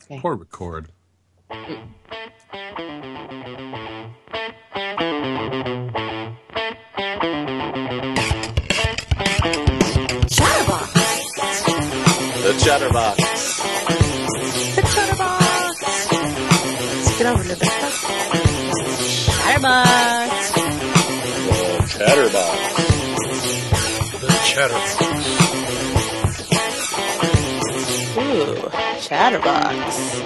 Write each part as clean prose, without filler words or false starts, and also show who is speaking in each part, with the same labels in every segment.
Speaker 1: Okay.
Speaker 2: Or record.
Speaker 3: Chatterbox.
Speaker 4: The Chatterbox.
Speaker 3: The Chatterbox. Let's get over to the Chatterbox.
Speaker 4: The Chatterbox.
Speaker 2: The Chatterbox.
Speaker 3: Ooh, Chatterbox.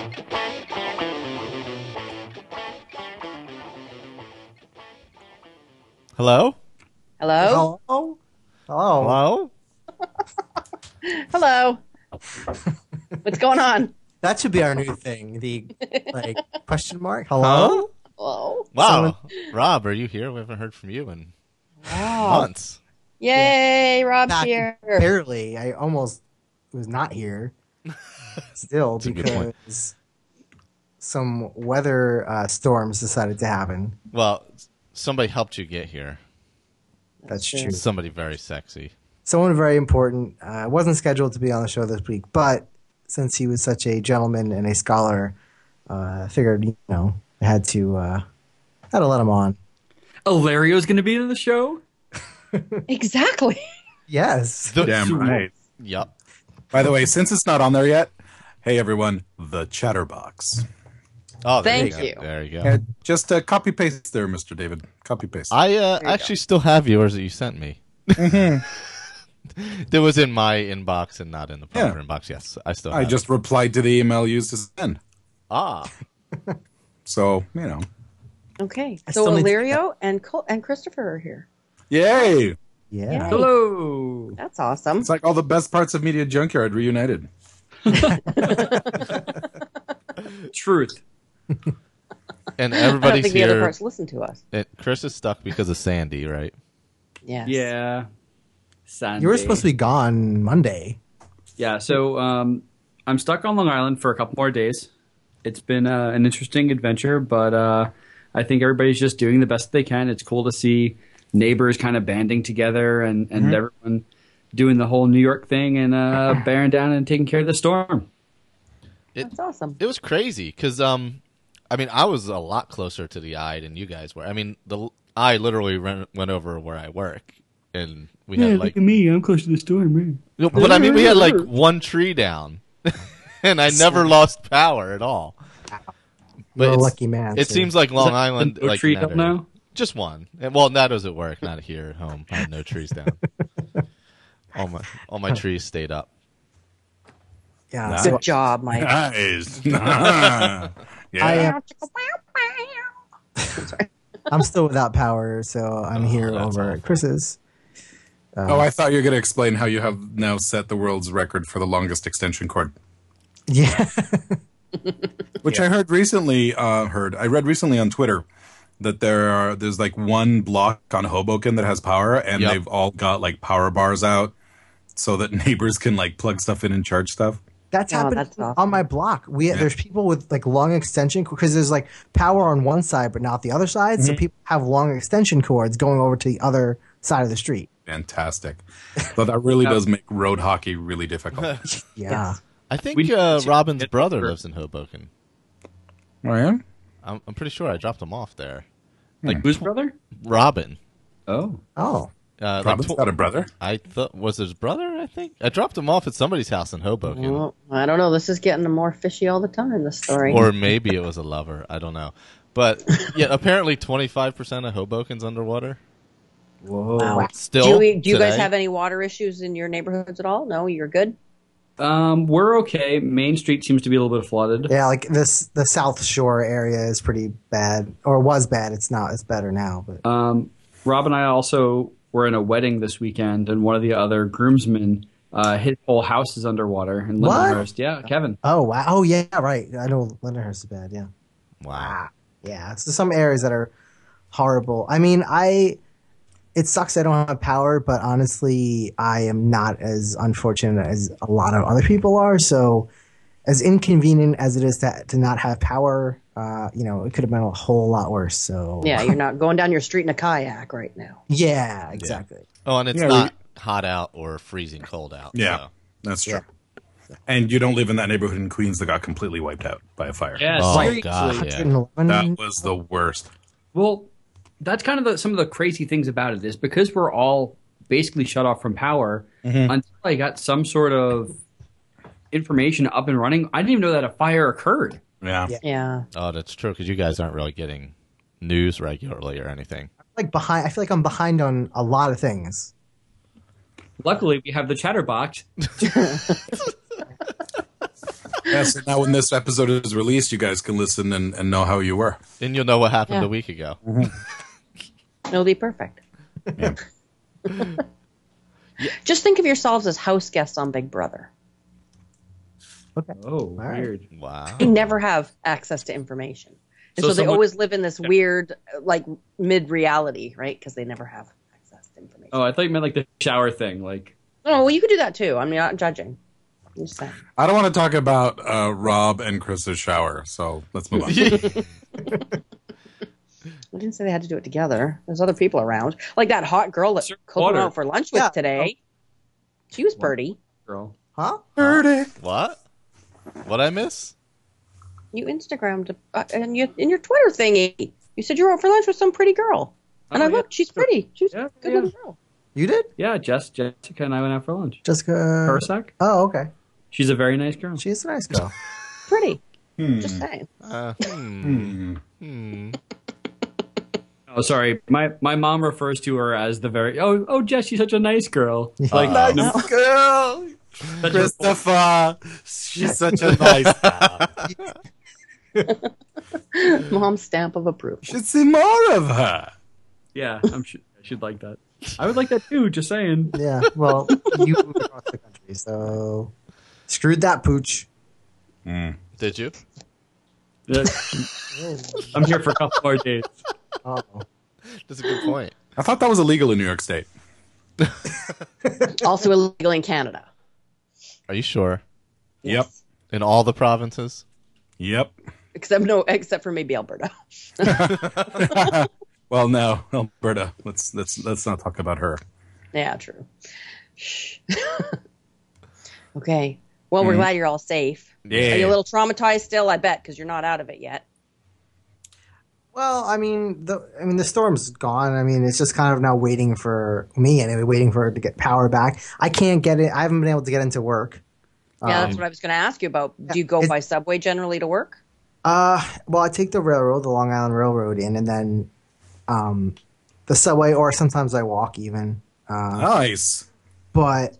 Speaker 5: Hello?
Speaker 3: Hello?
Speaker 6: Hello? Hello?
Speaker 5: Hello?
Speaker 1: Hello. What's going on?
Speaker 6: That should be our new thing. The question mark. Hello?
Speaker 1: Hello.
Speaker 5: Wow. Rob, are you here? We haven't heard from you in months.
Speaker 1: Yay, Rob's
Speaker 6: Back
Speaker 1: here.
Speaker 6: barely. I almost was not here. Still,
Speaker 5: a good point.
Speaker 6: because some weather storms decided to happen.
Speaker 5: Well, somebody helped you get here.
Speaker 6: That's
Speaker 1: true.
Speaker 6: true.
Speaker 5: Somebody very sexy.
Speaker 6: Someone very important. Wasn't scheduled to be on the show this week, but since he was such a gentleman and a scholar, I figured, I had to let him on.
Speaker 7: Hilario's going to be in the show?
Speaker 1: Exactly.
Speaker 6: Yes.
Speaker 2: Damn right.
Speaker 5: Yep.
Speaker 2: By the way, since it's not on there yet, hey everyone, the Chatterbox.
Speaker 5: Oh, there
Speaker 1: Thank
Speaker 5: you
Speaker 1: you.
Speaker 5: go. There you go.
Speaker 2: Yeah, just copy paste there, Mr. David. Copy paste.
Speaker 5: I actually still have yours that you sent me. That was in my inbox and not in the proper inbox. Yes, I still have
Speaker 2: I just replied to the email used to send.
Speaker 5: Ah.
Speaker 2: So,
Speaker 1: Okay.
Speaker 6: I
Speaker 1: So
Speaker 6: still need to-
Speaker 1: Illyrio and Christopher are here.
Speaker 2: Yay!
Speaker 6: Yeah.
Speaker 7: Hello.
Speaker 1: That's awesome.
Speaker 2: It's like all the best parts of Media Junkyard reunited.
Speaker 7: Truth.
Speaker 5: And
Speaker 1: I don't
Speaker 5: everybody's
Speaker 1: think the other
Speaker 5: here.
Speaker 1: parts listen to us.
Speaker 5: Chris is stuck because of Sandy, right?
Speaker 1: Yes.
Speaker 7: Yeah. Sunday.
Speaker 6: You were supposed to be gone Monday.
Speaker 7: Yeah, so I'm stuck on Long Island for a couple more days. It's been an interesting adventure, but I think everybody's just doing the best they can. It's cool to see neighbors kind of banding together and everyone doing the whole New York thing and bearing down and taking care of the storm.
Speaker 1: That's awesome.
Speaker 5: It was crazy because, I was a lot closer to the eye than you guys were. I mean, the eye literally went over where I work, and we had like.
Speaker 7: Look at me, I'm close to the storm, man.
Speaker 5: No, but we had like one tree down, and I never lost power at all.
Speaker 6: You're a
Speaker 5: it's-
Speaker 6: lucky man.
Speaker 5: It
Speaker 6: sir.
Speaker 5: seems like Long Island,
Speaker 7: No
Speaker 5: like
Speaker 7: tree
Speaker 5: in that
Speaker 7: down
Speaker 5: area.
Speaker 7: now?
Speaker 5: Just one. Well, that was at work, not here at home. I had no trees down. All my trees stayed up.
Speaker 6: Yeah.
Speaker 2: Nice.
Speaker 6: So
Speaker 1: Good job, Mike.
Speaker 2: Nice. yeah.
Speaker 6: I am. I'm still without power, so I'm here
Speaker 5: that's
Speaker 6: over
Speaker 5: awful.
Speaker 6: at Chris's.
Speaker 2: I thought you were going to explain how you have now set the world's record for the longest extension cord.
Speaker 6: Yeah.
Speaker 2: Which I heard recently. I read recently on Twitter that there's like one block on Hoboken that has power, and
Speaker 5: Yep.
Speaker 2: they've all got like power bars out so that neighbors can like plug stuff in and charge stuff.
Speaker 6: That's
Speaker 1: Oh,
Speaker 6: happening
Speaker 1: that's awesome.
Speaker 6: on my block. There's people with like long extension because there's like power on one side but not the other side. So people have long extension cords going over to the other side of the street.
Speaker 2: Fantastic. But that really does make road hockey really difficult.
Speaker 6: Yeah.
Speaker 5: I think
Speaker 7: We-
Speaker 5: Robin's brother lives in Hoboken.
Speaker 2: Oh, yeah?
Speaker 5: I'm pretty sure I dropped him off there.
Speaker 7: Whose brother?
Speaker 5: Robin.
Speaker 7: Oh.
Speaker 6: Oh.
Speaker 2: Robin's got a brother?
Speaker 5: I thought was his brother. I think I dropped him off at somebody's house in Hoboken,
Speaker 1: Well, I don't know. This is getting more fishy all the time, this story.
Speaker 5: or maybe it was a lover. I don't know. But yeah, apparently 25% of Hoboken's underwater.
Speaker 7: Whoa.
Speaker 1: Wow.
Speaker 5: Still,
Speaker 1: Do you guys
Speaker 5: today.
Speaker 1: have any water issues in your neighborhoods at all? No, you're good?
Speaker 7: We're okay. Main Street seems to be a little bit flooded.
Speaker 6: Yeah, like the South Shore area is pretty bad, or was bad. It's not. It's better now. But
Speaker 7: Rob and I also were in a wedding this weekend, and one of the other groomsmen, his whole house is underwater in
Speaker 6: What?
Speaker 7: Lindenhurst. Yeah, Kevin.
Speaker 6: oh wow, oh yeah, right. I know Lindenhurst is bad. Yeah.
Speaker 5: Wow.
Speaker 6: Yeah, so some areas that are horrible. I mean, it sucks I don't have power, but honestly, I am not as unfortunate as a lot of other people are. So, as inconvenient as it is to not have power, it could have been a whole lot worse. So,
Speaker 1: Yeah, you're not going down your street in a kayak right now.
Speaker 6: yeah, exactly.
Speaker 5: Oh, and it's
Speaker 2: Yeah,
Speaker 5: not hot out or freezing cold out.
Speaker 2: Yeah,
Speaker 5: so.
Speaker 2: that's true. And you don't live in that neighborhood in Queens that got completely wiped out by a fire.
Speaker 7: Yeah,
Speaker 5: Oh,
Speaker 7: seriously.
Speaker 5: God, yeah.
Speaker 6: 111
Speaker 2: That was the worst.
Speaker 7: Well, that's kind of some of the crazy things about it is because we're all basically shut off from power until I got some sort of information up and running. I didn't even know that a fire occurred.
Speaker 2: Yeah.
Speaker 1: Yeah.
Speaker 5: Oh, that's true, because you guys aren't really getting news regularly or anything.
Speaker 6: like behind. I feel like I'm behind on a lot of things.
Speaker 7: Luckily, we have the Chatterbox.
Speaker 2: Yes, and now when this episode is released, you guys can listen and know how you were.
Speaker 5: And you'll know what happened
Speaker 1: Yeah.
Speaker 5: a week ago.
Speaker 1: It'll be perfect.
Speaker 2: Yeah.
Speaker 1: Just think of yourselves as house guests on Big Brother.
Speaker 7: Oh,
Speaker 6: right.
Speaker 7: weird.
Speaker 5: Wow.
Speaker 1: They never have access to information. And
Speaker 7: So
Speaker 1: so, they
Speaker 7: someone-
Speaker 1: always live in this weird, like, mid-reality, right? Because they never have access to information.
Speaker 7: Oh, I thought you meant like the shower thing. Like,
Speaker 1: Oh, well, you could do that too. I'm not judging. I'm just saying.
Speaker 2: I don't want to talk about Rob and Chris's shower, so let's move on.
Speaker 1: I didn't say they had to do it together. There's other people around. Like that hot girl that
Speaker 7: Serve
Speaker 1: Cook went
Speaker 7: water.
Speaker 1: out for lunch with
Speaker 6: Yeah.
Speaker 1: today. She was pretty.
Speaker 7: girl.
Speaker 6: Huh?
Speaker 5: What? What'd I miss?
Speaker 1: You Instagrammed in your Twitter thingy. You said you were out for lunch with some pretty girl. And
Speaker 7: Oh,
Speaker 1: I
Speaker 7: yeah.
Speaker 1: looked, she's pretty. She's
Speaker 7: Yeah,
Speaker 1: a good
Speaker 7: yeah.
Speaker 1: little girl.
Speaker 6: You did?
Speaker 7: Yeah, Jessica and I went out for lunch.
Speaker 6: Jessica.
Speaker 7: Persac.
Speaker 6: Oh, okay.
Speaker 7: She's a very nice girl.
Speaker 6: She's a nice girl.
Speaker 1: Pretty. Just saying.
Speaker 7: Oh, sorry. My mom refers to her as the very Jess, she's such a nice girl. Like
Speaker 2: Nice girl,
Speaker 7: such a-
Speaker 2: Christopher. She's such a nice girl.
Speaker 1: Mom's stamp of approval.
Speaker 2: Should see more of her.
Speaker 7: yeah, I should like that. I would like that too. Just saying.
Speaker 6: Yeah. Well, you moved across the country, so screwed that pooch.
Speaker 5: Did you?
Speaker 7: I'm here for a couple more days.
Speaker 6: Oh.
Speaker 5: That's a good point.
Speaker 2: I thought that was illegal in New York State.
Speaker 1: Also illegal in Canada.
Speaker 5: Are you sure?
Speaker 2: Yep.
Speaker 5: In all the provinces?
Speaker 2: Yep.
Speaker 1: Except for maybe Alberta.
Speaker 2: Well, no, Alberta. Let's not talk about her.
Speaker 1: Yeah, true. Shh. Okay. Well, we're glad you're all safe.
Speaker 2: Yeah.
Speaker 1: Are you a little traumatized still? I bet, because you're not out of it yet.
Speaker 6: Well, I mean, the storm's gone. I mean, it's just kind of now waiting for me anyway, waiting for it to get power back. I can't get it. I haven't been able to get into work.
Speaker 1: Yeah, that's what I was going to ask you about. Do you go by subway generally to work?
Speaker 6: Well, I take the railroad, the Long Island Railroad in, and then the subway, or sometimes I walk even.
Speaker 2: Nice.
Speaker 6: But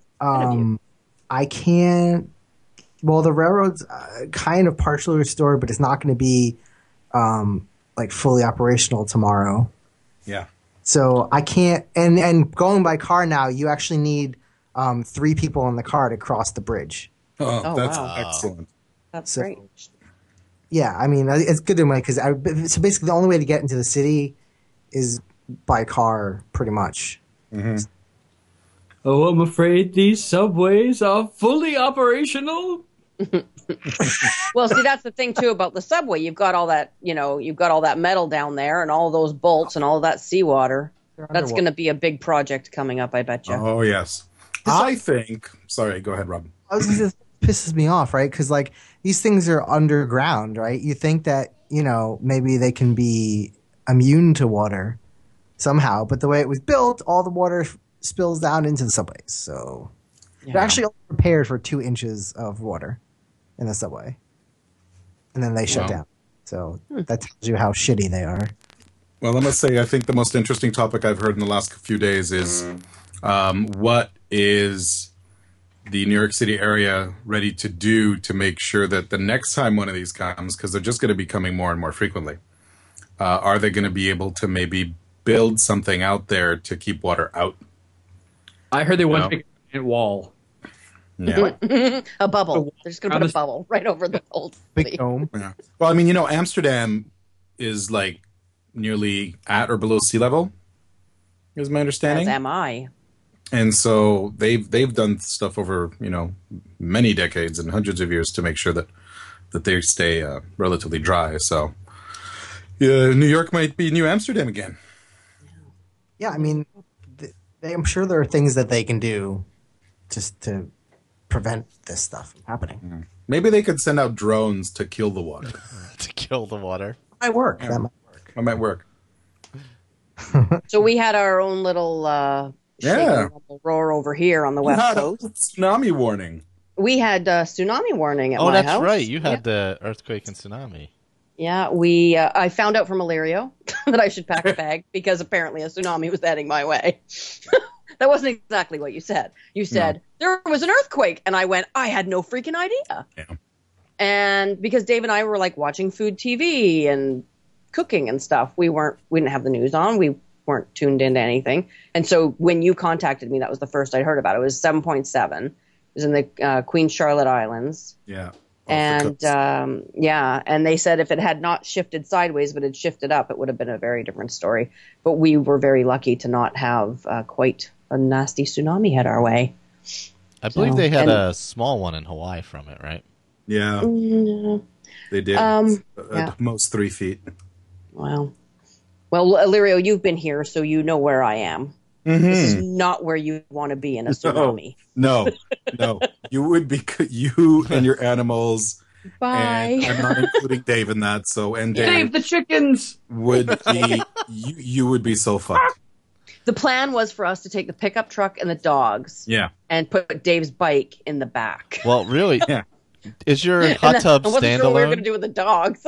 Speaker 6: I can't. Well, the railroad's kind of partially restored, but it's not going to be like fully operational tomorrow.
Speaker 2: Yeah.
Speaker 6: So I can't. And going by car now, you actually need 3 people in the car to cross the bridge.
Speaker 2: Oh, that's
Speaker 1: wow.
Speaker 2: excellent.
Speaker 1: That's
Speaker 6: So-
Speaker 1: great.
Speaker 6: Yeah, I mean, it's good in a way because so basically the only way to get into the city is by car, pretty much.
Speaker 7: Oh, I'm afraid these subways are fully operational.
Speaker 1: Well, see, that's the thing too about the subway. You've got all that, you've got all that metal down there, and all those bolts, and all that seawater. That's going to be a big project coming up, I bet you.
Speaker 2: Oh, yes. I think. Sorry, go ahead, Rob.
Speaker 6: I was just pisses me off, right? Because like these things are underground, right? You think that maybe they can be immune to water somehow, but the way it was built, all the water spills down into the subways. So they're actually only prepared for 2 inches of water in the subway, and then they shut down. So that tells you how shitty they are.
Speaker 2: Well, I must say, I think the most interesting topic I've heard in the last few days is what is the New York City area ready to do to make sure that the next time one of these comes, because they're just going to be coming more and more frequently, are they going to be able to maybe build something out there to keep water out?
Speaker 7: I heard they want
Speaker 2: No.
Speaker 7: to make a giant wall.
Speaker 2: Yeah.
Speaker 1: A bubble. They're just going to put a bubble right over the whole
Speaker 6: Big
Speaker 1: city.
Speaker 6: dome.
Speaker 2: Yeah. Well, I mean, Amsterdam is like nearly at or below sea level, is my
Speaker 1: As
Speaker 2: understanding.
Speaker 1: am I.
Speaker 2: And so they've done stuff over many decades and hundreds of years to make sure that they stay relatively dry. So New York might be New Amsterdam again.
Speaker 6: Yeah, I mean, I'm sure there are things that they can do just to prevent this stuff from happening.
Speaker 2: Maybe they could send out drones to kill the water.
Speaker 5: To kill the water.
Speaker 6: That might work. That might work.
Speaker 2: That might work.
Speaker 1: So we had our own little shake and rumble roar over here on the west
Speaker 2: Not a
Speaker 1: coast.
Speaker 2: tsunami warning.
Speaker 1: We had tsunami warning at
Speaker 5: Oh,
Speaker 1: my
Speaker 5: that's
Speaker 1: house.
Speaker 5: right. You had the earthquake and tsunami.
Speaker 1: Yeah, we. I found out from Illyrio that I should pack a bag because apparently a tsunami was heading my way. That wasn't exactly what you said. You said there was an earthquake, and I went, I had no freaking idea.
Speaker 2: Yeah.
Speaker 1: And because Dave and I were like watching food TV and cooking and stuff, we didn't have the news on. We weren't tuned into anything. And so when you contacted me, that was the first I'd heard about it. It was 7.7. It was in the Queen Charlotte Islands.
Speaker 2: Yeah.
Speaker 1: And and they said if it had not shifted sideways but had shifted up, it would have been a very different story. But we were very lucky to not have quite a nasty tsunami head our way.
Speaker 5: I believe they had a small one in Hawaii from it, right?
Speaker 2: Yeah. They did. At most 3 feet.
Speaker 1: Wow. Well, Illyrio, you've been here, so you know where I am. This is not where you want to be in a tsunami.
Speaker 2: No. You would be, you and your animals.
Speaker 1: Bye.
Speaker 2: And I'm not including Dave in that. So, and Dave
Speaker 7: Save the chickens.
Speaker 2: would be, you would be so fucked.
Speaker 1: The plan was for us to take the pickup truck and the dogs and put Dave's bike in the back.
Speaker 5: Well, really,
Speaker 2: Yeah.
Speaker 5: is your hot tub
Speaker 1: I wasn't sure what we were going to
Speaker 5: standalone?
Speaker 1: do with the dogs.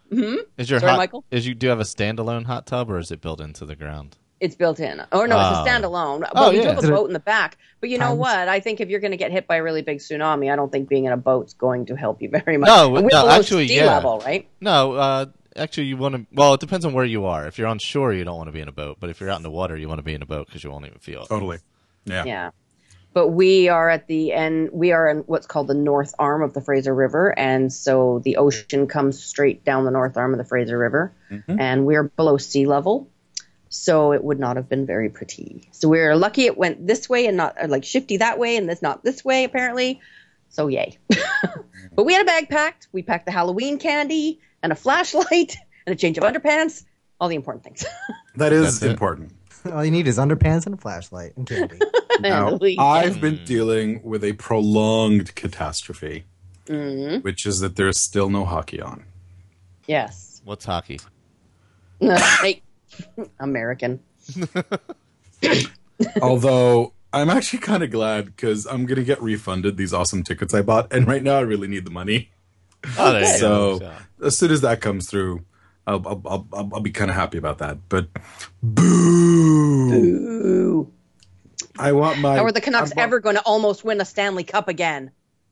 Speaker 5: Is your
Speaker 1: Sorry,
Speaker 5: hot,
Speaker 1: Michael?
Speaker 5: do you have a standalone hot tub or is it built into the ground?
Speaker 1: It's built in. Oh, no, it's a standalone. But
Speaker 5: Oh,
Speaker 1: we do
Speaker 5: yeah.
Speaker 1: have a boat in the back. But you know what? I think if you're going to get hit by a really big tsunami, I don't think being in a boat's going to help you very much.
Speaker 5: No,
Speaker 1: And we're
Speaker 5: no,
Speaker 1: below
Speaker 5: actually,
Speaker 1: sea
Speaker 5: yeah.
Speaker 1: level, right?
Speaker 5: No, actually, you want to. Well, it depends on where you are. If you're on shore, you don't want to be in a boat. But if you're out in the water, you want to be in a boat because you won't even feel it.
Speaker 2: Totally. Yeah.
Speaker 1: Yeah. But we are at the end. We are in what's called the north arm of the Fraser River. And so the ocean comes straight down the north arm of the Fraser River. And we're below sea level. So it would not have been very pretty. So we're lucky it went this way and not like shifty that way and not this way, apparently. So yay. But we had a bag packed. We packed the Halloween candy and a flashlight and a change of underpants. All the important things.
Speaker 2: That is
Speaker 5: That's it.
Speaker 2: important.
Speaker 6: All you need is underpants and a flashlight and candy.
Speaker 2: Now,
Speaker 1: Halloween
Speaker 2: I've been dealing with a prolonged catastrophe,
Speaker 1: Mm-hmm.
Speaker 2: which is that there's still no hockey on.
Speaker 1: Yes.
Speaker 5: What's hockey?
Speaker 1: Hey, American.
Speaker 2: Although I'm actually kind of glad because I'm going to get refunded these awesome tickets I bought. And right now I really need the money.
Speaker 5: Oh, there you
Speaker 2: So
Speaker 5: go.
Speaker 2: as soon as that comes through, I'll be kind of happy about that. But boo!
Speaker 1: Ooh.
Speaker 2: I want my.
Speaker 1: How are the Canucks ever going to almost win a Stanley Cup again?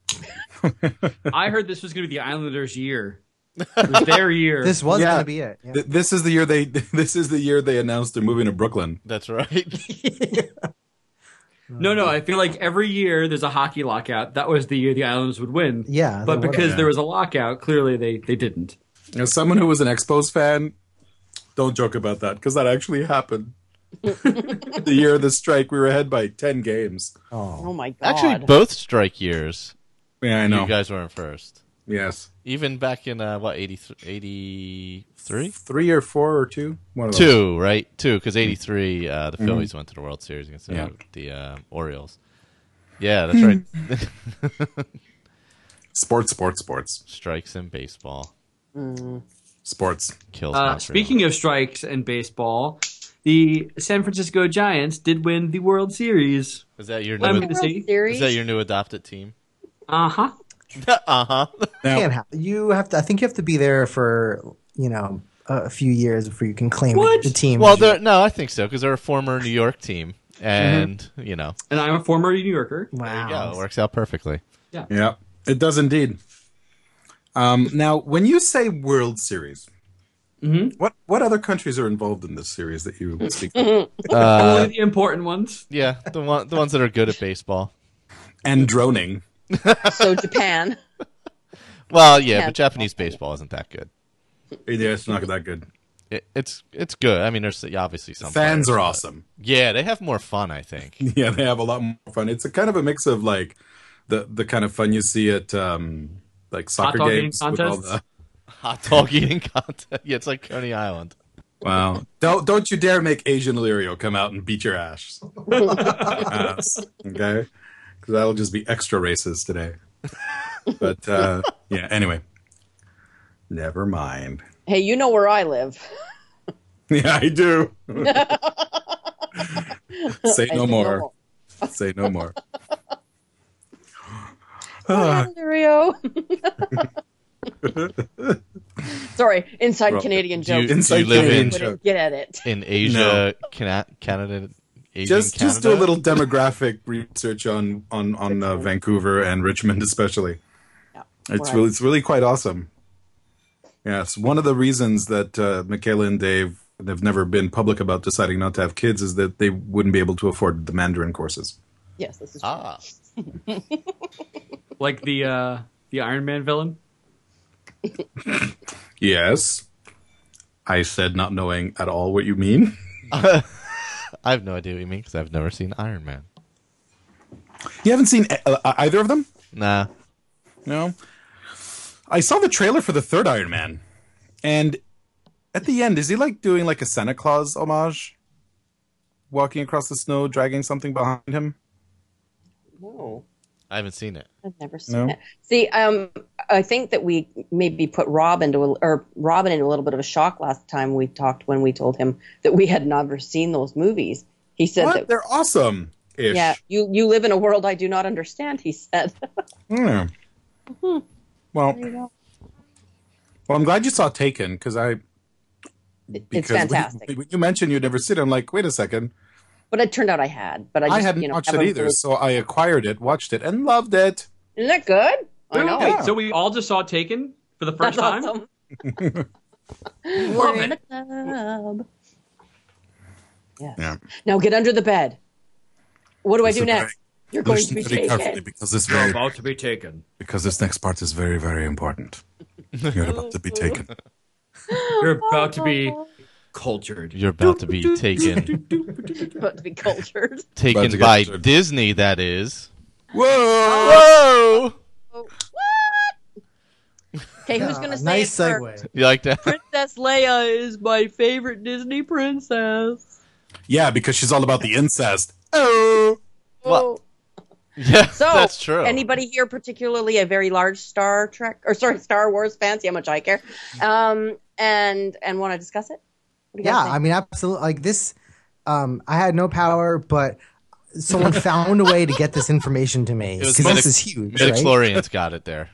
Speaker 7: I heard this was going to be the Islanders' year. It was their year.
Speaker 6: This was
Speaker 2: Yeah.
Speaker 6: going to be it. Yeah.
Speaker 2: This is the year they. This is the year they announced they're moving to Brooklyn.
Speaker 5: That's right.
Speaker 7: No, I feel like every year there's a hockey lockout. That was the year the Islanders would win.
Speaker 6: Yeah,
Speaker 7: But
Speaker 6: they would.
Speaker 7: because
Speaker 2: Yeah.
Speaker 7: there was a lockout, clearly they didn't.
Speaker 2: As someone who was an Expos fan, don't joke about that because that actually happened. The year of the strike, we were ahead by 10 games.
Speaker 1: Oh my God.
Speaker 5: Actually, both strike years,
Speaker 2: Yeah, I know.
Speaker 5: you guys were in first.
Speaker 2: Yes.
Speaker 5: Even back in, 83?
Speaker 2: 3 or 4 or 2? One of those.
Speaker 5: 2, right? 2, because 83, the Phillies went to the World Series against the Orioles. Yeah, that's right.
Speaker 2: Sports.
Speaker 5: Strikes in baseball.
Speaker 2: Sports.
Speaker 5: Kills Montreal.
Speaker 7: Speaking of strikes and baseball, the San Francisco Giants did win the World Series.
Speaker 5: Is that your
Speaker 7: I'm
Speaker 5: new,
Speaker 7: gonna see.
Speaker 1: Series?
Speaker 5: is that your new adopted team?
Speaker 7: Uh-huh.
Speaker 5: Uh-huh.
Speaker 2: Now,
Speaker 6: You have to. I think you have to be there for a few years before you can claim
Speaker 7: What?
Speaker 6: the team.
Speaker 5: Well, no, I think so, because they're a former New York team. And,
Speaker 7: And I'm a former New Yorker.
Speaker 5: there you
Speaker 6: wow.
Speaker 5: go. It works out perfectly.
Speaker 2: yeah, it does indeed. Now, when you say World Series, what other countries are involved in this series that you speak of?
Speaker 7: Only the important ones.
Speaker 5: Yeah, the ones that are good at baseball.
Speaker 2: And droning.
Speaker 1: So Japan.
Speaker 5: Well, yeah,
Speaker 1: Yeah.
Speaker 5: but Japanese baseball isn't that good.
Speaker 2: Yeah, it's not that good.
Speaker 5: It's good. I mean, there's obviously some
Speaker 2: Fans
Speaker 5: players,
Speaker 2: are
Speaker 5: but-
Speaker 2: awesome.
Speaker 5: Yeah, they have more fun, I think.
Speaker 2: Yeah, they have a lot more fun. It's a kind of a mix of like the kind of fun you see at like soccer
Speaker 7: dog eating
Speaker 2: games. With all
Speaker 7: contests?
Speaker 2: the,
Speaker 5: Hot dog eating contest. Yeah, it's like Coney Island.
Speaker 2: wow! Don't you dare make Asian Illyrio come out and beat your ass. Okay, because that'll just be extra racist today. But yeah, anyway, never mind.
Speaker 1: Hey, you know where I live.
Speaker 2: Yeah, I do. Say
Speaker 1: I
Speaker 2: no
Speaker 1: say
Speaker 2: more. Say no more.
Speaker 1: Hi, Rio. Sorry, inside
Speaker 2: Well,
Speaker 1: Canadian
Speaker 5: do you-
Speaker 1: joke.
Speaker 2: Inside
Speaker 5: do you live
Speaker 2: Canadian
Speaker 5: in-
Speaker 2: joke.
Speaker 1: Wouldn't get at it.
Speaker 5: In Asia, Canada, Asian
Speaker 2: Just
Speaker 5: Canada?
Speaker 2: do a little demographic research on Vancouver and Richmond, especially.
Speaker 1: Yeah,
Speaker 2: It's really quite awesome. Yes, one of the reasons that Michaela and Dave have never been public about deciding not to have kids is that they wouldn't be able to afford the Mandarin courses.
Speaker 1: Yes, this is true.
Speaker 5: Ah.
Speaker 7: Like the Iron Man villain.
Speaker 2: Yes, I said not knowing at all what you mean.
Speaker 5: I have no idea what you mean because I've never seen Iron Man.
Speaker 2: You haven't seen either of them?
Speaker 5: Nah.
Speaker 2: No. I saw the trailer for the third Iron Man, and at the end, is he like doing like a Santa Claus homage? Walking across the snow, dragging something behind him?
Speaker 1: No,
Speaker 5: I haven't seen it.
Speaker 1: I've never seen
Speaker 2: No?
Speaker 1: it. See, I think that we maybe put Robin into a little bit of a shock last time we talked when we told him that we had never seen those movies. He said
Speaker 2: What?
Speaker 1: that.
Speaker 2: They're awesome. Ish.
Speaker 1: Yeah, you live in a world I do not understand. He said.
Speaker 2: Yeah. Well,
Speaker 1: There you go.
Speaker 2: I'm glad you saw Taken because
Speaker 1: It's fantastic.
Speaker 2: When you mentioned you'd never seen it, I'm like, wait a second.
Speaker 1: But it turned out I had. But I just,
Speaker 2: hadn't watched it
Speaker 1: haven't
Speaker 2: either,
Speaker 1: really-
Speaker 2: so I acquired it, watched it, and loved it.
Speaker 1: Isn't that good? I know.
Speaker 7: Okay, so we all just saw Taken for the first
Speaker 1: That's
Speaker 7: time.
Speaker 1: awesome.
Speaker 7: Love
Speaker 1: We're in
Speaker 7: it.
Speaker 1: the club. Yes.
Speaker 2: Yeah.
Speaker 1: Now get under the bed. What do I do
Speaker 2: Listen
Speaker 1: next? You're going to be taken.
Speaker 2: because
Speaker 7: You're about to be taken.
Speaker 2: this next part is very, very important. You're about to be taken.
Speaker 7: You're about to be cultured.
Speaker 5: You're about to be taken
Speaker 1: About to be cultured.
Speaker 2: About to
Speaker 5: taken
Speaker 2: get
Speaker 5: by
Speaker 2: cultured.
Speaker 5: Disney, that is.
Speaker 2: Whoa!
Speaker 5: Whoa!
Speaker 1: Okay, who's going to say
Speaker 6: nice
Speaker 1: it first?
Speaker 6: segue.
Speaker 5: You like that?
Speaker 1: Princess Leia is my favorite Disney princess.
Speaker 2: Yeah, because she's all about the incest. Oh!
Speaker 1: Oh.
Speaker 5: Yeah,
Speaker 1: So,
Speaker 5: that's true.
Speaker 1: anybody here particularly a very large Star Wars fan? See how much I care. And want to discuss it? What do you
Speaker 6: Yeah,
Speaker 1: guys
Speaker 6: I
Speaker 1: think?
Speaker 6: mean, absolutely. Like this, I had no power, but someone found a way to get this information to me
Speaker 5: It was
Speaker 6: because this is huge, right?
Speaker 5: Midichlorians got it there.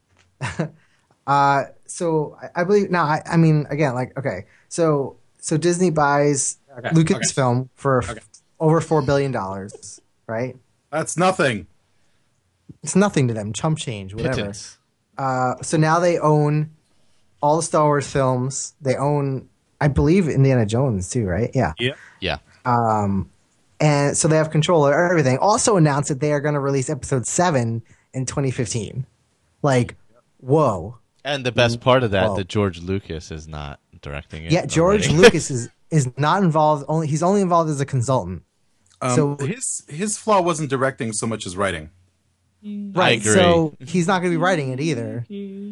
Speaker 6: So I believe now. I mean, again, like okay, so Disney buys Lucasfilm for over $4 billion, right?
Speaker 2: That's nothing.
Speaker 6: It's nothing to them, chump change, whatever.
Speaker 5: Pittance.
Speaker 6: So now they own all the Star Wars films. They own, I believe, Indiana Jones too, right? Yeah.
Speaker 5: Yeah.
Speaker 6: And so they have control of everything. Also announced that they are going to release Episode 7 in 2015. Like, whoa.
Speaker 5: And the best part of that,
Speaker 6: Whoa.
Speaker 5: that George Lucas is not directing it.
Speaker 6: Yeah, George
Speaker 5: already.
Speaker 6: Lucas is not involved. He's only involved as a consultant. So
Speaker 2: his flaw wasn't directing so much as writing.
Speaker 6: right.
Speaker 5: agree.
Speaker 6: So he's not going to be writing it either.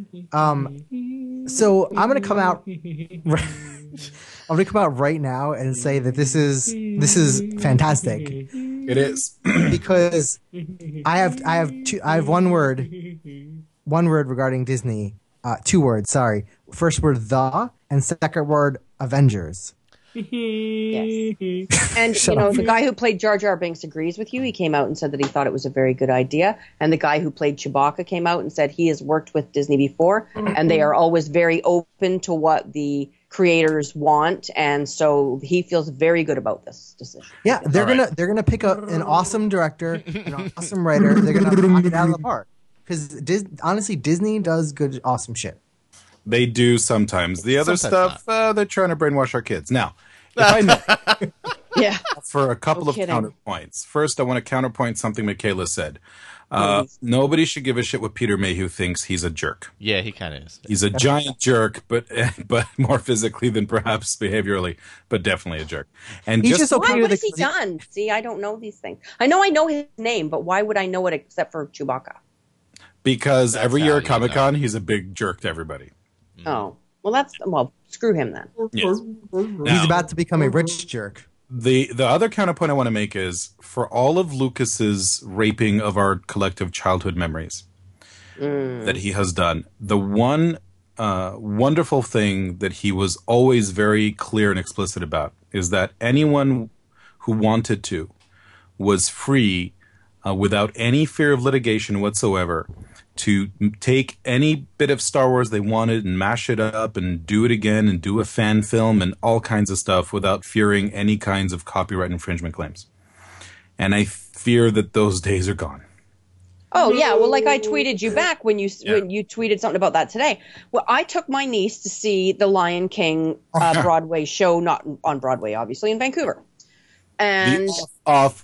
Speaker 6: So I'm going to come out. I'm going to come out right now and say that this is fantastic
Speaker 2: It is.
Speaker 6: because I have one word regarding Disney. Two words. Sorry. First word the, and second word Avengers.
Speaker 1: Yes. And
Speaker 6: Shut
Speaker 1: you know,
Speaker 6: up.
Speaker 1: the guy who played Jar Jar Binks agrees with you. He came out and said that he thought it was a very good idea. And the guy who played Chewbacca came out and said he has worked with Disney before, and they are always very open to what the creators want, and so he feels very good about this decision.
Speaker 6: Yeah, they're gonna pick an awesome director, an awesome writer. They're gonna knock it out of the park because honestly, Disney does good, awesome shit.
Speaker 2: They do sometimes. The other
Speaker 5: Sometimes
Speaker 2: stuff, they're trying to brainwash our kids. Now, if I know
Speaker 1: Yeah.
Speaker 2: for a couple
Speaker 1: No
Speaker 2: of
Speaker 1: kidding.
Speaker 2: counterpoints. First, I want to counterpoint something Michaela said. Nobody should give a shit what Peter Mayhew thinks. He's a jerk.
Speaker 5: Yeah, he kind of is.
Speaker 2: He's a giant jerk, but more physically than perhaps behaviorally, but definitely a jerk. And
Speaker 6: He's just okay
Speaker 1: Why,
Speaker 6: with
Speaker 1: what has
Speaker 6: the.
Speaker 1: he done? See, I don't know these things. I know his name, but why would I know it except for Chewbacca?
Speaker 2: because every year
Speaker 5: how
Speaker 2: at
Speaker 5: you
Speaker 2: Comic Con, he's a big jerk to everybody.
Speaker 1: Oh, well, screw him then.
Speaker 2: Yes.
Speaker 6: He's about to become a rich jerk.
Speaker 2: The other counterpoint I want to make is for all of Lucas's raping of our collective childhood memories that he has done, the one wonderful thing that he was always very clear and explicit about is that anyone who wanted to was free, without any fear of litigation whatsoever, to take any bit of Star Wars they wanted and mash it up and do it again and do a fan film and all kinds of stuff without fearing any kinds of copyright infringement claims. And I fear that those days are gone.
Speaker 1: Oh yeah, well, like I tweeted you back when you tweeted something about that today. Well, I took my niece to see the Lion King Broadway show, not on Broadway, obviously, in Vancouver. And
Speaker 2: the off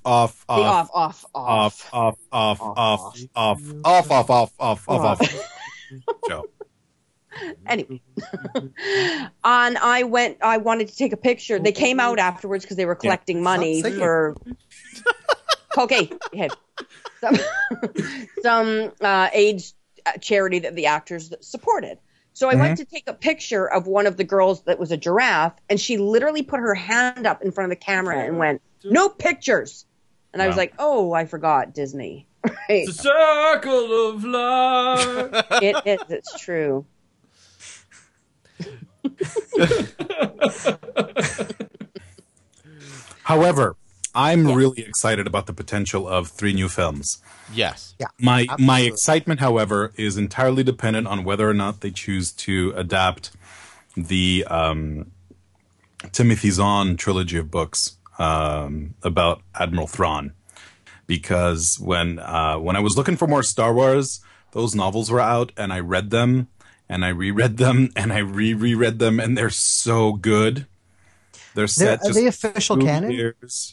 Speaker 2: show.
Speaker 1: Anyway, and I wanted to take a picture. They came out afterwards because they were collecting money for. Okay, some AIDS charity that the actors supported. So I went to take a picture of one of the girls that was a giraffe, and she literally put her hand up in front of the camera and went, "No pictures." And I was like, "Oh, I forgot Disney." Right?
Speaker 7: It's a circle of life.
Speaker 1: It is. It's true.
Speaker 2: However, I'm really excited about the potential of 3 new films.
Speaker 5: Yes.
Speaker 6: Yeah.
Speaker 2: My excitement, however, is entirely dependent on whether or not they choose to adapt the Timothy Zahn trilogy of books about Admiral Thrawn. Because when I was looking for more Star Wars, those novels were out, and I read them, and I reread them, and I reread them, and they're so good. They're set.
Speaker 6: Are they official canon?
Speaker 2: Years.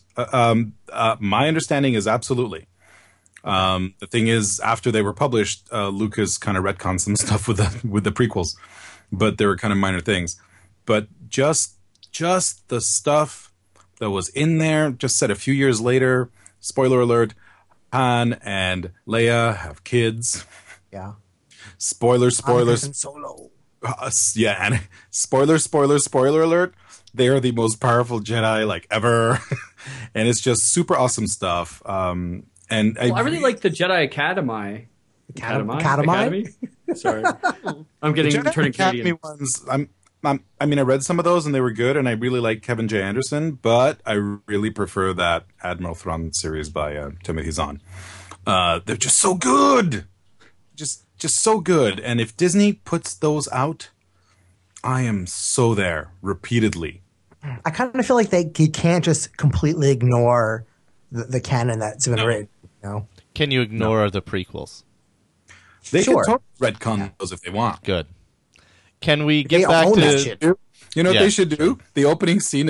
Speaker 2: My understanding is absolutely. The thing is, after they were published, Lucas kind of retconned some stuff with the prequels, but they were kind of minor things. But just the stuff that was in there, just said a few years later. Spoiler alert: Han and Leia have kids.
Speaker 6: Yeah.
Speaker 2: Spoilers.
Speaker 6: Solo.
Speaker 2: Yeah, and spoiler alert. They are the most powerful Jedi like ever, and it's just super awesome stuff. And
Speaker 7: I really like the Jedi Academy. Academy? Sorry, I'm getting turning Canadian.
Speaker 2: Ones. I mean, I read some of those and they were good, and I really like Kevin J. Anderson, but I really prefer that Admiral Thrawn series by Timothy Zahn. They're just so good, just so good. And if Disney puts those out, I am so there repeatedly.
Speaker 6: I kind of feel like he can't just completely ignore the canon that's been written. You know?
Speaker 5: Can you ignore the prequels?
Speaker 2: They
Speaker 6: Sure.
Speaker 2: can totally retcon those if they want.
Speaker 5: Good. Can we get
Speaker 6: They
Speaker 5: back
Speaker 6: own that
Speaker 5: to?
Speaker 6: shit.
Speaker 2: You know what
Speaker 5: Yeah.
Speaker 2: they should do? The opening scene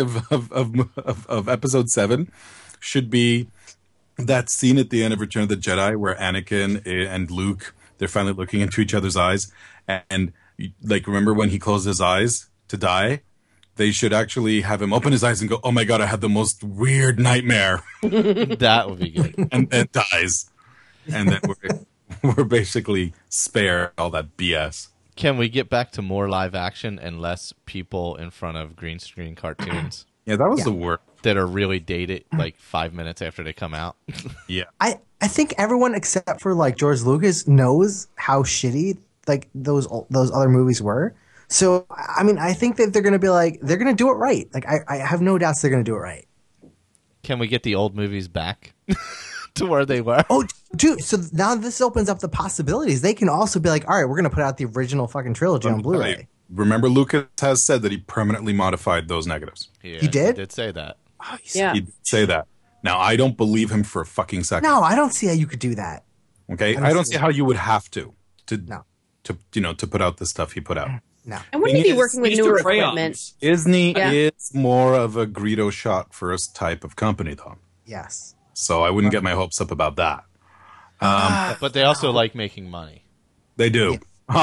Speaker 2: of Episode 7 should be that scene at the end of Return of the Jedi where Anakin and Luke, they're finally looking into each other's eyes, and like, remember when he closed his eyes to die? They should actually have him open his eyes and go, "Oh my god, I had the most weird nightmare,"
Speaker 5: That would be good.
Speaker 2: and then dies, and then we're basically spared all that BS.
Speaker 5: Can we get back to more live action and less people in front of green screen cartoons
Speaker 2: Yeah, that was the worst.
Speaker 5: that are really dated, like 5 minutes after they come out?
Speaker 2: Yeah.
Speaker 6: I think everyone except for like George Lucas knows how shitty like those other movies were. So I mean, I think that they're going to do it right. Like I have no doubts they're going to do it right.
Speaker 5: Can we get the old movies back to where they were?
Speaker 6: Oh, dude! So now this opens up the possibilities. They can also be like, all right, we're going to put out the original fucking trilogy on Blu-ray.
Speaker 2: Remember, Lucas has said that he permanently modified those negatives.
Speaker 5: Yeah,
Speaker 6: He did?
Speaker 5: He did say that.
Speaker 1: Yeah.
Speaker 2: He did say that. Now, I don't believe him for a fucking second.
Speaker 6: No, I don't see how you could do that.
Speaker 2: Okay, I don't see how you would have to
Speaker 6: No.
Speaker 2: to put out the stuff he put out.
Speaker 6: No.
Speaker 1: And wouldn't he be working with
Speaker 7: These two
Speaker 1: newer
Speaker 7: crayons.
Speaker 1: equipment?
Speaker 2: Disney
Speaker 1: Yeah.
Speaker 2: is more of a Greedo shot first type of company, though.
Speaker 6: Yes.
Speaker 2: So I wouldn't get my hopes up about that.
Speaker 5: But they also like making money.
Speaker 2: They do.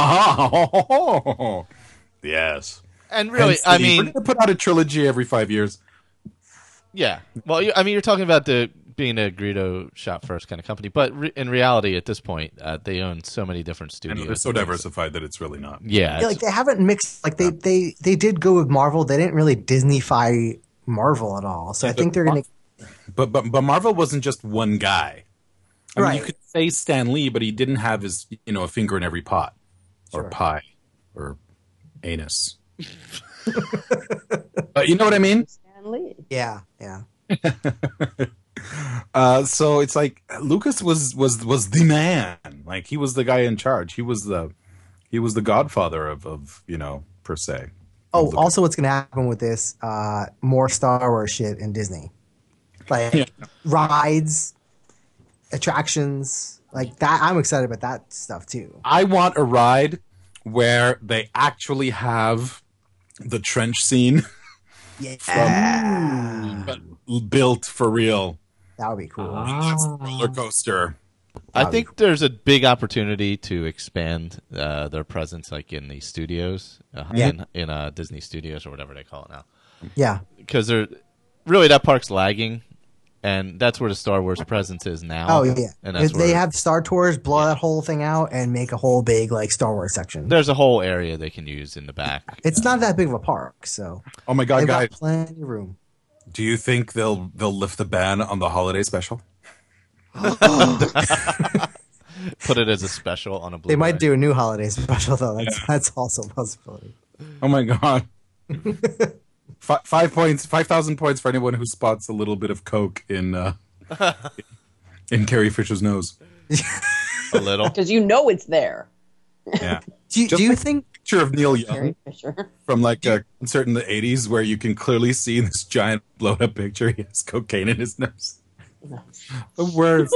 Speaker 2: Yes.
Speaker 5: And really,
Speaker 2: Hence
Speaker 5: I
Speaker 2: we're
Speaker 5: mean,
Speaker 2: going to put out a trilogy every 5 years.
Speaker 5: yeah. Well, I mean, you're talking about being a Greedo shot first kind of company, but in reality, at this point, they own so many different
Speaker 2: And
Speaker 5: studios.
Speaker 2: they're so diversified that it's really not.
Speaker 5: Yeah,
Speaker 6: Yeah, like they haven't mixed. Like they did go with Marvel. They didn't really Disneyfy Marvel at all. So I think they're going to.
Speaker 2: But Marvel wasn't just one guy. I mean,
Speaker 6: Right.
Speaker 2: you could say Stan Lee, but he didn't have his, a finger in every pot, or
Speaker 6: Sure.
Speaker 2: pie, or anus. But you know what I mean?
Speaker 1: Stan Lee.
Speaker 6: Yeah.
Speaker 2: So it's like Lucas was the man. Like he was the guy in charge. He was the godfather of per se.
Speaker 6: Oh, also, what's going to happen with this? More Star Wars shit in Disney, like rides, attractions, like that. I'm excited about that stuff too.
Speaker 2: I want a ride where they actually have the trench scene
Speaker 6: Yeah,
Speaker 2: built for real.
Speaker 6: that would be cool.
Speaker 2: Roller coaster.
Speaker 5: I think there's a big opportunity to expand their presence, like in the studios, in Disney Studios or whatever they call it now.
Speaker 6: Yeah,
Speaker 5: Because they're really that park's lagging, and that's where the Star Wars presence is now.
Speaker 6: oh yeah.
Speaker 5: and that's
Speaker 6: If they
Speaker 5: where
Speaker 6: have Star Tours, blow that whole thing out and make a whole big like Star Wars section.
Speaker 5: there's a whole area they can use in the back.
Speaker 6: It's not that big of a park, so
Speaker 2: Oh my god,
Speaker 6: they've
Speaker 2: guys!
Speaker 6: got plenty of room.
Speaker 2: Do you think they'll lift the ban on the holiday special?
Speaker 5: Put it as a special on a Blu-ray.
Speaker 6: They might do a new holiday special though. That's also a possibility.
Speaker 2: Oh my god! 5,000 points for anyone who spots a little bit of coke in Carrie Fisher's nose.
Speaker 5: a little.
Speaker 1: Because it's there.
Speaker 2: Yeah.
Speaker 6: Do you think?
Speaker 2: Picture of Neil Young
Speaker 1: Carrie Fisher.
Speaker 2: from like a concert in the 80s where you can clearly see this giant blown up picture. He has cocaine in his nose. The worst.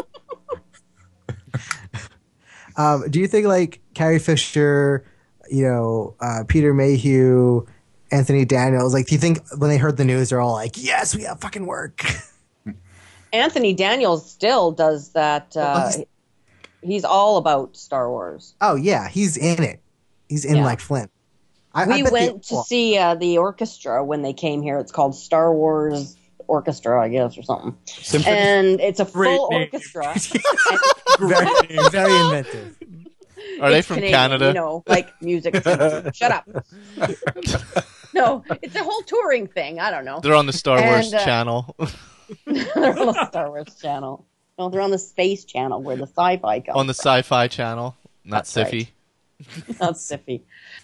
Speaker 6: Do you think like Carrie Fisher, Peter Mayhew, Anthony Daniels, like, do you think when they heard the news, they're all like, "Yes, we have fucking work."
Speaker 1: Anthony Daniels still does that. He's all about Star Wars.
Speaker 6: Oh yeah, he's in it. He's in
Speaker 1: Yeah.
Speaker 6: like Flint.
Speaker 1: We went to see the orchestra when they came here. It's called Star Wars Orchestra, I guess, or something. And it's a full
Speaker 7: name.
Speaker 1: orchestra.
Speaker 6: very, very inventive.
Speaker 5: Are they
Speaker 1: It's
Speaker 5: from
Speaker 1: Canadian,
Speaker 5: Canada?
Speaker 1: like music. Shut up. No, it's a whole touring thing. I don't know.
Speaker 5: They're on the Star Wars
Speaker 1: And,
Speaker 5: channel.
Speaker 1: They're on the Star Wars channel. No, they're on the Space Channel where the sci-fi comes
Speaker 5: on the
Speaker 1: from.
Speaker 5: Sci-Fi channel, not
Speaker 1: That's right.
Speaker 5: Siffy.
Speaker 1: Not Siffy.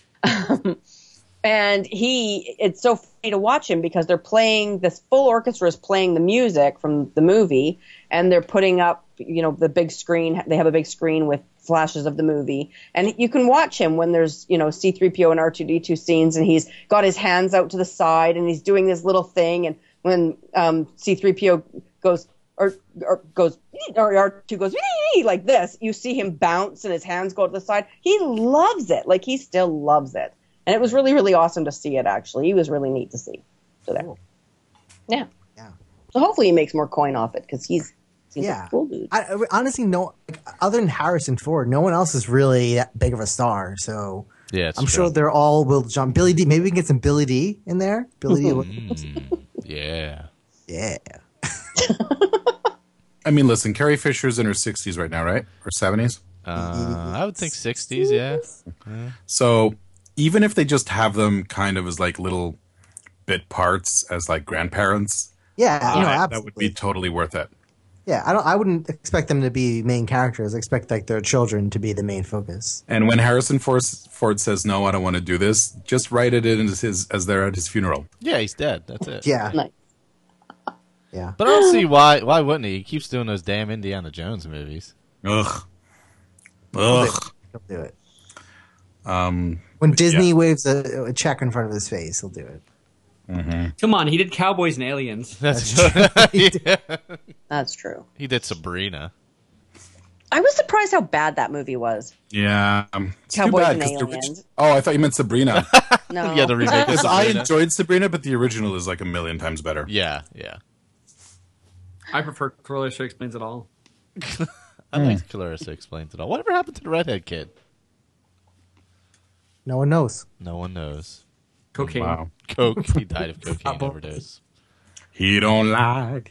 Speaker 1: And it's so funny to watch him because they're playing, this full orchestra is playing the music from the movie, and they're putting up, the big screen. They have a big screen with flashes of the movie, and you can watch him when there's, C-3PO and R2-D2 scenes, and he's got his hands out to the side, and he's doing this little thing, and when C-3PO goes, or R2 goes like this, you see him bounce and his hands go to the side. He loves it. Like, he still loves it. And it was really, really awesome to see it, actually. It was really neat to see. So there. Yeah.
Speaker 6: Yeah.
Speaker 1: So hopefully he makes more coin off it, because he's
Speaker 6: Yeah.
Speaker 1: a cool dude.
Speaker 6: I honestly, other than Harrison Ford, no one else is really that big of a star. So
Speaker 5: Yeah, it's
Speaker 6: I'm
Speaker 5: true.
Speaker 6: sure they're all will jump. Billy D. Maybe we can get some Billy D in there. Billy D.
Speaker 5: Yeah.
Speaker 6: Yeah.
Speaker 2: I mean, listen, Carrie Fisher's in her 60s right now, right? Or 70s?
Speaker 5: I would think 60s, yeah.
Speaker 2: So even if they just have them kind of as like little bit parts as like grandparents,
Speaker 6: Yeah.
Speaker 2: that would
Speaker 6: Absolutely.
Speaker 2: be totally worth it.
Speaker 6: Yeah. I wouldn't expect them to be main characters. I expect like their children to be the main focus.
Speaker 2: And when Harrison Ford says, no, I don't want to do this, just write it in as they're at his funeral.
Speaker 5: Yeah, he's dead. That's it.
Speaker 6: Yeah.
Speaker 1: Nice.
Speaker 6: Yeah.
Speaker 5: But I don't see why wouldn't he? He keeps doing those damn Indiana Jones movies.
Speaker 2: Ugh.
Speaker 6: He'll do it. When Disney waves a check in front of his face, he'll do it.
Speaker 7: Come on, he did Cowboys and Aliens.
Speaker 5: That's
Speaker 1: That's true.
Speaker 5: He did Sabrina.
Speaker 1: I was surprised how bad that movie was.
Speaker 2: Yeah. It's too
Speaker 1: Cowboys
Speaker 2: bad,
Speaker 1: and
Speaker 2: 'cause the
Speaker 1: Aliens.
Speaker 2: Oh, I thought you meant Sabrina.
Speaker 1: No.
Speaker 5: Yeah, the remake is
Speaker 2: Because I
Speaker 5: Sabrina.
Speaker 2: enjoyed Sabrina, but the original is like a million times better.
Speaker 5: Yeah, yeah.
Speaker 7: I prefer Clarissa Explains It All.
Speaker 5: I like Clarissa Explains It All. Whatever happened to the redhead kid?
Speaker 6: No one knows.
Speaker 5: No one knows.
Speaker 7: Cocaine.
Speaker 2: Wow.
Speaker 5: Coke. He died of cocaine overdose.
Speaker 2: He don't lie.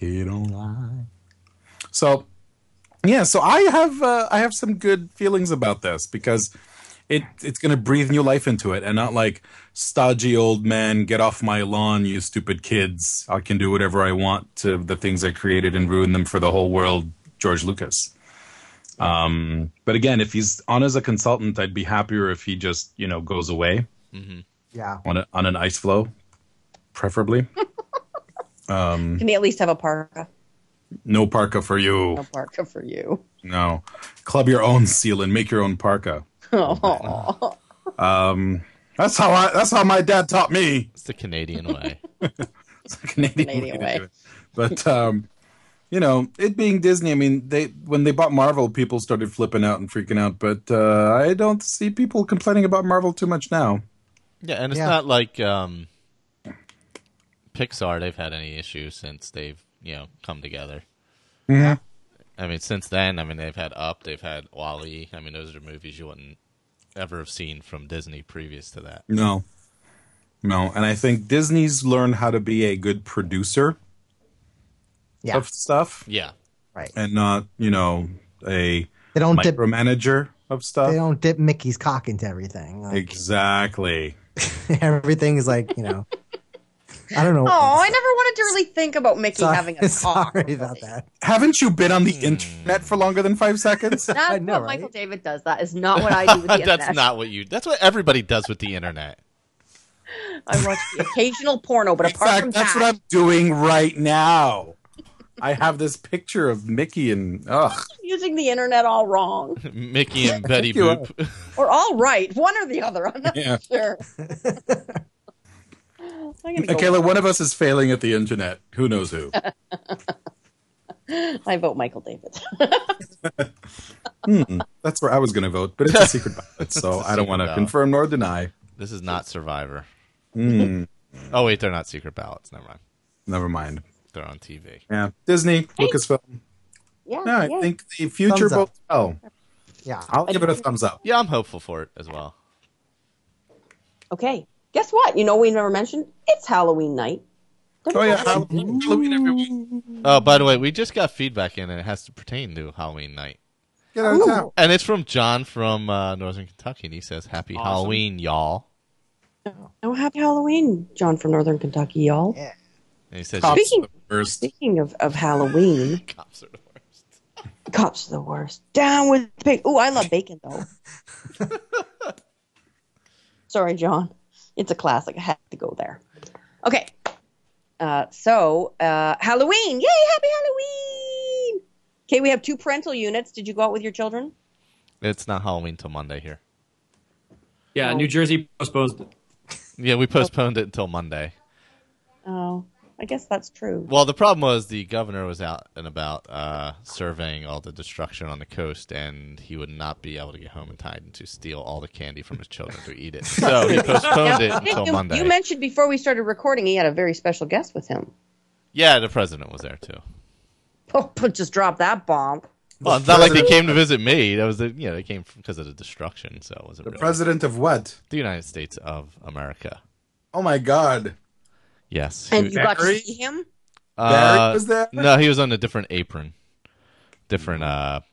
Speaker 2: So, yeah. So I have some good feelings about this because it's going to breathe new life into it, and not like stodgy old man, get off my lawn, you stupid kids. I can do whatever I want to the things I created and ruin them for the whole world, George Lucas. But again, if he's on as a consultant, I'd be happier if he just, goes away
Speaker 6: Yeah.
Speaker 2: on an ice floe, preferably.
Speaker 1: Can he at least have a parka?
Speaker 2: No parka for you.
Speaker 1: No parka for you.
Speaker 2: No. Club your own seal and make your own parka.
Speaker 1: Oh.
Speaker 2: That's how my dad taught me.
Speaker 5: It's the Canadian way.
Speaker 2: It's a Canadian
Speaker 1: way.
Speaker 2: to do it. But it being Disney, I mean, when they bought Marvel, people started flipping out and freaking out. But I don't see people complaining about Marvel too much now.
Speaker 5: Yeah, and it's not like Pixar. They've had any issues since they've come together.
Speaker 2: Yeah.
Speaker 5: I mean, since then, they've had Up, they've had WALL-E. I mean, those are movies you wouldn't ever have seen from Disney previous to that.
Speaker 2: No. And I think Disney's learned how to be a good producer of stuff.
Speaker 5: Yeah.
Speaker 6: Right.
Speaker 2: And not, a
Speaker 6: They don't dip.
Speaker 2: micromanager of stuff.
Speaker 6: They don't dip Mickey's cock into everything. Like,
Speaker 2: Exactly.
Speaker 6: everything is like, I don't know.
Speaker 1: Oh, I never wanted to really think about Mickey having a cock.
Speaker 6: Sorry about that.
Speaker 2: Haven't you been on the internet for longer than 5 seconds?
Speaker 1: That's
Speaker 6: I know,
Speaker 1: what
Speaker 6: right?
Speaker 1: Michael David does. That is not what I do with the internet.
Speaker 5: That's what everybody does with the internet.
Speaker 1: I watch the occasional porno, but
Speaker 2: In
Speaker 1: apart
Speaker 2: fact,
Speaker 1: from
Speaker 2: that's
Speaker 1: that,
Speaker 2: what I'm doing right now. I have this picture of Mickey and
Speaker 1: using the internet all wrong.
Speaker 5: Mickey and Betty
Speaker 2: you
Speaker 5: Boop.
Speaker 1: Or all right. One or the other. I'm not
Speaker 2: Yeah.
Speaker 1: sure. I'm gonna go
Speaker 2: Kayla, one of us is failing at the internet. Who knows who?
Speaker 1: I vote Michael David.
Speaker 2: That's where I was going to vote, but it's a secret ballot, so I don't want to
Speaker 5: ballot.
Speaker 2: confirm nor deny.
Speaker 5: This is not Survivor.
Speaker 2: Mm,
Speaker 5: Oh, wait, they're not secret ballots. Never mind.
Speaker 2: never mind.
Speaker 5: They're on TV.
Speaker 2: Yeah, Disney, Lucasfilm.
Speaker 1: Yeah,
Speaker 2: Yeah, I think the future
Speaker 6: Thumbs up.
Speaker 2: bodes well.
Speaker 6: Yeah.
Speaker 2: I'll give it a thumbs up.
Speaker 5: Yeah, I'm hopeful for it as well.
Speaker 1: Okay. Guess what? You know we never mentioned? It's Halloween night.
Speaker 2: Oh yeah, Halloween, everyone.
Speaker 5: Oh, by the way, we just got feedback in, and it has to pertain to Halloween night.
Speaker 2: Get out of town.
Speaker 5: And it's from John from Northern Kentucky, and he says, Happy Halloween, y'all.
Speaker 1: Oh, happy Halloween, John from Northern Kentucky, y'all.
Speaker 6: Yeah.
Speaker 5: And he says,
Speaker 2: Cops
Speaker 1: Speaking-
Speaker 2: are the worst.
Speaker 1: Speaking of Halloween,
Speaker 5: Cops are the worst.
Speaker 1: cops are the worst. Down with bacon. Oh, I love bacon, though. Sorry, John. It's a classic. I had to go there. Okay. So, Halloween. Yay, happy Halloween. Okay, we have 2 parental units. Did you go out with your children?
Speaker 5: It's not Halloween till Monday here.
Speaker 7: Yeah,
Speaker 1: Oh.
Speaker 7: New Jersey postponed.
Speaker 5: Yeah, we postponed it until Monday.
Speaker 1: Oh, I guess that's true.
Speaker 5: Well, the problem was the governor was out and about surveying all the destruction on the coast, and he would not be able to get home in time to steal all the candy from his children to eat it. So he postponed it until Monday.
Speaker 1: You mentioned before we started recording he had a very special guest with him.
Speaker 5: Yeah, the president was there too.
Speaker 1: Oh, just drop that bomb.
Speaker 5: Well, it's not like they came to visit me. That was they came because of the destruction. So it wasn't
Speaker 2: The
Speaker 5: really
Speaker 2: president of what?
Speaker 5: the United States of America.
Speaker 2: Oh my God.
Speaker 5: Yes.
Speaker 1: And
Speaker 5: He-
Speaker 1: you got to
Speaker 2: Barry?
Speaker 1: see him?
Speaker 2: Barry was there?
Speaker 5: No, he was on a different apron, different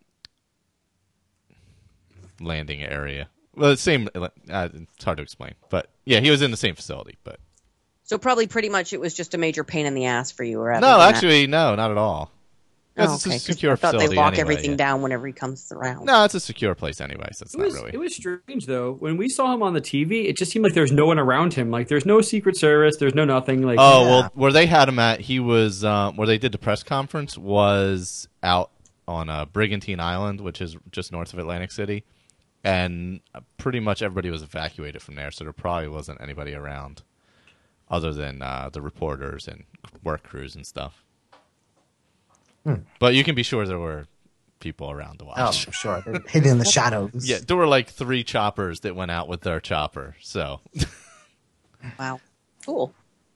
Speaker 5: landing area. Well, the same. It's hard to explain, but yeah, he was in the same facility. But
Speaker 1: So probably pretty much it was just a major pain in the ass for you. Rather
Speaker 5: no,
Speaker 1: than that.
Speaker 5: actually, no, not at all.
Speaker 1: Oh,
Speaker 5: It's
Speaker 1: okay,
Speaker 5: a
Speaker 1: 'cause
Speaker 5: secure
Speaker 1: I thought
Speaker 5: facility.
Speaker 1: they lock
Speaker 5: anyway,
Speaker 1: everything
Speaker 5: yeah.
Speaker 1: down whenever he comes around.
Speaker 5: No, it's a secure place anyway, so it's
Speaker 7: It
Speaker 5: not
Speaker 7: was,
Speaker 5: really.
Speaker 7: it was strange, though. When we saw him on the TV, it just seemed like there's no one around him. Like, there's no Secret Service, there's no nothing. Like,
Speaker 5: Oh, well, where they had him at, he was, where they did the press conference was out on Brigantine Island, which is just north of Atlantic City. And pretty much everybody was evacuated from there, so there probably wasn't anybody around other than the reporters and work crews and stuff. But you can be sure there were people around to
Speaker 6: Oh,
Speaker 5: watch.
Speaker 6: for sure. They're hidden in the shadows.
Speaker 5: Yeah, there were like 3 choppers that went out with their chopper, so...
Speaker 1: Wow. Cool.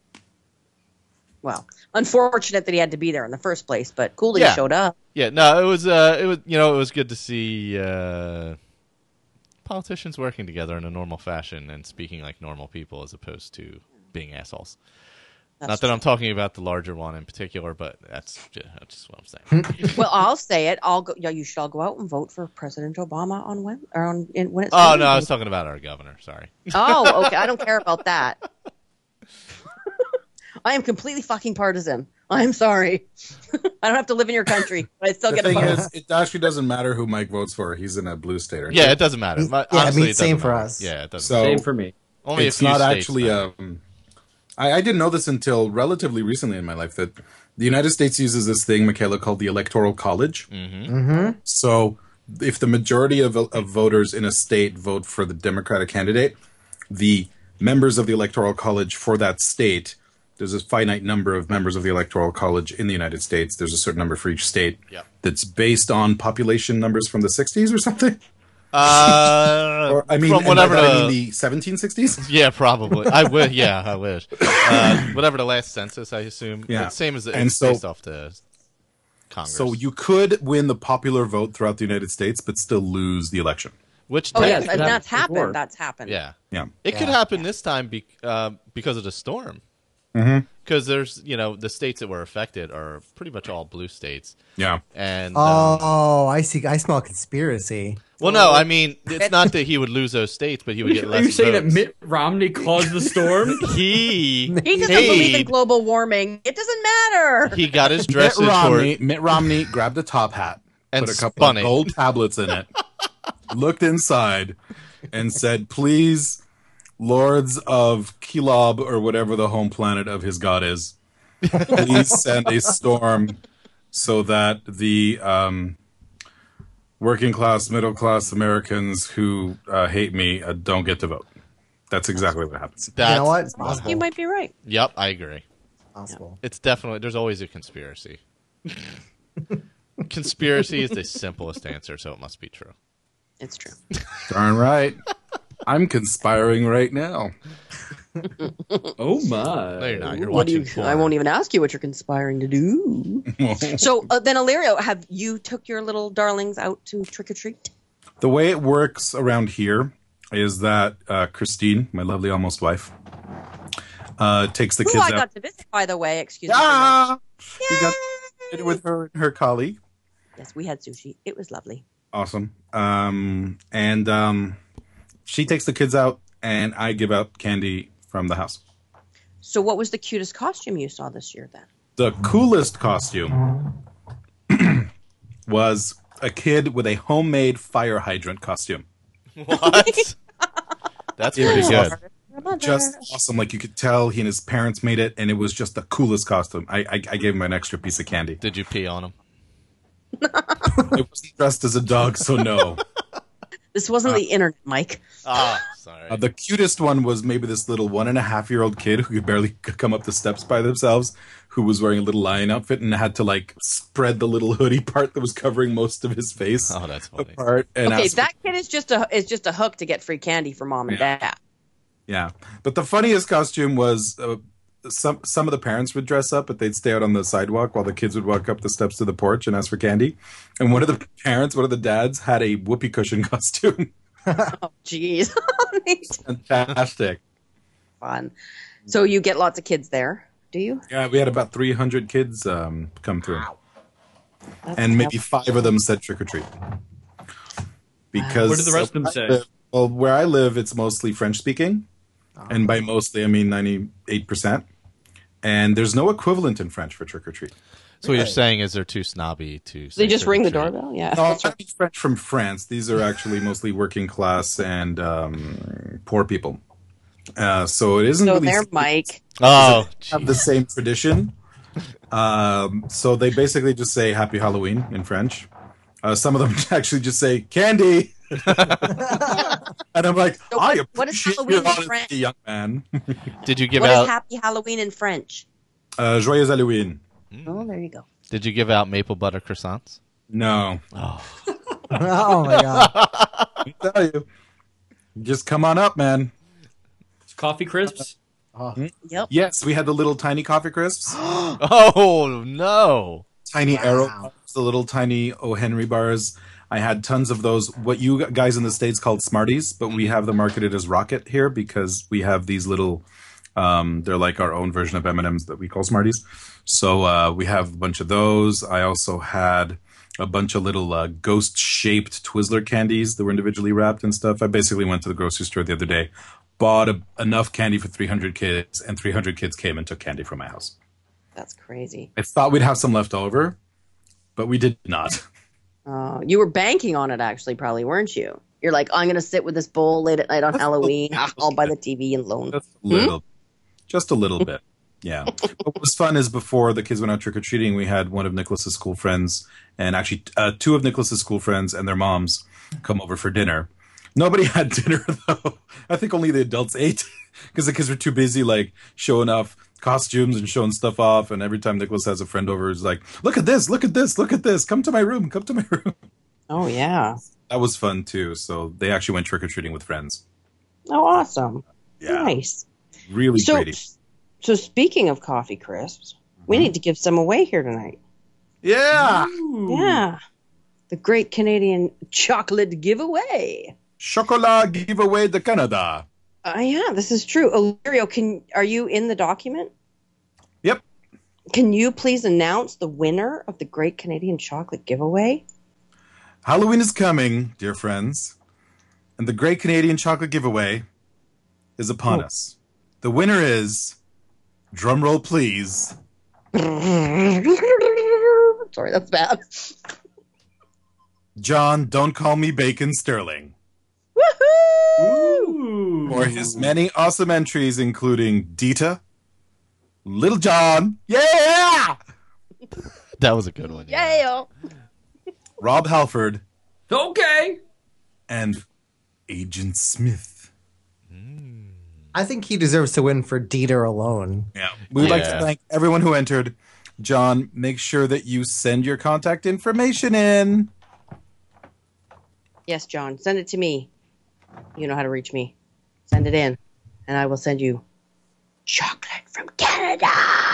Speaker 1: Well, unfortunate that he had to be there in the first place, but cool that
Speaker 5: Yeah.
Speaker 1: he showed up.
Speaker 5: Yeah, no, it was it was good to see politicians working together in a normal fashion and speaking like normal people as opposed to being assholes. Not that I'm talking about the larger one in particular, but that's just what I'm saying.
Speaker 1: Well, I'll say it. I'll go. Yeah, you should all go out and vote for President Obama on when when it's.
Speaker 5: Oh no, I was talking about our governor. Sorry.
Speaker 1: Oh, okay. I don't care about that. I am completely fucking partisan. I'm sorry. I don't have to live in your country, but I still
Speaker 2: The
Speaker 1: get a
Speaker 2: thing
Speaker 1: vote.
Speaker 2: is, it actually doesn't matter who Mike votes for. He's in a blue state. Right?
Speaker 5: Yeah, it doesn't matter. Honestly, it
Speaker 6: same
Speaker 5: doesn't
Speaker 6: for
Speaker 5: matter.
Speaker 6: us.
Speaker 5: Yeah, it doesn't.
Speaker 2: So
Speaker 7: Same for me.
Speaker 5: Only
Speaker 2: it's
Speaker 5: a few
Speaker 2: not
Speaker 5: states
Speaker 2: actually.
Speaker 5: matter.
Speaker 2: I didn't know this until relatively recently in my life that the United States uses this thing, Michaela, called the Electoral College. So if the majority of voters in a state vote for the Democratic candidate, the members of the Electoral College for that state, there's a finite number of members of the Electoral College in the United States. There's a certain number for each state.
Speaker 5: Yep.
Speaker 2: That's based on population numbers from the 60s or something. Or, I mean,
Speaker 5: from whatever
Speaker 2: the 1760s.
Speaker 5: Yeah, probably. I wish. Yeah, I wish. Whatever the last census, I assume.
Speaker 2: Yeah.
Speaker 5: It's same as
Speaker 2: And
Speaker 5: it's
Speaker 2: so-
Speaker 5: based off the Congress.
Speaker 2: So you could win the popular vote throughout the United States, but still lose the election.
Speaker 5: which
Speaker 1: Oh, yes,
Speaker 7: that
Speaker 1: and that's
Speaker 7: happened before.
Speaker 1: happened. That's happened.
Speaker 5: yeah,
Speaker 2: Yeah.
Speaker 5: it could
Speaker 6: Yeah.
Speaker 5: happen this time because of the storm. Because there's the states that were affected are pretty much all blue states,
Speaker 2: Yeah.
Speaker 5: and
Speaker 6: Oh, I see. I smell conspiracy.
Speaker 5: well, no, I mean it's not that he would lose those states, but he would get less
Speaker 7: Are you saying that
Speaker 5: votes.
Speaker 7: Mitt Romney caused the storm?
Speaker 5: He
Speaker 1: He doesn't believe in
Speaker 5: paid.
Speaker 1: global warming. It doesn't matter.
Speaker 5: He got his
Speaker 2: Mitt
Speaker 5: dressage for
Speaker 2: Mitt Romney grabbed a top hat,
Speaker 5: And
Speaker 2: put a couple
Speaker 5: spun
Speaker 2: of
Speaker 5: it.
Speaker 2: gold tablets in it, looked inside, and said, "Please, lords of Kilob or whatever the home planet of his god is, please send a storm so that the working class, middle class Americans who hate me don't get to vote." That's exactly what happens.
Speaker 6: You
Speaker 5: That's
Speaker 6: know what? It's possible.
Speaker 1: You might be right.
Speaker 5: Yep, I agree.
Speaker 6: Possible.
Speaker 5: It's definitely there's always a conspiracy. Conspiracy is the simplest answer, so it must be true.
Speaker 1: It's true.
Speaker 2: Darn right. I'm conspiring right now.
Speaker 7: Oh my!
Speaker 5: No, you're not. You're
Speaker 1: What do
Speaker 5: watching
Speaker 1: you?
Speaker 5: porn.
Speaker 1: I won't even ask you what you're conspiring to do. So then, Illyrio, have you took your little darlings out to trick or treat?
Speaker 2: The way it works around here is that Christine, my lovely almost wife, takes the
Speaker 1: Who
Speaker 2: kids
Speaker 1: I
Speaker 2: out.
Speaker 1: got to visit, by the way. Excuse me.
Speaker 2: Ah! She got
Speaker 1: Yay!
Speaker 2: it with her and her colleague.
Speaker 1: Yes, we had sushi. It was lovely.
Speaker 2: Awesome. And she takes the kids out, and I give out candy from the house.
Speaker 1: So, what was the cutest costume you saw this year? Then
Speaker 2: The coolest costume was a kid with a homemade fire hydrant costume.
Speaker 5: What? That's pretty good.
Speaker 2: Just awesome. Like you could tell he and his parents made it, and it was just the coolest costume. I gave him an extra piece of candy.
Speaker 5: Did you pee on him?
Speaker 2: It wasn't dressed as a dog, so no.
Speaker 1: this wasn't the internet, Mike.
Speaker 5: Ah, sorry.
Speaker 2: The cutest one was maybe this little 1.5-year-old kid who could barely come up the steps by themselves, who was wearing a little lion outfit and had to like spread the little hoodie part that was covering most of his face
Speaker 5: Oh, that's funny.
Speaker 2: apart. And
Speaker 1: Okay,
Speaker 2: ask-
Speaker 1: that kid is just a hook to get free candy from mom and dad.
Speaker 2: yeah. But the funniest costume was some of the parents would dress up, but they'd stay out on the sidewalk while the kids would walk up the steps to the porch and ask for candy. And one of the dads, had a whoopee cushion costume.
Speaker 1: Jeez,
Speaker 2: Fantastic.
Speaker 1: fun. So you get lots of kids there, do you?
Speaker 2: Yeah, we had about 300 kids come through.
Speaker 1: That's
Speaker 2: And maybe
Speaker 1: tough.
Speaker 2: 5 of them said trick or treat. Because
Speaker 7: What did the rest of them say?
Speaker 2: Well, where I live, it's mostly French speaking, and by mostly I mean 98%. And there's no equivalent in French for trick or treat.
Speaker 5: So what you're saying is they're too snobby to.
Speaker 1: They
Speaker 5: say
Speaker 1: just ring the
Speaker 5: trick-or-treat.
Speaker 1: doorbell. Yeah.
Speaker 2: No, I mean French from France. These are actually mostly working class and poor people. So it isn't
Speaker 1: So
Speaker 2: really
Speaker 1: there, Mike.
Speaker 5: Oh,
Speaker 2: have the same tradition. So they basically just say Happy Halloween in French. Some of them actually just say candy. And I'm like,
Speaker 1: So
Speaker 2: I
Speaker 1: what is
Speaker 2: appreciate
Speaker 1: Halloween
Speaker 2: your
Speaker 1: in
Speaker 2: honesty,
Speaker 1: French?
Speaker 2: young man.
Speaker 5: did you give
Speaker 1: What is
Speaker 5: out?
Speaker 1: Happy Halloween in French?
Speaker 2: Joyeux Halloween.
Speaker 1: Oh, there you go.
Speaker 5: Did you give out maple butter croissants?
Speaker 2: No.
Speaker 5: Oh,
Speaker 6: Oh my god.
Speaker 2: I tell you. Just come on up, man.
Speaker 7: Coffee crisps.
Speaker 1: Yep.
Speaker 2: Yes, we had the little tiny coffee crisps.
Speaker 5: oh no!
Speaker 2: Tiny
Speaker 6: Wow.
Speaker 2: arrow bars, the little tiny O. Henry bars. I had tons of those, what you guys in the States called Smarties, but we have them marketed as Rocket here because we have these little They're like our own version of M&Ms that we call Smarties. So we have a bunch of those. I also had a bunch of little ghost-shaped Twizzler candies that were individually wrapped and stuff. I basically went to the grocery store the other day, bought enough candy for 300 kids, and 300 kids came and took candy from my house.
Speaker 1: That's crazy.
Speaker 2: I thought we'd have some left over, but we did not.
Speaker 1: You were banking on it, actually, probably, weren't you? You're like, I'm going to sit with this bowl late at night on Halloween. I'll buy the TV and loan.
Speaker 2: Just a little bit. Yeah. What was fun is before the kids went out trick-or-treating, we had one of Nicholas's school friends, and actually two of Nicholas's school friends and their moms come over for dinner. Nobody had dinner, though. I think only the adults ate because the kids were too busy, like, showing off costumes and showing stuff off. And every time Nicholas has a friend over, he's like, look at this, look at this, look at this. Come to my room, come to my room.
Speaker 1: Oh, yeah.
Speaker 2: That was fun, too. So they actually went trick-or-treating with friends.
Speaker 1: Oh, awesome.
Speaker 2: Yeah.
Speaker 1: Nice.
Speaker 2: Really great.
Speaker 1: So speaking of coffee crisps, we need to give some away here tonight.
Speaker 2: Yeah.
Speaker 1: Yeah. The Great Canadian Chocolate Giveaway.
Speaker 2: Chocolat Giveaway de Canada.
Speaker 1: Yeah, this is true. Illyrio, are you in the document?
Speaker 2: Yep.
Speaker 1: Can you please announce the winner of the Great Canadian Chocolate Giveaway?
Speaker 2: Halloween is coming, dear friends, and the Great Canadian Chocolate Giveaway is upon us. The winner is, drumroll please.
Speaker 1: Sorry, that's bad.
Speaker 2: John, don't call me Bacon Sterling.
Speaker 1: Woohoo!
Speaker 2: For his many awesome entries, including Dita, Little John, yeah!
Speaker 5: That was a good one.
Speaker 1: Yeah.
Speaker 2: Rob Halford,
Speaker 7: Okay.
Speaker 2: and Agent Smith.
Speaker 6: I think he deserves to win for Dieter alone.
Speaker 2: Yeah. We would like to thank everyone who entered. John, make sure that you send your contact information in.
Speaker 1: Yes, John, send it to me. You know how to reach me. Send it in, and I will send you chocolate from Canada.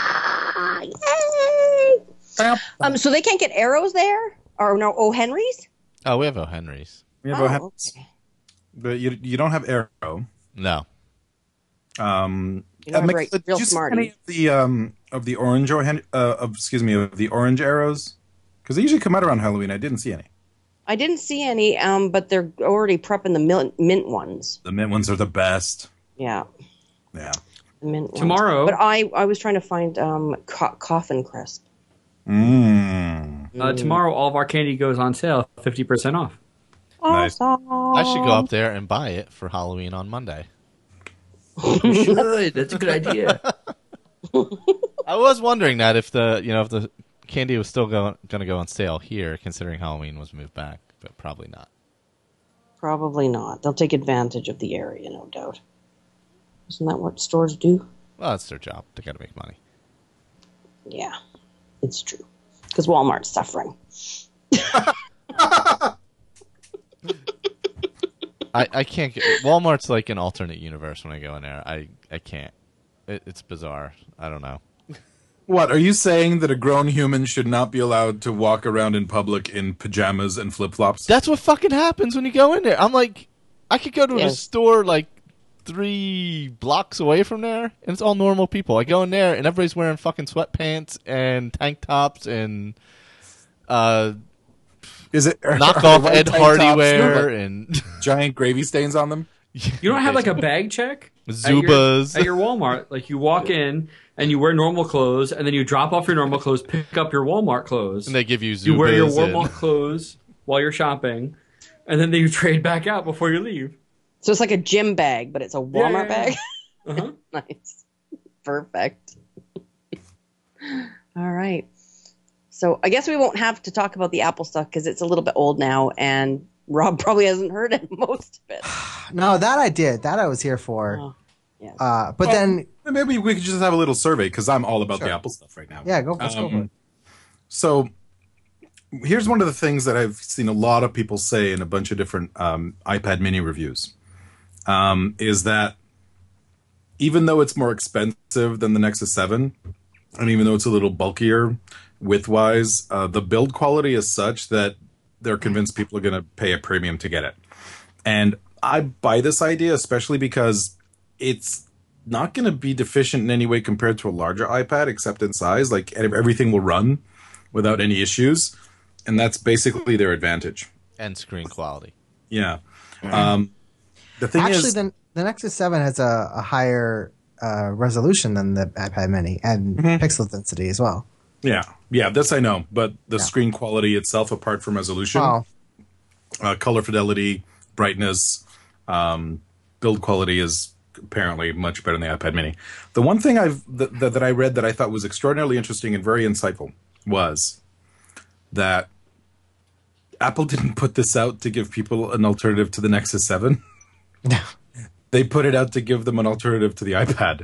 Speaker 1: Yay! So they can't get arrows there? Or no, O. Henry's?
Speaker 5: Oh, we have O. Henry's.
Speaker 2: We have
Speaker 1: Okay.
Speaker 2: But you don't have Arrow.
Speaker 5: No.
Speaker 1: You know, real
Speaker 2: did you see
Speaker 1: smart.
Speaker 2: any of the orange of the orange arrows? Because they usually come out around Halloween. I didn't see any.
Speaker 1: I didn't see any, but they're already prepping the mint ones.
Speaker 2: The mint ones are the best.
Speaker 1: Yeah.
Speaker 2: Yeah.
Speaker 1: The mint ones.
Speaker 7: Tomorrow-
Speaker 1: But I was trying to find coffin crisp.
Speaker 7: Tomorrow, all of our candy goes on sale, 50% off.
Speaker 2: Nice.
Speaker 1: Awesome.
Speaker 5: I should go up there and buy it for Halloween on Monday.
Speaker 7: You should. That's a good idea.
Speaker 5: I was wondering that if the candy was still going to go on sale here, considering Halloween was moved back, but probably not.
Speaker 1: Probably not. They'll take advantage of the area, no doubt. Isn't that what stores do?
Speaker 5: Well, that's their job. They got to make money.
Speaker 1: Yeah, it's true. Because Walmart's suffering.
Speaker 5: I can't get Walmart's like an alternate universe when I go in there. I can't. It's bizarre. I don't know.
Speaker 2: What, are you saying that a grown human should not be allowed to walk around in public in pajamas and flip-flops?
Speaker 5: That's what fucking happens when you go in there. I'm like, I could go to a
Speaker 1: Yes.
Speaker 5: store like 3 blocks away from there, and it's all normal people. I go in there, and everybody's wearing fucking sweatpants and tank tops and
Speaker 2: Is it
Speaker 5: knockoff
Speaker 2: white
Speaker 5: Ed
Speaker 2: tank
Speaker 5: Hardy
Speaker 2: tops
Speaker 5: wear
Speaker 2: with
Speaker 5: and
Speaker 2: giant gravy stains on them?
Speaker 7: You don't have like a bag check?
Speaker 5: Zubas.
Speaker 7: At your Walmart, like you walk in and you wear normal clothes, and then you drop off your normal clothes, pick up your Walmart clothes.
Speaker 5: And they give you Zubas.
Speaker 7: You wear your
Speaker 5: and-
Speaker 7: Walmart clothes while you're shopping, and then you trade back out before you leave.
Speaker 1: So it's like a gym bag, but it's a Walmart
Speaker 7: Yeah.
Speaker 1: bag?
Speaker 7: Uh-huh.
Speaker 1: Nice. Perfect. All right. So I guess we won't have to talk about the Apple stuff because it's a little bit old now, and Rob probably hasn't heard most of it.
Speaker 6: No, that I did. That I was here for.
Speaker 1: Oh, yes.
Speaker 6: But then,
Speaker 2: Maybe we could just have a little survey, because I'm all about
Speaker 6: Sure.
Speaker 2: the Apple stuff right now.
Speaker 6: yeah, let's go for it.
Speaker 2: So here's one of the things that I've seen a lot of people say in a bunch of different iPad mini reviews, is that even though it's more expensive than the Nexus 7, and even though it's a little bulkier width-wise, the build quality is such that they're convinced people are going to pay a premium to get it. And I buy this idea, especially because it's not going to be deficient in any way compared to a larger iPad, except in size. Like everything will run without any issues, and that's basically their advantage.
Speaker 5: And screen quality.
Speaker 2: Yeah. The thing
Speaker 6: Actually,
Speaker 2: is,
Speaker 6: the Nexus 7 has a higher resolution than the iPad Mini and pixel density as well.
Speaker 2: yeah, this I know, but the screen quality itself, apart from resolution,
Speaker 6: Wow.
Speaker 2: color fidelity, brightness, build quality is apparently much better than the iPad Mini. The one thing that I read that I thought was extraordinarily interesting and very insightful was that Apple didn't put this out to give people an alternative to the Nexus 7. They put it out to give them an alternative to the iPad.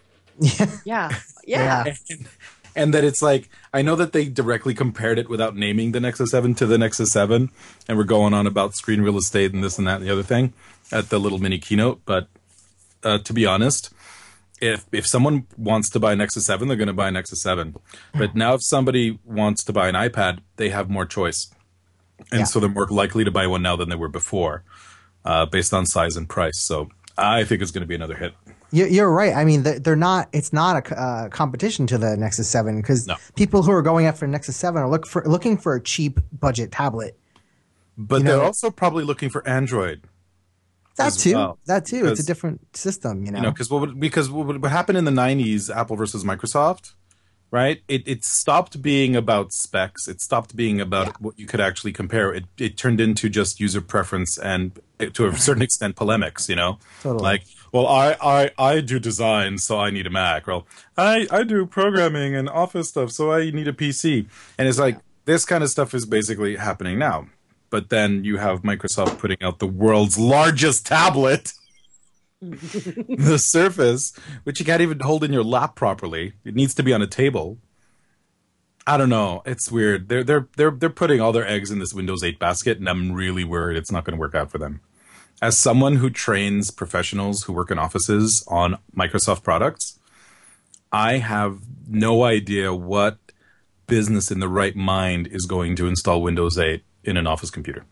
Speaker 1: Yeah.
Speaker 2: And that it's like, I know that they directly compared it without naming the Nexus 7 to the Nexus 7, and we're going on about screen real estate and this and that and the other thing at the little mini keynote. But to be honest, if someone wants to buy Nexus 7, they're going to buy Nexus 7. But now if somebody wants to buy an iPad, they have more choice. And so they're more likely to buy one now than they were before, based on size and price. So I think it's going to be another hit.
Speaker 6: You're right. I mean, they're not. It's not a competition to the Nexus 7 because people who are going after Nexus 7 are looking for a cheap budget tablet.
Speaker 2: But they're also probably looking for Android.
Speaker 6: That too.
Speaker 2: Well,
Speaker 6: It's a different system.
Speaker 2: Because what happened in the 90s, Apple versus Microsoft, right? It stopped being about specs. It stopped being about what you could actually compare. It turned into just user preference and, to a certain extent, polemics.
Speaker 6: Totally.
Speaker 2: Like, well, I do design, so I need a Mac. Well, I do programming and office stuff, so I need a PC. And it's like this kind of stuff is basically happening now. But then you have Microsoft putting out the world's largest tablet. The Surface, which you can't even hold in your lap properly. It needs to be on a table. I don't know. It's weird. They're putting all their eggs in this Windows 8 basket, and I'm really worried it's not going to work out for them. As someone who trains professionals who work in offices on Microsoft products, I have no idea what business in the right mind is going to install Windows 8 in an office computer.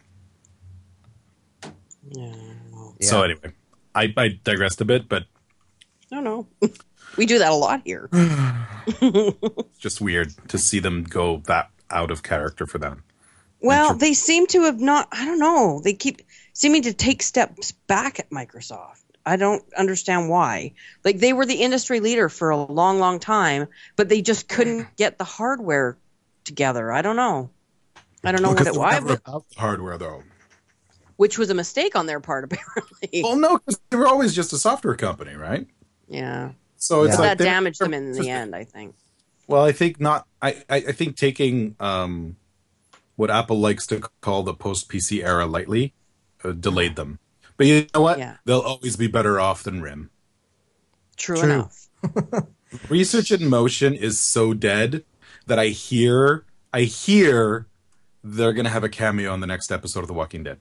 Speaker 1: Yeah.
Speaker 2: So anyway, I digressed a bit, but
Speaker 1: No. We do that a lot here.
Speaker 2: it's just weird to see them go that out of character for them.
Speaker 1: Well, they seem to have not. I don't know. They keep seeming to take steps back at Microsoft. I don't understand why. Like, they were the industry leader for a long, long time, but they just couldn't get the hardware together. I don't know. I don't know what it was.
Speaker 2: Never about the hardware, though.
Speaker 1: Which was a mistake on their part, apparently.
Speaker 2: Well, no, because they were always just a software company, right?
Speaker 1: Yeah.
Speaker 2: So it's
Speaker 1: But
Speaker 2: like
Speaker 1: that damaged them in the end, I think.
Speaker 2: Well, I think not. I think taking what Apple likes to call the post-PC era lightly delayed them. But you know what?
Speaker 1: Yeah.
Speaker 2: They'll always be better off than RIM.
Speaker 1: True enough.
Speaker 2: Research in Motion is so dead that I hear they're going to have a cameo in the next episode of The Walking Dead.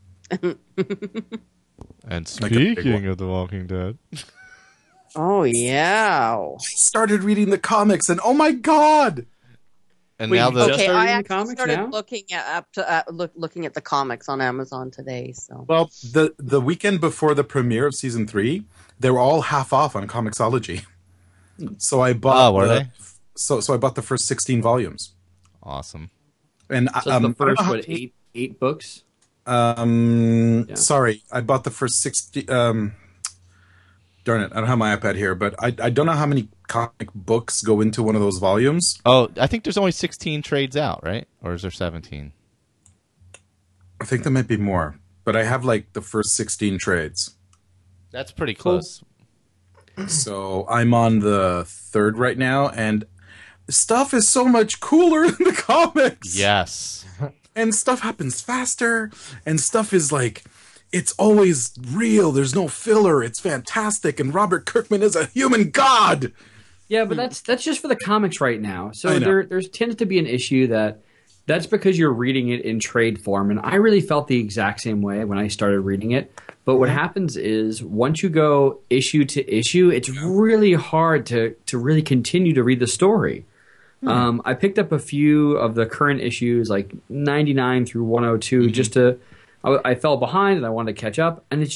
Speaker 5: And
Speaker 2: Like a big
Speaker 5: speaking
Speaker 2: one.
Speaker 5: of The Walking Dead,
Speaker 1: Oh, yeah.
Speaker 2: I started reading the comics, and oh my god!
Speaker 5: and
Speaker 7: Wait,
Speaker 5: now
Speaker 7: you
Speaker 5: the
Speaker 7: just
Speaker 1: Okay,
Speaker 7: started
Speaker 1: I
Speaker 7: reading
Speaker 1: actually
Speaker 7: comics
Speaker 1: started
Speaker 7: now?
Speaker 1: looking at the comics on Amazon today. So
Speaker 2: Well, the weekend before the premiere of season 3, they were all half off on Comixology. So I bought.
Speaker 5: were they?
Speaker 2: So I bought the first 16 volumes,
Speaker 5: awesome.
Speaker 2: and
Speaker 7: So
Speaker 2: I
Speaker 7: the
Speaker 2: don't know
Speaker 7: first,
Speaker 2: how-
Speaker 7: what, eight books?
Speaker 2: Sorry, I bought the first 60. Darn it, I don't have my iPad here, but I don't know how many comic books go into one of those volumes.
Speaker 5: Oh, I think there's only 16 trades out, right? Or is there 17?
Speaker 2: I think there might be more, but I have like the first 16 trades.
Speaker 5: That's pretty close.
Speaker 2: So I'm on the 3rd right now, and stuff is so much cooler than the comics.
Speaker 5: Yes.
Speaker 2: And stuff happens faster, and stuff is like, it's always real. There's no filler. It's fantastic, and Robert Kirkman is a human god.
Speaker 7: Yeah, but that's just for the comics right now.
Speaker 2: I
Speaker 7: So
Speaker 2: know.
Speaker 7: there's tends to be an issue that's because you're reading it in trade form, and I really felt the exact same way when I started reading it. But what happens is once you go issue to issue, it's really hard to really continue to read the story. I picked up a few of the current issues, like 99 through 102, just to. I fell behind and I wanted to catch up, and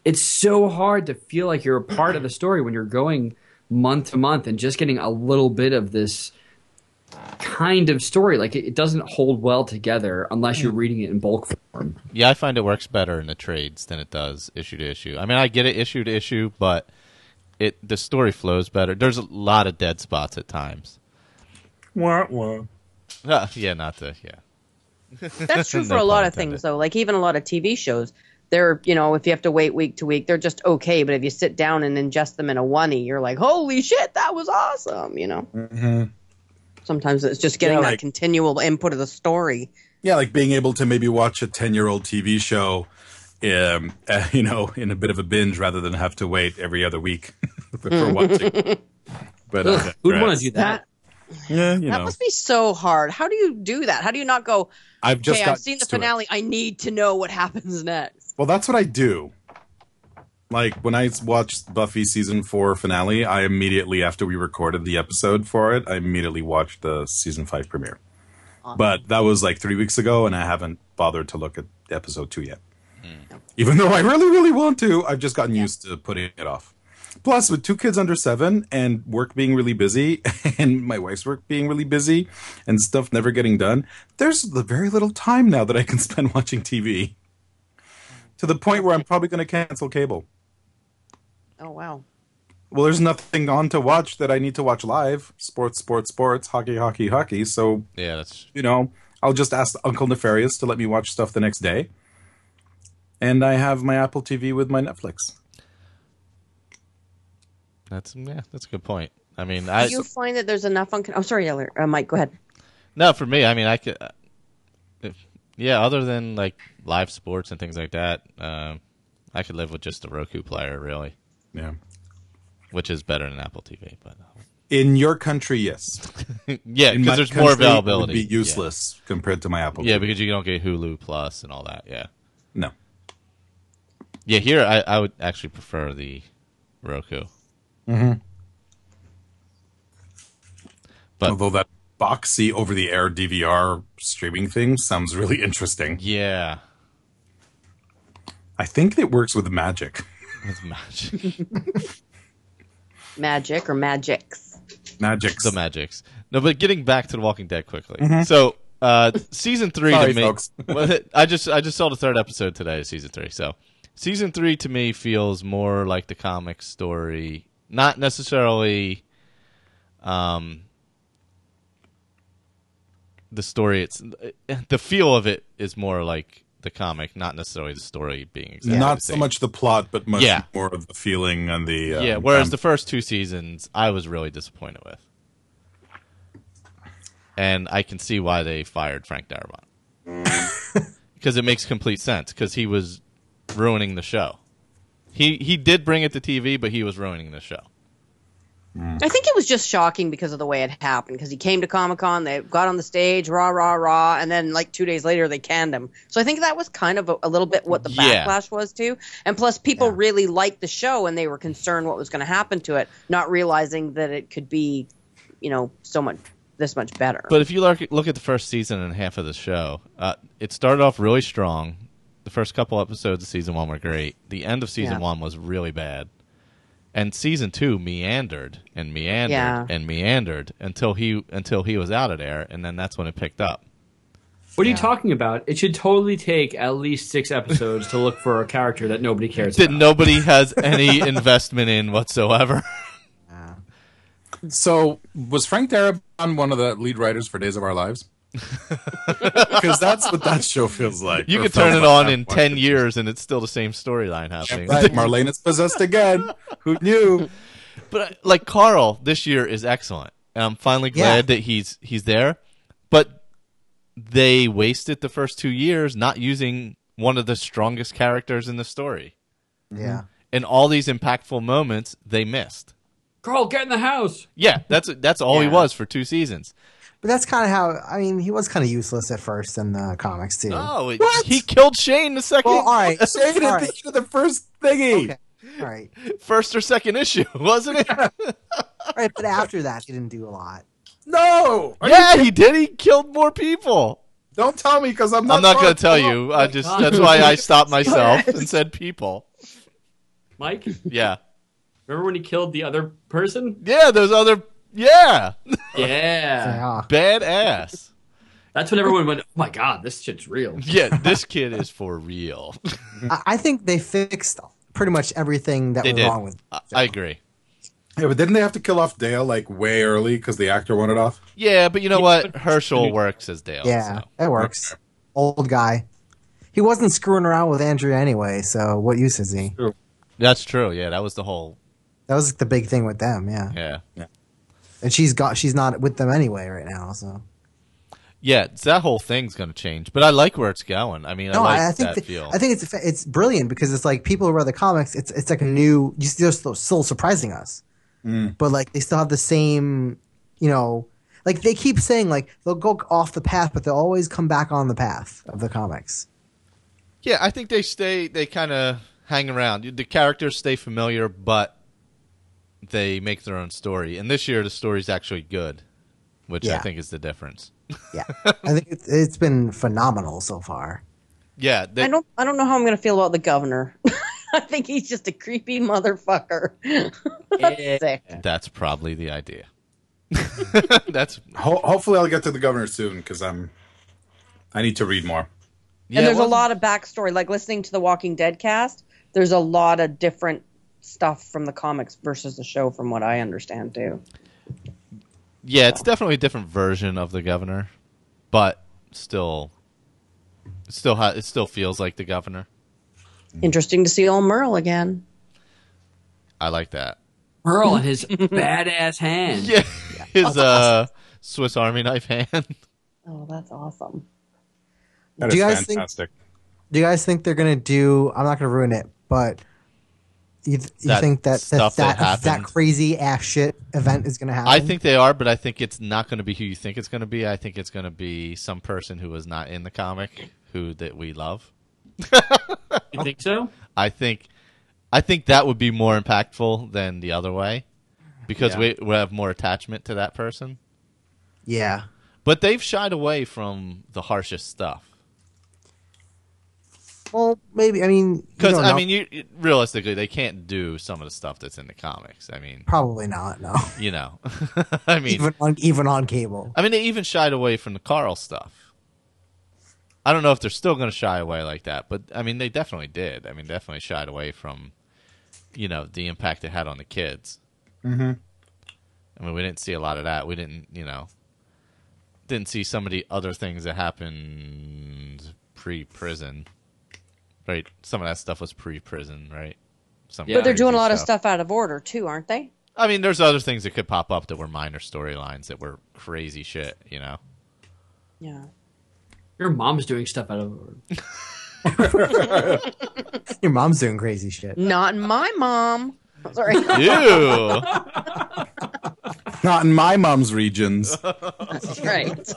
Speaker 7: it's so hard to feel like you're a part of the story when you're going month to month and just getting a little bit of this kind of story. Like it doesn't hold well together unless you're reading it in bulk form.
Speaker 5: Yeah, I find it works better in the trades than it does issue to issue. I mean, I get it issue to issue, but the story flows better. There's a lot of dead spots at times.
Speaker 2: Wah, wah.
Speaker 5: Yeah, not to, yeah.
Speaker 1: That's true for
Speaker 5: No
Speaker 1: a lot
Speaker 5: pun
Speaker 1: of things,
Speaker 5: intended.
Speaker 1: though. Like even a lot of TV shows, they're, you know, if you have to wait week to week, they're just okay. But if you sit down and ingest them in a oney, you're like, holy shit, that was awesome, you know?
Speaker 2: Mm-hmm.
Speaker 1: Sometimes it's just getting
Speaker 2: Yeah,
Speaker 1: that
Speaker 2: like-
Speaker 1: continual input of the story.
Speaker 2: Yeah, like being able to maybe watch a 10-year-old TV show, you know, in a bit of a binge rather than have to wait every other week for watching. But
Speaker 7: Ugh, who'd want to do that?
Speaker 2: Yeah, you
Speaker 1: That
Speaker 2: know,
Speaker 1: must be so hard. How do you do that? How do you not go,
Speaker 2: I've just
Speaker 1: okay,
Speaker 2: got
Speaker 1: I've seen the
Speaker 2: used to it.
Speaker 1: finale, I need to know what happens next?
Speaker 2: Well, that's what I do. Like when I watched Buffy season 4 finale, I immediately, after we recorded the episode for it, I immediately watched the season 5 premiere. But that was like 3 weeks ago, and I haven't bothered to look at episode 2 yet. Even though I really, really want to, I've just gotten used to putting it off. Plus, with 2 kids under 7 and work being really busy, and my wife's work being really busy, and stuff never getting done, there's very little time now that I can spend watching TV. To the point where I'm probably going to cancel cable.
Speaker 1: Oh, wow.
Speaker 2: Well, there's nothing on to watch that I need to watch live. Sports, sports, sports, hockey, hockey, hockey. So,
Speaker 5: Yeah, that's
Speaker 2: you know, I'll just ask Uncle Nefarious to let me watch stuff the next day. And I have my Apple TV with my Netflix.
Speaker 5: that's a good point. I mean,
Speaker 1: Do you find that there's enough on... Oh, sorry, Mike, go ahead.
Speaker 5: no, for me, I mean, I could, yeah, other than like live sports and things like that, I could live with just the Roku player, really,
Speaker 2: Yeah.
Speaker 5: which is better than Apple TV. But
Speaker 2: In your country, yes.
Speaker 5: yeah,
Speaker 2: In
Speaker 5: because
Speaker 2: my
Speaker 5: there's more
Speaker 2: country,
Speaker 5: availability.
Speaker 2: It would be useless compared to my Apple
Speaker 5: Yeah,
Speaker 2: TV.
Speaker 5: because you don't get Hulu Plus and all that. Yeah,
Speaker 2: No.
Speaker 5: yeah. Here, I would actually prefer the Roku.
Speaker 2: Mm-hmm.
Speaker 5: But-
Speaker 2: Although that boxy over-the-air DVR streaming thing sounds really interesting.
Speaker 5: Yeah,
Speaker 2: I think it works with Magic.
Speaker 5: with magic,
Speaker 1: Magic or Magics?
Speaker 2: Magic's.
Speaker 5: the magics. No, but getting back to The Walking Dead quickly. So, season 3
Speaker 2: Sorry,
Speaker 5: to me,
Speaker 2: folks.
Speaker 5: I just saw the 3rd episode today of season 3. So, season 3 to me feels more like the comic story, not necessarily the story. It's the feel of it is more like the comic, not necessarily the story being exactly
Speaker 2: Not
Speaker 5: the
Speaker 2: so
Speaker 5: same.
Speaker 2: much the plot, but much
Speaker 5: Yeah.
Speaker 2: more of the feeling and the...
Speaker 5: Yeah, whereas the first 2 seasons, I was really disappointed with. And I can see why they fired Frank Darabont. Because it makes complete sense, because he was ruining the show. He did bring it to TV, but he was ruining the show.
Speaker 1: I think it was just shocking because of the way it happened. Because he came to Comic-Con, they got on the stage, rah, rah, rah, and then like 2 days later they canned him. So I think that was kind of a little bit what the
Speaker 5: Yeah.
Speaker 1: backlash was too. And plus people really liked the show and they were concerned what was going to happen to it, not realizing that it could be, you know, this much better.
Speaker 5: But if you look at the first season and half of the show, it started off really strong. The first couple episodes of season 1 were great. The end of season 1 was really bad. And season 2 meandered and meandered
Speaker 1: Yeah.
Speaker 5: and meandered until he was out of there, and then that's when it picked up.
Speaker 7: What are you talking about? It should totally take at least 6 episodes to look for a character that nobody cares
Speaker 5: That
Speaker 7: about.
Speaker 5: nobody has any investment in whatsoever.
Speaker 2: So, was Frank Darabont one of the lead writers for Days of Our Lives? Because that's what that show feels like.
Speaker 5: You
Speaker 2: or
Speaker 5: could
Speaker 2: felt
Speaker 5: turn it
Speaker 2: like
Speaker 5: on
Speaker 2: that
Speaker 5: in
Speaker 2: point.
Speaker 5: 10 years, and it's still the same storyline happening.
Speaker 2: Right, Marlene is possessed again. Who knew?
Speaker 5: But like Carl this year is excellent. And I'm finally glad that he's there. But they wasted the first 2 years not using one of the strongest characters in the story.
Speaker 6: Yeah.
Speaker 5: And all these impactful moments they missed.
Speaker 7: Carl, get in the house!
Speaker 5: Yeah, that's all he
Speaker 1: Yeah.
Speaker 5: was for 2 seasons.
Speaker 6: But that's kind of how, I mean, he was kind of useless at first in the comics, too.
Speaker 5: Oh, he killed Shane the second
Speaker 6: Well, all right.
Speaker 2: Say it
Speaker 6: all
Speaker 2: at
Speaker 6: right.
Speaker 2: the end of the first thingy.
Speaker 6: Okay. All right.
Speaker 5: first or second issue, wasn't it?
Speaker 6: All right, but after that, he didn't do a lot.
Speaker 2: No!
Speaker 5: Yeah, he did. He killed more people.
Speaker 2: Don't tell me because I'm not
Speaker 5: I'm not going to tell
Speaker 2: going
Speaker 5: you. That's why I stopped myself and said people.
Speaker 7: Mike,
Speaker 5: Yeah.
Speaker 7: remember when he killed the other person?
Speaker 5: Yeah, those other... Yeah.
Speaker 7: Yeah.
Speaker 5: Badass.
Speaker 7: That's when everyone went, oh my god, this shit's real.
Speaker 5: Yeah, this kid is for real.
Speaker 6: I think they fixed pretty much everything that
Speaker 5: They
Speaker 6: was
Speaker 5: did.
Speaker 6: wrong with.
Speaker 5: I agree.
Speaker 2: Yeah, but didn't they have to kill off Dale like way early because the actor wanted off?
Speaker 5: Yeah, but you know what? Herschel works as Dale.
Speaker 6: Yeah,
Speaker 5: So.
Speaker 6: that works. Old guy. He wasn't screwing around with Andrea anyway, so what use is he?
Speaker 5: That's true. Yeah, that was the whole...
Speaker 6: That was the big thing with them, yeah.
Speaker 5: Yeah.
Speaker 6: And she's not with them anyway right now, so.
Speaker 5: Yeah, that whole thing's going to change. But I like where it's going. I mean,
Speaker 6: No,
Speaker 5: I
Speaker 6: I
Speaker 5: like
Speaker 6: think
Speaker 5: that feel.
Speaker 6: I think it's brilliant because it's like people who read the comics. It's like a new. They're still surprising us, but like they still have the same. Like they keep saying like they'll go off the path, but they'll always come back on the path of the comics.
Speaker 5: Yeah, I think they kind of hang around. The characters stay familiar, but they make their own story. And this year, the story's actually good, which I
Speaker 6: Yeah.
Speaker 5: think is the difference.
Speaker 6: Yeah, I think it's been phenomenal so far.
Speaker 5: Yeah,
Speaker 1: I don't know how I'm going to feel about the governor. I think he's just a creepy motherfucker. That's sick.
Speaker 5: that's probably the idea. That's
Speaker 2: Hopefully, I'll get to the governor soon because I need to read more.
Speaker 5: yeah.
Speaker 1: And there's
Speaker 5: well,
Speaker 1: a lot of backstory. Like listening to the Walking Dead cast, there's a lot of different stuff from the comics versus the show, from what I understand too.
Speaker 5: Yeah, it's definitely a different version of the governor, but it still feels like the governor.
Speaker 1: Interesting to see old Merle again.
Speaker 5: I like that.
Speaker 7: Merle and his badass hand.
Speaker 5: Yeah, his Swiss Army knife hand.
Speaker 1: Oh, that's awesome.
Speaker 2: That
Speaker 6: Do
Speaker 2: is
Speaker 6: you guys
Speaker 2: fantastic.
Speaker 6: Do you guys think they're gonna do? I'm not gonna ruin it, but you
Speaker 5: That
Speaker 6: think that
Speaker 5: stuff that
Speaker 6: that
Speaker 5: happened.
Speaker 6: crazy ass shit event is gonna happen?
Speaker 5: I think they are, but I think it's not going to be who you think it's going to be. I think it's going to be some person who was not in the comic that we love.
Speaker 7: You think so?
Speaker 5: I think that would be more impactful than the other way because we have more attachment to that person.
Speaker 6: Yeah.
Speaker 5: But they've shied away from the harshest stuff.
Speaker 6: Well, maybe. I mean,
Speaker 5: Because realistically, they can't do some of the stuff that's in the comics. I mean,
Speaker 6: probably not. No.
Speaker 5: you know, I mean,
Speaker 6: even on cable.
Speaker 5: I mean, they even shied away from the Carl stuff. I don't know if they're still going to shy away like that, but I mean, they definitely did. I mean, definitely shied away from, the impact it had on the kids.
Speaker 2: Mm-hmm.
Speaker 5: I mean, we didn't see a lot of that. We didn't see some of the other things that happened pre-prison. Right, some of that stuff was pre-prison, right? Some
Speaker 1: But they're doing a
Speaker 5: crazy
Speaker 1: lot of stuff out of order too, aren't they?
Speaker 5: I mean, there's other things that could pop up that were minor storylines that were crazy shit,
Speaker 1: Yeah.
Speaker 7: Your mom's doing stuff out of order.
Speaker 6: Your mom's doing crazy shit.
Speaker 1: Not my mom. Sorry.
Speaker 5: Ew.
Speaker 2: Not in my mom's regions.
Speaker 1: That's right.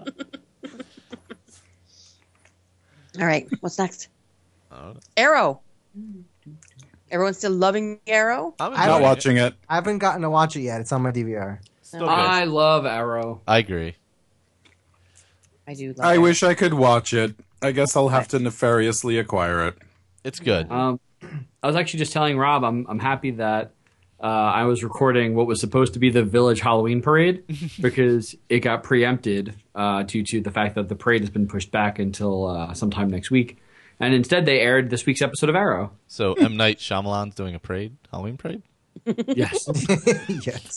Speaker 1: All right. What's next? Arrow. Everyone's still loving Arrow?
Speaker 5: I'm
Speaker 6: I
Speaker 2: Not
Speaker 5: enjoying it.
Speaker 2: watching it.
Speaker 6: I haven't gotten to watch it yet. It's on my DVR.
Speaker 5: Still good.
Speaker 7: I love Arrow.
Speaker 5: I agree.
Speaker 1: I do love
Speaker 2: I
Speaker 1: Arrow.
Speaker 2: wish I could watch it. I guess I'll have to nefariously acquire it.
Speaker 5: It's good.
Speaker 7: I was actually just telling Rob I'm happy that I was recording what was supposed to be the Village Halloween Parade because it got preempted due to the fact that the parade has been pushed back until sometime next week. And instead, they aired this week's episode of Arrow.
Speaker 5: So M. Night Shyamalan's doing a parade, Halloween parade?
Speaker 7: Yes.
Speaker 6: Yes.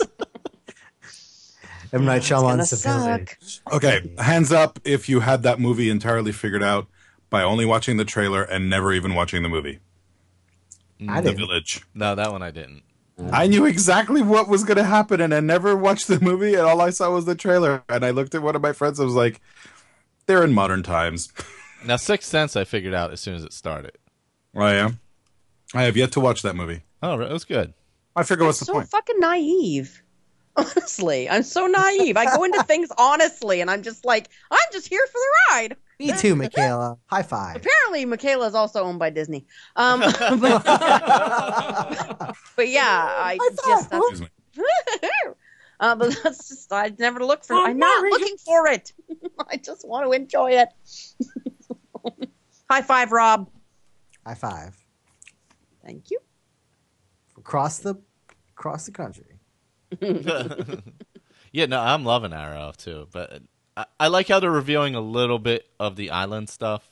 Speaker 6: M. Night
Speaker 1: It's gonna
Speaker 6: Shyamalan's superior.
Speaker 1: suck.
Speaker 2: Okay, hands up if you had that movie entirely figured out by only watching the trailer and never even watching the movie.
Speaker 6: I
Speaker 2: The
Speaker 6: didn't.
Speaker 2: Village.
Speaker 5: No, that one I didn't.
Speaker 2: I knew exactly what was going to happen, and I never watched the movie, and all I saw was the trailer. And I looked at one of my friends, and was like, they're in modern times.
Speaker 5: Now, Sixth Sense I figured out as soon as it started.
Speaker 2: I am. I have yet to watch that movie.
Speaker 5: Oh, it was good.
Speaker 2: I figure what's the
Speaker 1: So
Speaker 2: point?
Speaker 1: fucking naive. Honestly, I'm so naive. I go into things honestly, and I'm just like, I'm just here for the ride.
Speaker 6: Me too, Michaela. High five.
Speaker 1: Apparently, Michaela is also owned by Disney. But yeah,
Speaker 2: Excuse me.
Speaker 1: but that's just, I never look for. I'm not looking for it. I just want to enjoy it. High five, Rob.
Speaker 6: High five.
Speaker 1: Thank you.
Speaker 6: across the country.
Speaker 5: Yeah, no, I'm loving Arrow too, but I like how they're revealing a little bit of the island stuff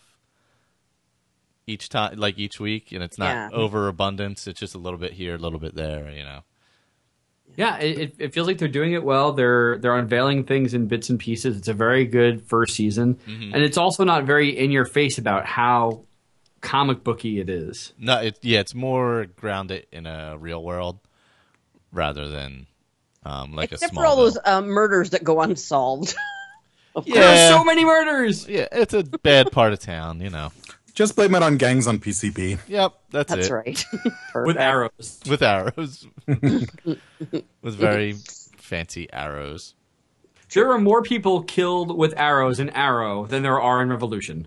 Speaker 5: each time, like each week, and it's not overabundance. It's just a little bit here, a little bit there, you know.
Speaker 7: Yeah, it feels like they're doing it well. They're unveiling things in bits and pieces. It's a very good first season, and it's also not very in your face about how comic booky it is.
Speaker 5: No, it's more grounded in a real world rather than like
Speaker 1: Except
Speaker 5: a
Speaker 1: for all
Speaker 5: Smallville.
Speaker 1: those murders that go unsolved.
Speaker 7: There are so many murders.
Speaker 5: Yeah, it's a bad part of town, you know.
Speaker 2: Just blame it on gangs on PCP.
Speaker 5: Yep, that's
Speaker 1: That's
Speaker 5: it.
Speaker 1: right.
Speaker 7: With arrows.
Speaker 5: With arrows. With very fancy arrows.
Speaker 7: There are more people killed with arrows in Arrow than there are in Revolution.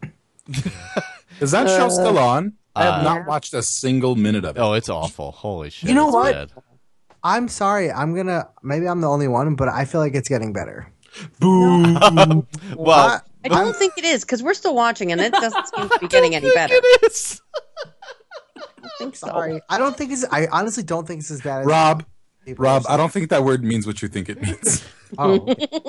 Speaker 2: Is that show still on? I have not watched a single minute of it.
Speaker 5: Oh, it's awful. Holy shit.
Speaker 6: You know
Speaker 5: it's
Speaker 6: what?
Speaker 5: bad.
Speaker 6: I'm sorry. Maybe I'm the only one, but I feel like it's getting better.
Speaker 5: Well,
Speaker 1: I don't think it is because we're still watching and it doesn't seem to be getting any better.
Speaker 5: it is.
Speaker 1: I don't think so.
Speaker 6: Sorry. I honestly don't think it's as bad as
Speaker 2: Rob,
Speaker 6: people
Speaker 2: Rob,
Speaker 6: are
Speaker 2: I don't think that word means what you think it means.
Speaker 6: saying.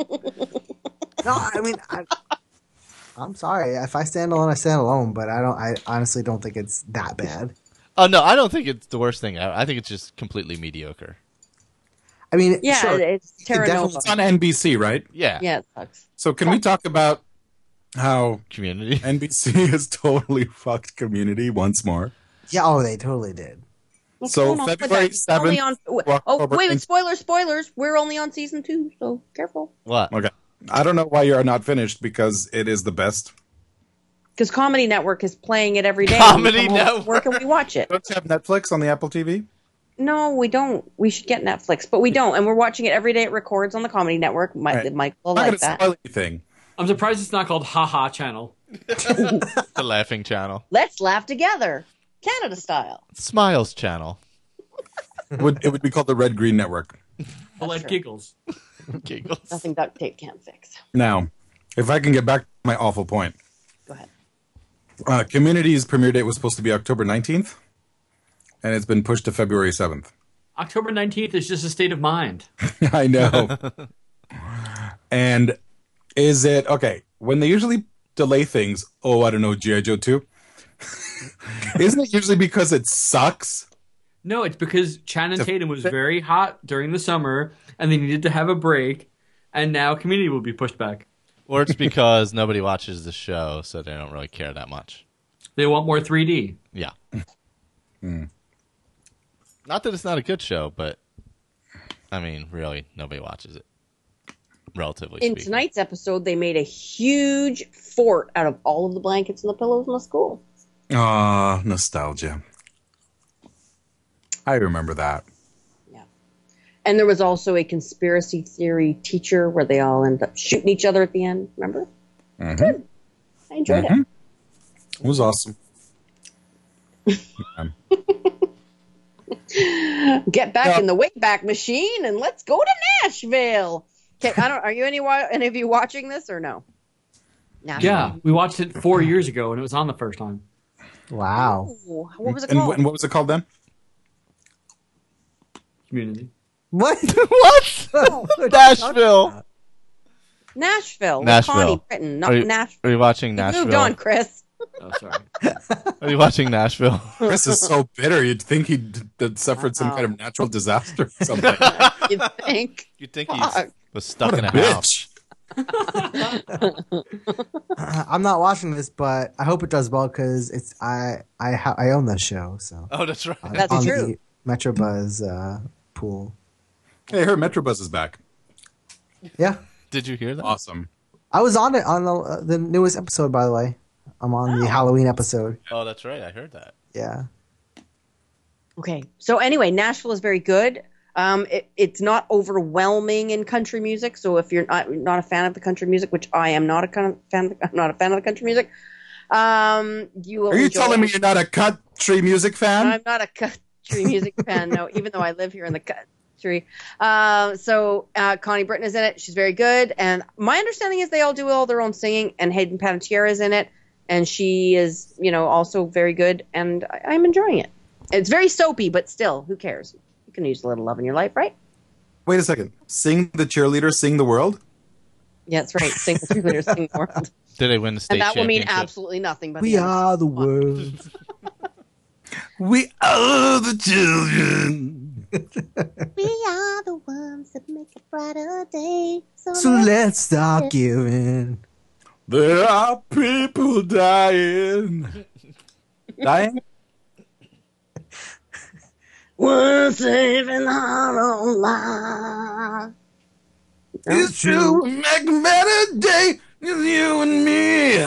Speaker 6: No, I mean, I'm sorry. If I stand alone, I stand alone. But I honestly don't think it's that bad.
Speaker 5: Oh, no, I don't think it's the worst thing. I think it's just completely mediocre.
Speaker 6: I mean,
Speaker 1: Yeah,
Speaker 6: sure,
Speaker 1: it's Terra
Speaker 6: definitely-
Speaker 1: Nova.
Speaker 2: It's on NBC, right?
Speaker 5: Yeah.
Speaker 1: Yeah, it sucks.
Speaker 2: So can we talk about how
Speaker 5: Community.
Speaker 2: NBC has totally fucked Community once more?
Speaker 6: yeah. Oh, they totally did.
Speaker 1: What's
Speaker 2: So
Speaker 1: going on with
Speaker 2: February
Speaker 1: that? Only
Speaker 2: 7th,
Speaker 1: on,
Speaker 2: October
Speaker 1: wait,
Speaker 2: 9th.
Speaker 1: spoilers. We're only on season 2, so careful.
Speaker 5: What?
Speaker 2: Okay. I don't know why you're not finished because it is the best.
Speaker 1: Because Comedy Network is playing it every day.
Speaker 5: Comedy
Speaker 1: When we come home from
Speaker 5: Network.
Speaker 1: work and we watch it.
Speaker 2: Don't you have Netflix on the Apple TV?
Speaker 1: No, we don't. We should get Netflix, but we don't. And we're watching it every day. It records on the Comedy Network.
Speaker 2: Right.
Speaker 1: Mike will
Speaker 2: I'm not
Speaker 1: like
Speaker 2: going to
Speaker 1: that.
Speaker 2: spoil anything.
Speaker 7: I'm surprised it's not called Ha Ha Channel.
Speaker 5: The Laughing Channel.
Speaker 1: Let's laugh together, Canada style.
Speaker 5: Smiles Channel.
Speaker 2: It would be called the Red Green Network.
Speaker 7: Like
Speaker 1: true.
Speaker 7: giggles.
Speaker 5: Giggles.
Speaker 1: Nothing duct tape can't fix.
Speaker 2: Now, if I can get back to my awful point.
Speaker 1: Go ahead.
Speaker 2: Community's premiere date was supposed to be October 19th, and it's been pushed to February 7th.
Speaker 7: October 19th is just a state of mind.
Speaker 2: I know. And is it, okay, when they usually delay things, I don't know, G.I. Joe 2? Isn't it usually because it sucks?
Speaker 7: No, it's because Channing Tatum was very hot during the summer, and they needed to have a break, and now Community will be pushed back.
Speaker 5: Or it's because nobody watches the show, so they don't really care that much.
Speaker 7: They want more 3D.
Speaker 5: Yeah. Not that it's not a good show, but I mean, really, nobody watches it. Relatively
Speaker 1: In
Speaker 5: speaking.
Speaker 1: tonight's episode, they made a huge fort out of all of the blankets and the pillows in the school.
Speaker 2: Ah, nostalgia. I remember that.
Speaker 1: Yeah. And there was also a conspiracy theory teacher where they all end up shooting each other at the end. Remember? Good. I enjoyed it.
Speaker 2: It was awesome.
Speaker 1: Get back in the Wayback Machine and let's go to Nashville. Okay, are you any of you watching this or no? Nashville.
Speaker 7: Yeah, we watched it 4 years ago, and it was on the first time.
Speaker 6: Wow.
Speaker 1: Ooh, what was it
Speaker 2: And,
Speaker 1: called?
Speaker 2: and what was it called then?
Speaker 7: Community.
Speaker 6: What?
Speaker 5: What? Nashville.
Speaker 1: Nashville. With
Speaker 5: Nashville.
Speaker 1: Connie Britton, not
Speaker 5: Are you,
Speaker 1: Nashville.
Speaker 5: are you watching
Speaker 1: Moved
Speaker 5: Nashville?
Speaker 1: on, Chris.
Speaker 7: Oh, sorry.
Speaker 5: Are you watching Nashville?
Speaker 2: Chris is so bitter. You'd think he'd suffered some kind of natural disaster or something.
Speaker 1: You think?
Speaker 5: You'd think he
Speaker 1: Fuck.
Speaker 5: was stuck
Speaker 2: What
Speaker 5: in
Speaker 2: a
Speaker 5: a house.
Speaker 2: bitch.
Speaker 6: I'm not watching this, but I hope it does well because it's I own this show, so
Speaker 5: Oh, that's right.
Speaker 1: That's
Speaker 6: on
Speaker 1: true.
Speaker 6: the Metrobuzz pool.
Speaker 2: Hey, her Metrobus is back.
Speaker 6: Yeah,
Speaker 5: Did you hear that?
Speaker 2: Awesome.
Speaker 6: I was on it on the newest episode. By the way, I'm on the Halloween episode.
Speaker 5: Oh, that's right. I heard that.
Speaker 6: Yeah.
Speaker 1: Okay. So anyway, Nashville is very good. It's not overwhelming in country music. So if you're not a fan of the country music, which I am not I'm not a fan of the country music. You will
Speaker 2: Are you
Speaker 1: enjoy
Speaker 2: telling
Speaker 1: it.
Speaker 2: me you're not a country music fan?
Speaker 1: I'm not a country music fan, no, even though I live here in the country. So Connie Britton is in it. She's very good. And my understanding is they all do all their own singing, and Hayden Panettiere is in it. And she is, also very good. And I'm enjoying it. It's very soapy, but still, who cares? can use a little love in your life, right?
Speaker 2: Wait a second. Sing the cheerleader, sing the world?
Speaker 1: Yeah, that's right. Sing the cheerleaders, sing the world.
Speaker 5: Did they win the state
Speaker 1: And that will mean
Speaker 5: championship?
Speaker 1: absolutely nothing. But
Speaker 6: We are the world.
Speaker 2: We are the children.
Speaker 1: We are the ones that make a brighter day.
Speaker 6: So let's stop giving.
Speaker 2: There are people dying. Dying?
Speaker 1: We're saving our own lives.
Speaker 2: It's true. Make a better day with you and me.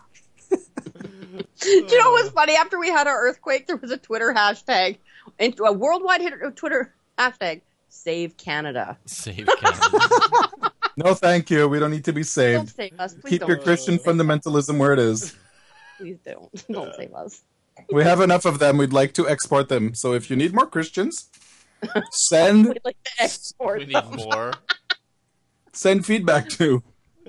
Speaker 1: Do you know what's funny? After we had our earthquake, there was a Twitter hashtag, a worldwide Twitter hashtag, Save Canada.
Speaker 5: Save Canada.
Speaker 2: No, thank you. We don't need to be
Speaker 1: Don't
Speaker 2: saved.
Speaker 1: save us. Please
Speaker 2: Keep
Speaker 1: don't
Speaker 2: your Christian fundamentalism where it is.
Speaker 1: Please don't. Don't save us.
Speaker 2: We have enough of them. We'd like to export them. So if you need more Christians, send
Speaker 1: We'd like to export
Speaker 5: We need
Speaker 1: them.
Speaker 5: more.
Speaker 2: send feedback to.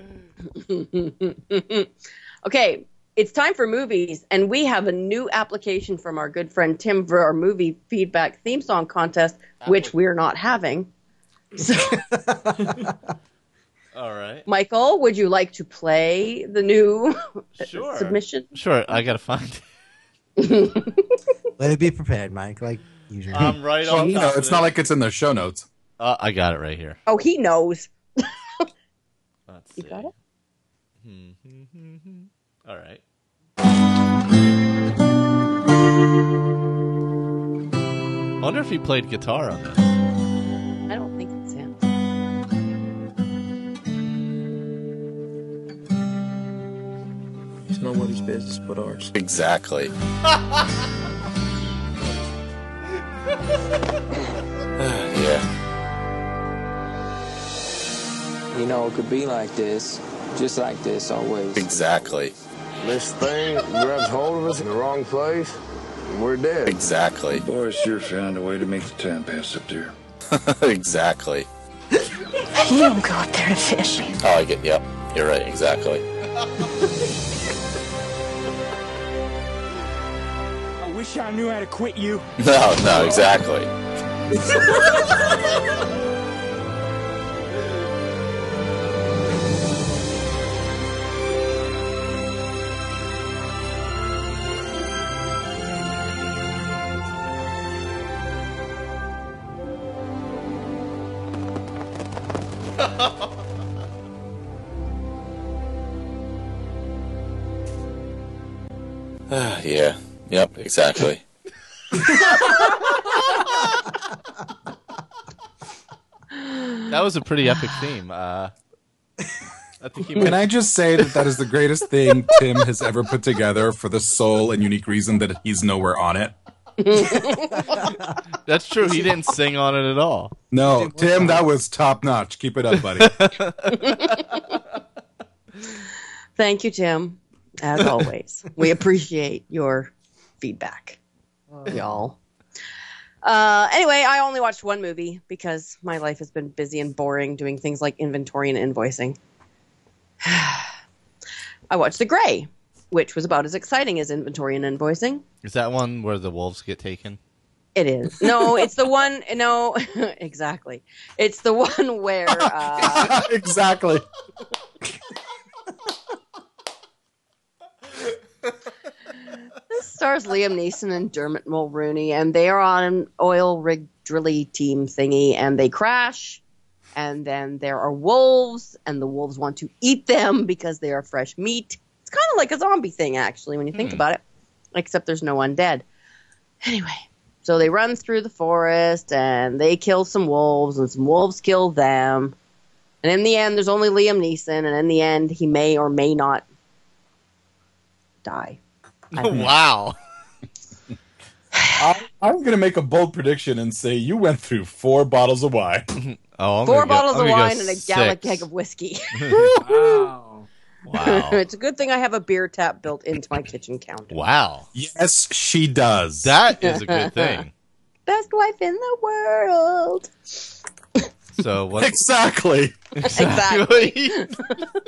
Speaker 1: Okay, it's time for movies, and we have a new application from our good friend Tim for our movie feedback theme song contest, which we're not having. So,
Speaker 5: All right.
Speaker 1: Michael, would you like to play the new
Speaker 5: Sure.
Speaker 1: submission?
Speaker 5: Sure, I gotta find it.
Speaker 6: Let it be prepared, Mike, like usually.
Speaker 5: I'm right
Speaker 2: Well,
Speaker 5: on
Speaker 2: you know,
Speaker 5: top
Speaker 2: it's
Speaker 5: of
Speaker 2: not
Speaker 5: it.
Speaker 2: like it's in the show notes.
Speaker 5: I got it right here.
Speaker 1: Oh, he knows.
Speaker 5: Let's
Speaker 1: You
Speaker 5: see.
Speaker 1: got it?
Speaker 5: All right. I wonder if he played guitar on this.
Speaker 1: I don't think it's him.
Speaker 8: It's nobody's business but ours.
Speaker 4: Exactly. Yeah.
Speaker 8: You know, it could be like this, just like this always.
Speaker 4: Exactly.
Speaker 9: This thing grabs hold of us in the wrong place, and we're dead.
Speaker 4: Exactly.
Speaker 10: Boys sure found a way to make the time pass up there.
Speaker 4: Exactly.
Speaker 3: You don't go up there to fish.
Speaker 4: Oh, I get. Yep. You're right. Exactly.
Speaker 11: I wish I knew how to quit you.
Speaker 4: No. No. Exactly. Yeah. Yep. Exactly.
Speaker 5: That was a pretty epic theme. I think he
Speaker 2: Can I just say that that is the greatest thing Tim has ever put together for the sole and unique reason that he's nowhere on it?
Speaker 5: That's true. He didn't sing on it at all.
Speaker 2: No, Tim, that was top notch. Keep it up, buddy.
Speaker 1: Thank you, Tim. As always, we appreciate your feedback, y'all. Anyway, I only watched one movie because my life has been busy and boring doing things like inventory and invoicing. I watched The Grey, which was about as exciting as inventory and invoicing.
Speaker 5: Is that one where the wolves get taken?
Speaker 1: It is. No, it's the one. No, exactly. It's the one where.
Speaker 2: Exactly.
Speaker 1: This stars Liam Neeson and Dermot Mulroney, and they are on an oil rig drilly team thingy, and they crash. And then there are wolves, and the wolves want to eat them because they are fresh meat. It's kind of like a zombie thing, actually, when you think about it, except there's no undead. Anyway, so they run through the forest, and they kill some wolves, and some wolves kill them. And in the end, there's only Liam Neeson, and in the end, he may or may not die.
Speaker 5: Wow.
Speaker 2: I'm going to make a bold prediction and say you went through 4 bottles of wine.
Speaker 5: Oh, I'm
Speaker 1: 4
Speaker 5: gonna go-
Speaker 1: bottles
Speaker 5: I'm
Speaker 1: of
Speaker 5: gonna go
Speaker 1: wine and a gallon
Speaker 5: 6.
Speaker 1: keg of whiskey.
Speaker 7: Wow.
Speaker 5: Wow.
Speaker 1: It's a good thing I have a beer tap built into my kitchen counter.
Speaker 5: Wow.
Speaker 2: Yes, she does.
Speaker 5: That is a good thing.
Speaker 1: Best wife in the world.
Speaker 5: So what?
Speaker 2: Exactly.
Speaker 1: Exactly.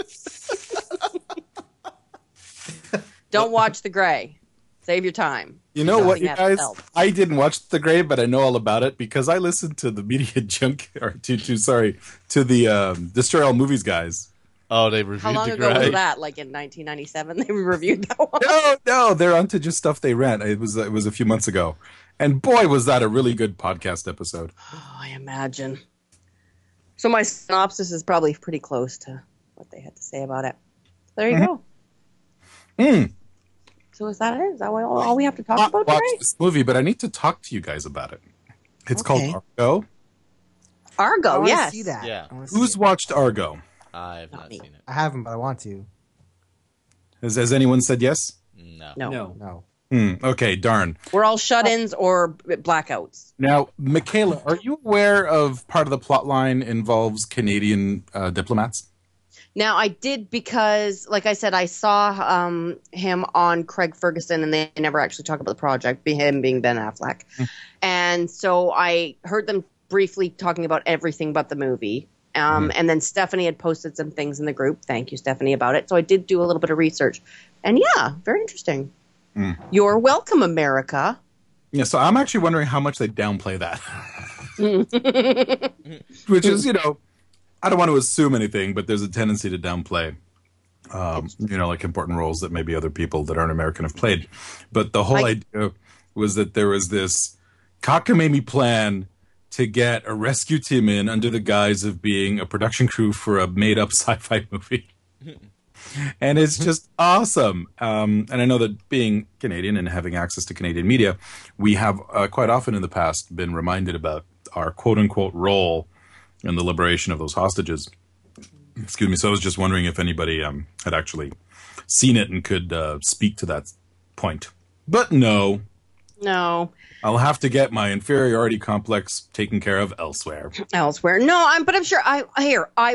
Speaker 1: Don't watch The Grey. Save your time.
Speaker 2: You know what, you
Speaker 1: Nothing
Speaker 2: guys?
Speaker 1: else.
Speaker 2: I didn't watch The Grave, but I know all about it because I listened to the Media Junk, or to the Destroy All Movies guys.
Speaker 5: Oh, they reviewed
Speaker 1: How long
Speaker 5: the
Speaker 1: ago was
Speaker 5: Grey.
Speaker 1: that? Like in 1997, they reviewed that one.
Speaker 2: No, they're onto just stuff they rent. It was a few months ago, and boy, was that a really good podcast episode.
Speaker 1: Oh, I imagine. So my synopsis is probably pretty close to what they had to say about it. There you go.
Speaker 2: Mm.
Speaker 1: So is that it? Is that all we have to talk about
Speaker 2: Watch
Speaker 1: today?
Speaker 2: this movie, but I need to talk to you guys about it. It's
Speaker 1: Okay.
Speaker 2: called Argo.
Speaker 6: I
Speaker 1: Argo,
Speaker 6: want
Speaker 1: yes.
Speaker 6: to see that.
Speaker 5: Yeah.
Speaker 6: I wanna see
Speaker 2: Who's
Speaker 6: it.
Speaker 2: watched Argo?
Speaker 5: I've
Speaker 1: Not
Speaker 5: not
Speaker 1: me.
Speaker 5: seen it.
Speaker 6: I haven't, but I want to.
Speaker 2: Has anyone said yes?
Speaker 5: No.
Speaker 7: No.
Speaker 6: No.
Speaker 2: Okay, darn.
Speaker 1: We're all shut-ins or blackouts.
Speaker 2: Now, Michaela, are you aware of part of the plot line involves Canadian diplomats?
Speaker 1: Now, I did because, like I said, I saw him on Craig Ferguson, and they never actually talk about the project, him being Ben Affleck. And so I heard them briefly talking about everything but the movie. And then Stephanie had posted some things in the group. Thank you, Stephanie, about it. So I did do a little bit of research. And yeah, very interesting. You're welcome, America.
Speaker 2: Yeah, so I'm actually wondering how much they downplay that. Which is, I don't want to assume anything, but there's a tendency to downplay, like important roles that maybe other people that aren't American have played. But the whole idea was that there was this cockamamie plan to get a rescue team in under the guise of being a production crew for a made-up sci-fi movie. And it's just awesome. And I know that being Canadian and having access to Canadian media, we have quite often in the past been reminded about our quote-unquote role in the liberation of those hostages. Excuse me. So I was just wondering if anybody had actually seen it and could speak to that point. But no.
Speaker 1: No.
Speaker 2: I'll have to get my inferiority complex taken care of elsewhere.
Speaker 1: No, I'm sure I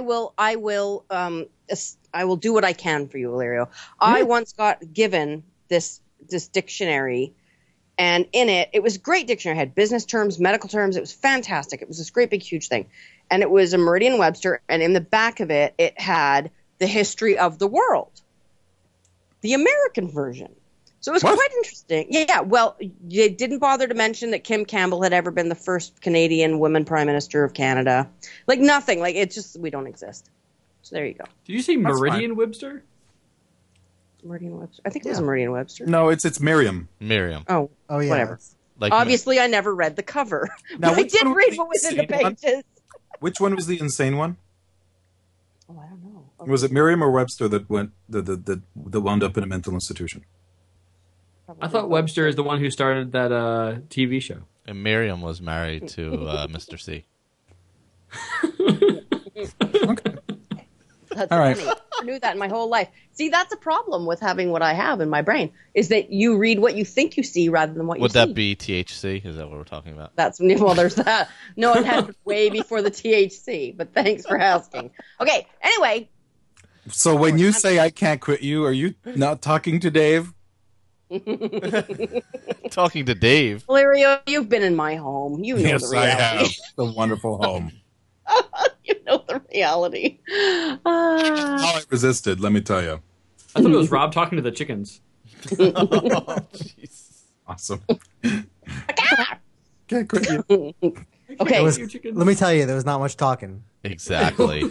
Speaker 1: will do what I can for you, Illyrio. I once got given this dictionary, and in it was a great dictionary. It had business terms, medical terms. It was fantastic. It was this great big huge thing. And it was a Merriam-Webster, and in the back of it, it had the history of the world, the American version. So it was quite interesting. Yeah, well, they didn't bother to mention that Kim Campbell had ever been the first Canadian woman Prime Minister of Canada. Like, nothing. Like, it's just, we don't exist. So there you go.
Speaker 7: Did you say Meridian-Webster?
Speaker 1: Meridian-Webster. I think it was Meridian-Webster.
Speaker 2: No, it's Merriam.
Speaker 5: Miriam.
Speaker 1: Oh,
Speaker 6: yeah.
Speaker 1: whatever.
Speaker 5: Like
Speaker 1: Obviously, I never read the cover.
Speaker 2: Now,
Speaker 1: But I
Speaker 2: which
Speaker 1: did
Speaker 2: one was
Speaker 1: read
Speaker 2: the
Speaker 1: what was in the
Speaker 2: insane one?
Speaker 1: pages.
Speaker 2: Which one was the insane one?
Speaker 1: Oh, I don't know.
Speaker 2: Was it Merriam or Webster that wound up in a mental institution?
Speaker 7: I thought Webster is the one who started that TV show.
Speaker 5: And Miriam was married to Mr. C.
Speaker 1: That's
Speaker 2: All right.
Speaker 1: funny. I knew that in my whole life. See, that's a problem with having what I have in my brain, is that you read what you think you see rather than what you
Speaker 5: Would
Speaker 1: see.
Speaker 5: that be THC? Is that what we're talking about?
Speaker 1: Well, there's that. No, it happened way before the THC, but thanks for asking. Okay, anyway.
Speaker 2: So when you say I can't quit you, are you not talking to Dave?
Speaker 5: Talking to Dave.
Speaker 1: Valerio, you've been in my home. You know
Speaker 2: Yes,
Speaker 1: the
Speaker 2: I
Speaker 1: reality.
Speaker 2: have. The wonderful home.
Speaker 1: You know the reality.
Speaker 2: How I resisted, let me tell you.
Speaker 7: I thought it was Rob talking to the chickens.
Speaker 5: Oh, jeez.
Speaker 2: Awesome. Can't quit you.
Speaker 1: Okay.
Speaker 6: Let me tell you, there was not much talking.
Speaker 5: Exactly.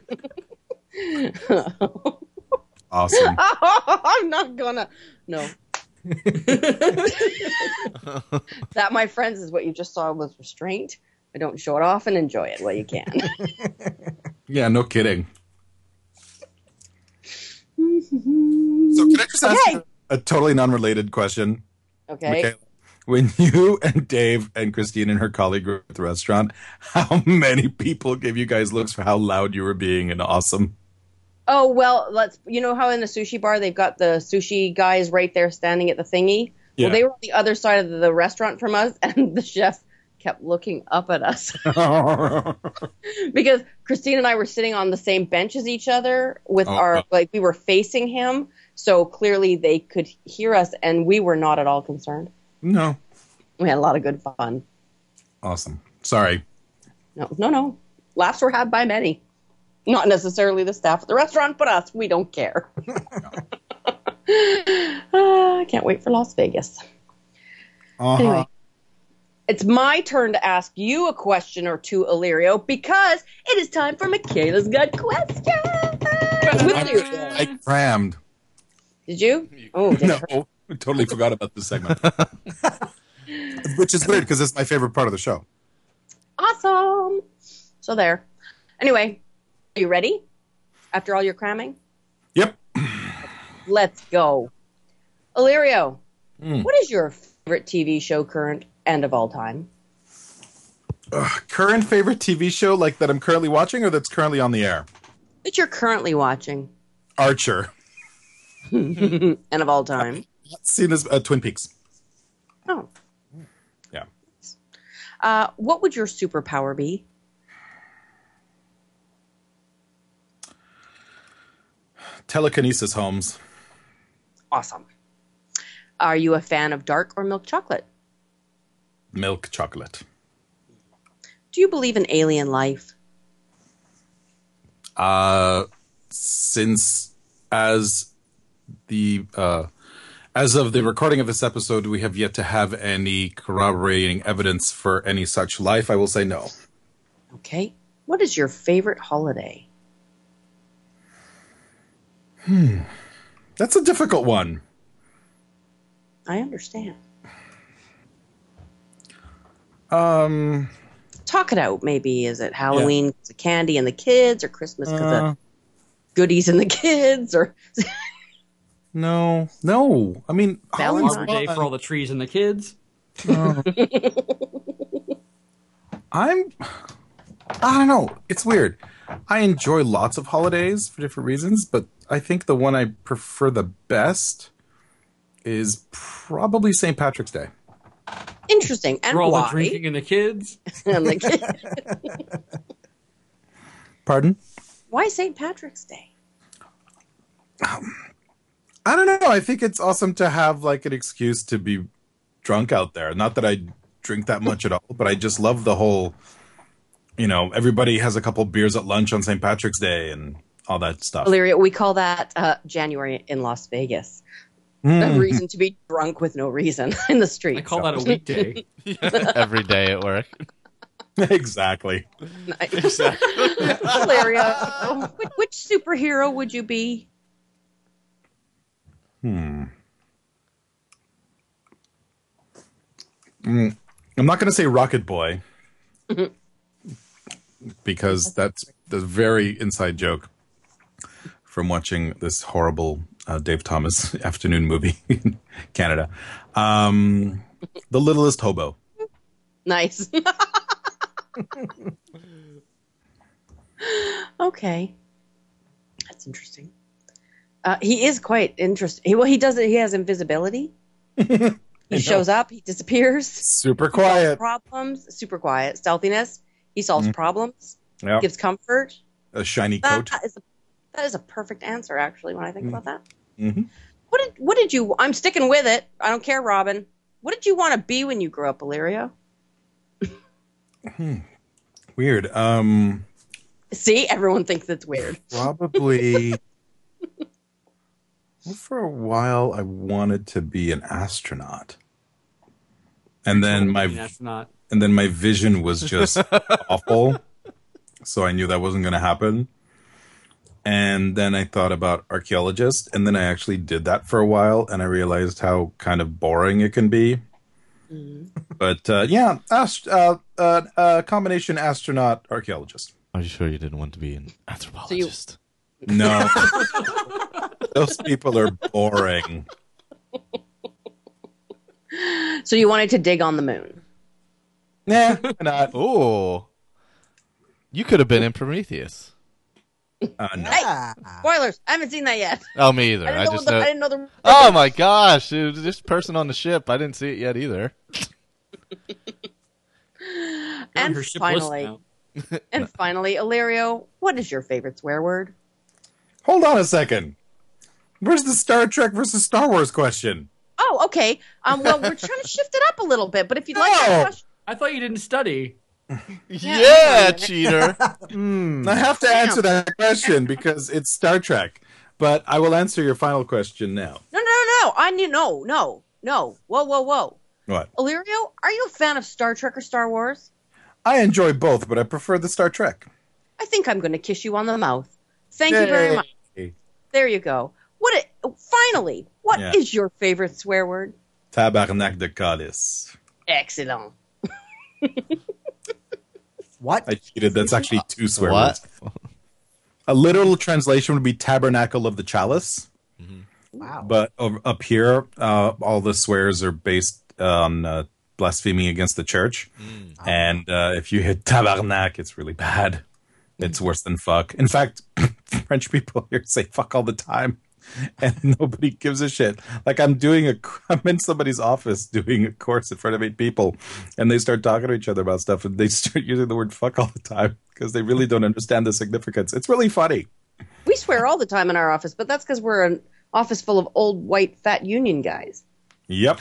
Speaker 2: Awesome.
Speaker 1: I'm not gonna. No. That, my friends, is what you just saw was restraint. I don't show it off and enjoy it while you can.
Speaker 2: Yeah, no kidding. So can I just ask you a totally non-related question?
Speaker 1: Okay.
Speaker 2: Michaela? When you and Dave and Christine and her colleague were at the restaurant, how many people gave you guys looks for how loud you were being and awesome?
Speaker 1: Oh, well, you know how in the sushi bar they've got the sushi guys right there standing at the thingy?
Speaker 2: Yeah.
Speaker 1: Well, they were on the other side of the restaurant from us, and the chef kept looking up at us. Because Christine and I were sitting on the same bench as each other with we were facing him, so clearly they could hear us, and we were not at all concerned.
Speaker 2: No.
Speaker 1: We had a lot of good fun.
Speaker 2: Awesome. Sorry.
Speaker 1: No. Laughs were had by many. Not necessarily the staff at the restaurant, but us. We don't care. I can't wait for Las Vegas. Anyway, it's my turn to ask you a question or two, Illyrio, because it is time for Michaela's Got Questions. With Illyrio.
Speaker 2: I crammed.
Speaker 1: Did you? Oh,
Speaker 2: No, I totally forgot about this segment. Which is weird because it's my favorite part of the show.
Speaker 1: Awesome. So there. Anyway, are you ready? After all your cramming?
Speaker 2: Yep.
Speaker 1: Let's go. Illyrio, what is your favorite TV show current and of all time?
Speaker 2: Current favorite TV show like that I'm currently watching or that's currently on the air?
Speaker 1: That you're currently watching.
Speaker 2: Archer.
Speaker 1: And of all time.
Speaker 2: Seen as Twin Peaks.
Speaker 1: Oh.
Speaker 2: Yeah.
Speaker 1: What would your superpower be?
Speaker 2: Telekinesis, Holmes.
Speaker 1: Awesome. Are you a fan of dark or milk chocolate?
Speaker 2: Milk chocolate.
Speaker 1: Do you believe in alien life?
Speaker 2: Since as of the recording of this episode, we have yet to have any corroborating evidence for any such life, I will say no.
Speaker 1: Okay. What is your favorite holiday?
Speaker 2: That's a difficult one.
Speaker 1: I understand.
Speaker 2: Um,
Speaker 1: Talk it out, maybe. Is it Halloween because of candy and the kids, or Christmas because of goodies and the kids, or
Speaker 2: no. I mean,
Speaker 7: Arbor Day for all the trees and the kids.
Speaker 2: I don't know. It's weird. I enjoy lots of holidays for different reasons, but I think the one I prefer the best is probably St. Patrick's Day.
Speaker 1: Interesting. And
Speaker 7: for all
Speaker 1: why?
Speaker 7: the drinking and the kids.
Speaker 1: And the kids.
Speaker 2: Pardon?
Speaker 1: Why St. Patrick's Day?
Speaker 2: I don't know. I think it's awesome to have like an excuse to be drunk out there. Not that I drink that much at all, but I just love the whole, everybody has a couple beers at lunch on St. Patrick's Day and all that stuff.
Speaker 1: Illyrio, we call that January in Las Vegas. A reason to be drunk with no reason in the street.
Speaker 7: I call that a weekday.
Speaker 5: Every day at work.
Speaker 2: Exactly.
Speaker 1: Nice. Illyrio, which superhero would you be?
Speaker 2: I'm not going to say Rocket Boy because that's the very inside joke from watching this horrible Dave Thomas afternoon movie in Canada. The Littlest Hobo.
Speaker 1: Nice. Okay. That's interesting. He is quite interesting. Well, he does it. He has invisibility. He shows up. He disappears.
Speaker 2: Super quiet.
Speaker 1: Problems. Super quiet. Stealthiness. He solves problems.
Speaker 2: Yep.
Speaker 1: Gives comfort.
Speaker 2: A shiny coat.
Speaker 1: That is a perfect answer, actually, when I think about that.
Speaker 2: Mm-hmm.
Speaker 1: What did you... I'm sticking with it. I don't care, Robin. What did you want to be when you grew up, Illyrio?
Speaker 2: Weird.
Speaker 1: See? Everyone thinks it's weird.
Speaker 2: Probably... Well, for a while, I wanted to be an astronaut. And then my vision was just awful. So I knew that wasn't going to happen. And then I thought about archaeologist, and then I actually did that for a while, and I realized how kind of boring it can be. But combination astronaut archaeologist.
Speaker 5: Are you sure you didn't want to be an anthropologist?
Speaker 2: No. Those people are boring.
Speaker 1: So you wanted to dig on the moon?
Speaker 2: Nah, not.
Speaker 5: Oh, you could have been in Prometheus.
Speaker 2: No.
Speaker 1: Hey, spoilers! I haven't seen that yet.
Speaker 5: Oh, me either.
Speaker 1: I didn't know the.
Speaker 5: Oh my gosh! It was this person on the ship. I didn't see it yet either.
Speaker 1: And finally, Illyrio, what is your favorite swear word?
Speaker 2: Hold on a second. Where's the Star Trek versus Star Wars question?
Speaker 1: Oh, okay. Well, we're trying to shift it up a little bit, but if you'd like that question,
Speaker 7: I thought you didn't study.
Speaker 5: Yeah, cheater.
Speaker 2: I have to answer that question because it's Star Trek. But I will answer your final question now.
Speaker 1: No. I need no. Whoa.
Speaker 2: What?
Speaker 1: Illyrio, are you a fan of Star Trek or Star Wars?
Speaker 2: I enjoy both, but I prefer the Star Trek.
Speaker 1: I think I'm going to kiss you on the mouth. Thank you very much. There you go. Finally, what is your favorite swear word?
Speaker 2: Tabarnak de Calice.
Speaker 1: Excellent.
Speaker 6: What?
Speaker 2: I cheated. That's actually 2 swear words. A literal translation would be Tabernacle of the Chalice.
Speaker 6: Wow.
Speaker 2: But up here, all the swears are based on blaspheming against the church. And if you hit Tabarnak, it's really bad. It's worse than fuck. In fact, French people here say fuck all the time. And nobody gives a shit. Like I'm in somebody's office doing a course in front of 8 people, and they start talking to each other about stuff, and they start using the word fuck all the time because they really don't understand the significance. It's really funny.
Speaker 1: We swear all the time in our office, but that's because we're an office full of old, white, fat union guys.
Speaker 2: Yep.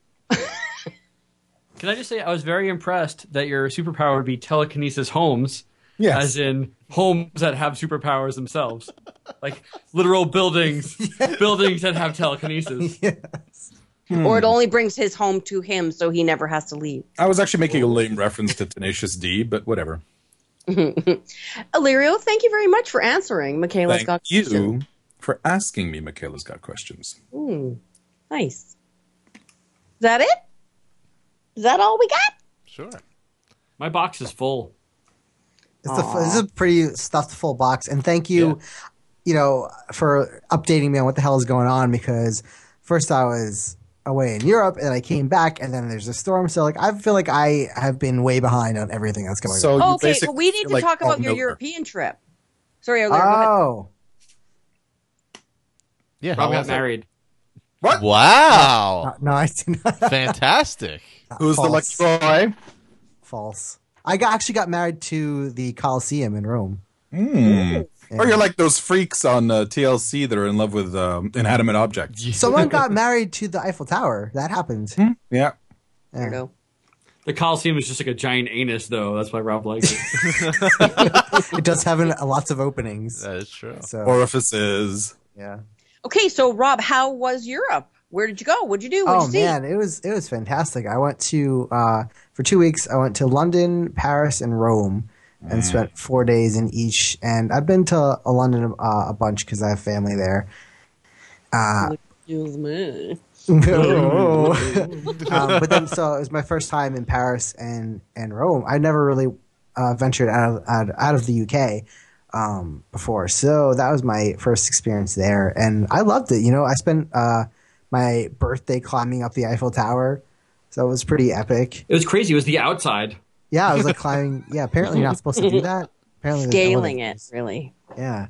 Speaker 7: Can I just say I was very impressed that your superpower would be telekinesis homes.
Speaker 2: Yes.
Speaker 7: As in homes that have superpowers themselves. Like literal buildings that have telekinesis.
Speaker 6: Yes.
Speaker 1: Or it only brings his home to him so he never has to leave.
Speaker 2: I was actually making a lame reference to Tenacious D, but whatever.
Speaker 1: Illyrio, thank you very much for answering. Michaela's got
Speaker 2: Thank
Speaker 1: questions.
Speaker 2: you for asking me. Michaela's got questions.
Speaker 1: Nice. Is that it? Is that all we got?
Speaker 5: Sure.
Speaker 7: My box is full.
Speaker 6: This is a pretty stuffed full box, and thank you, for updating me on what the hell is going on. Because first I was away in Europe, and I came back, and then there's a storm. So I feel like I have been way behind on everything that's going on.
Speaker 1: Okay, well, we need to talk about your European trip. Sorry, Illyrio, go ahead.
Speaker 5: Yeah,
Speaker 7: Rob got married.
Speaker 2: What?
Speaker 5: Wow.
Speaker 6: No, I did not.
Speaker 5: Fantastic.
Speaker 2: Who's the lucky boy?
Speaker 6: False. I actually got married to the Colosseum in Rome.
Speaker 2: Or you're like those freaks on TLC that are in love with inanimate objects.
Speaker 6: Someone got married to the Eiffel Tower. That happened.
Speaker 2: Yeah.
Speaker 1: There you go.
Speaker 7: The Coliseum is just like a giant anus, though. That's why Rob likes it.
Speaker 6: It does have lots of openings.
Speaker 5: That is true.
Speaker 6: So,
Speaker 2: Orifices.
Speaker 6: yeah.
Speaker 1: Okay, so Rob, how was Europe? Where did you go? What'd you do? What'd you see?
Speaker 6: Man, it was fantastic. I went to for 2 weeks. I went to London, Paris, and Rome, and spent 4 days in each. And I've been to London a bunch because I have family there.
Speaker 1: Excuse me.
Speaker 6: But then, so it was my first time in Paris and Rome. I never really ventured out of the UK before, so that was my first experience there, and I loved it. I spent my birthday climbing up the Eiffel Tower, so it was pretty epic.
Speaker 7: It was crazy. It was the outside.
Speaker 6: Yeah, I was like climbing. Yeah, apparently you're not supposed to do that. Apparently
Speaker 1: Scaling it, really.
Speaker 6: Yeah.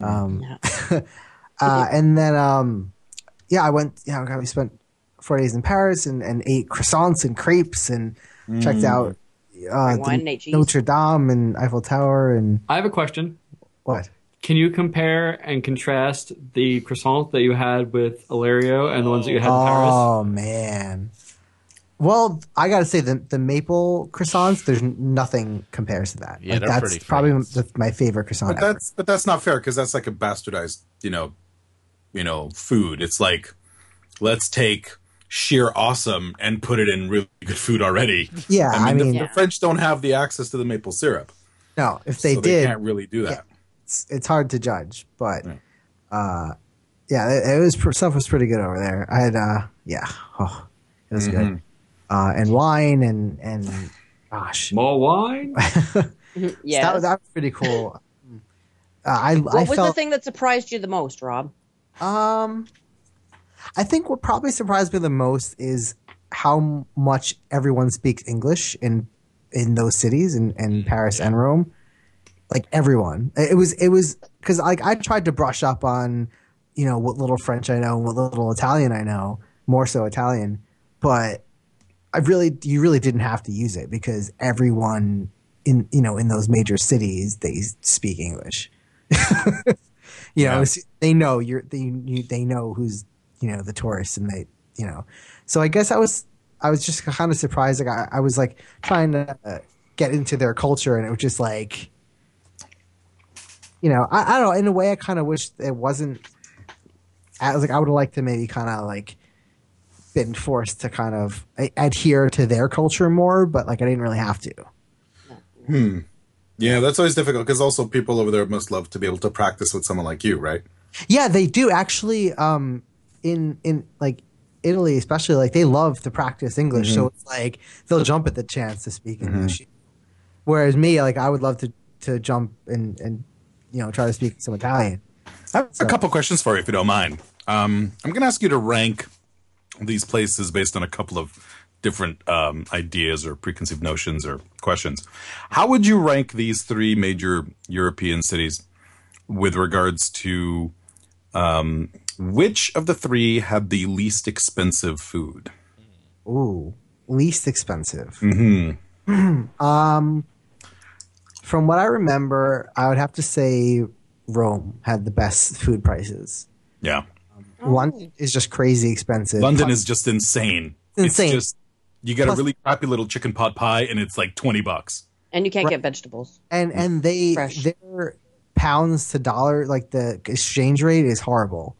Speaker 6: And then I went. We spent 4 days in Paris and ate croissants and crepes and checked out Notre Dame and Eiffel Tower. And
Speaker 7: I have a question.
Speaker 6: What?
Speaker 7: Can you compare and contrast the croissants that you had with Illyrio and the ones that you had in Paris?
Speaker 6: Oh man. Well, I gotta say the maple croissants. There's nothing compares to that.
Speaker 5: Yeah, they're
Speaker 6: that's
Speaker 5: pretty
Speaker 6: probably
Speaker 5: famous.
Speaker 6: my favorite croissant. Ever.
Speaker 2: But that's not fair because that's like a bastardized, food. It's like, let's take sheer awesome and put it in really good food already.
Speaker 6: Yeah, I mean
Speaker 2: the French don't have the access to the maple syrup.
Speaker 6: No, if they
Speaker 2: so
Speaker 6: did,
Speaker 2: they can't really do that.
Speaker 6: Yeah, it's hard to judge, but it was stuff was pretty good over there. I had it was good. And wine and gosh,
Speaker 7: more wine.
Speaker 1: Yeah,
Speaker 6: that was pretty cool.
Speaker 1: What was the thing that surprised you the most, Rob?
Speaker 6: I think what probably surprised me the most is how much everyone speaks English in those cities in Paris and Rome. Like everyone, it was because I tried to brush up on what little French I know and what little Italian I know, more so Italian, but you really didn't have to use it because everyone in those major cities they speak English. They know they know who's the tourists and they so I guess I was just kind of surprised. Like I was like trying to get into their culture and it was just like I don't know, in a way I kind of wish it wasn't. I would have liked to maybe kind of like been forced to kind of adhere to their culture more, but like I didn't really have to.
Speaker 2: Yeah, that's always difficult because also people over there must love to be able to practice with someone like you, right?
Speaker 6: Yeah, they do actually. In like Italy, especially, like they love to practice English, so it's like they'll jump at the chance to speak English. Whereas me, like I would love to jump and try to speak some Italian.
Speaker 2: I have a couple questions for you, if you don't mind. I'm going to ask you to rank these places based on a couple of different ideas or preconceived notions or questions. How would you rank these three major European cities with regards to which of the three had the least expensive food?
Speaker 6: Ooh, least expensive. From what I remember, I would have to say Rome had the best food prices.
Speaker 2: Yeah.
Speaker 6: London is just crazy expensive.
Speaker 2: London is just insane.
Speaker 6: Insane.
Speaker 2: It's just, you get a really crappy little chicken pot pie and it's like $20.
Speaker 1: And you can't get vegetables.
Speaker 6: And
Speaker 1: Fresh.
Speaker 6: their pounds to dollar, like the exchange rate is horrible.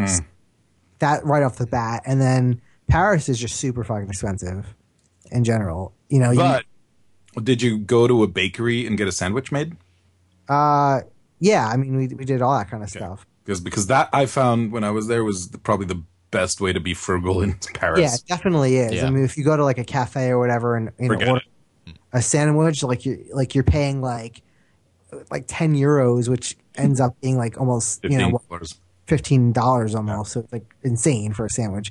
Speaker 6: That right off the bat. And then Paris is just super fucking expensive in general.
Speaker 2: But did you go to a bakery and get a sandwich made?
Speaker 6: Yeah, I mean, we did all that kind of stuff.
Speaker 2: Because that I found when I was there was probably the best way to be frugal in Paris.
Speaker 6: Yeah, it definitely is.
Speaker 5: Yeah.
Speaker 6: I mean, if you go to like a cafe or whatever and order a sandwich, like you're paying like 10 euros, which ends up being like almost $15 almost. So it's like insane for a sandwich.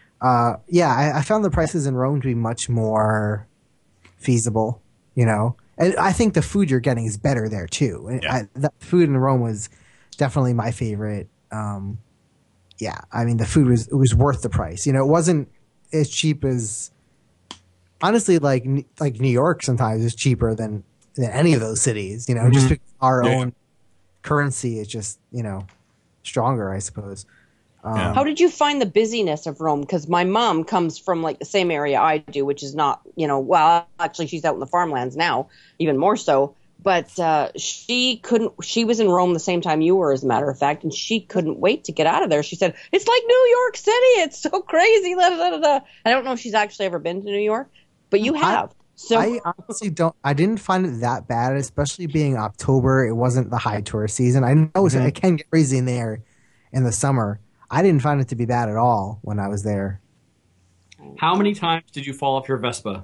Speaker 6: I found the prices in Rome to be much more feasible. And I think the food you're getting is better there too. And the food in Rome was definitely my favorite. I mean the food was worth the price. It wasn't as cheap as honestly like New York sometimes is cheaper than any of those cities. Just because our own currency is just stronger, I suppose.
Speaker 1: How did you find the busyness of Rome? Because my mom comes from like the same area I do, which is not, well, actually she's out in the farmlands now, even more so. But she was in Rome the same time you were, as a matter of fact, and she couldn't wait to get out of there. She said, it's like New York City. It's so crazy. Da, da, da, da. I don't know if she's actually ever been to New York, but you have.
Speaker 6: I honestly I didn't find it that bad, especially being October. It wasn't the high tourist season. I know it can get crazy in there in the summer. I didn't find it to be bad at all when I was there.
Speaker 7: How many times did you fall off your Vespa?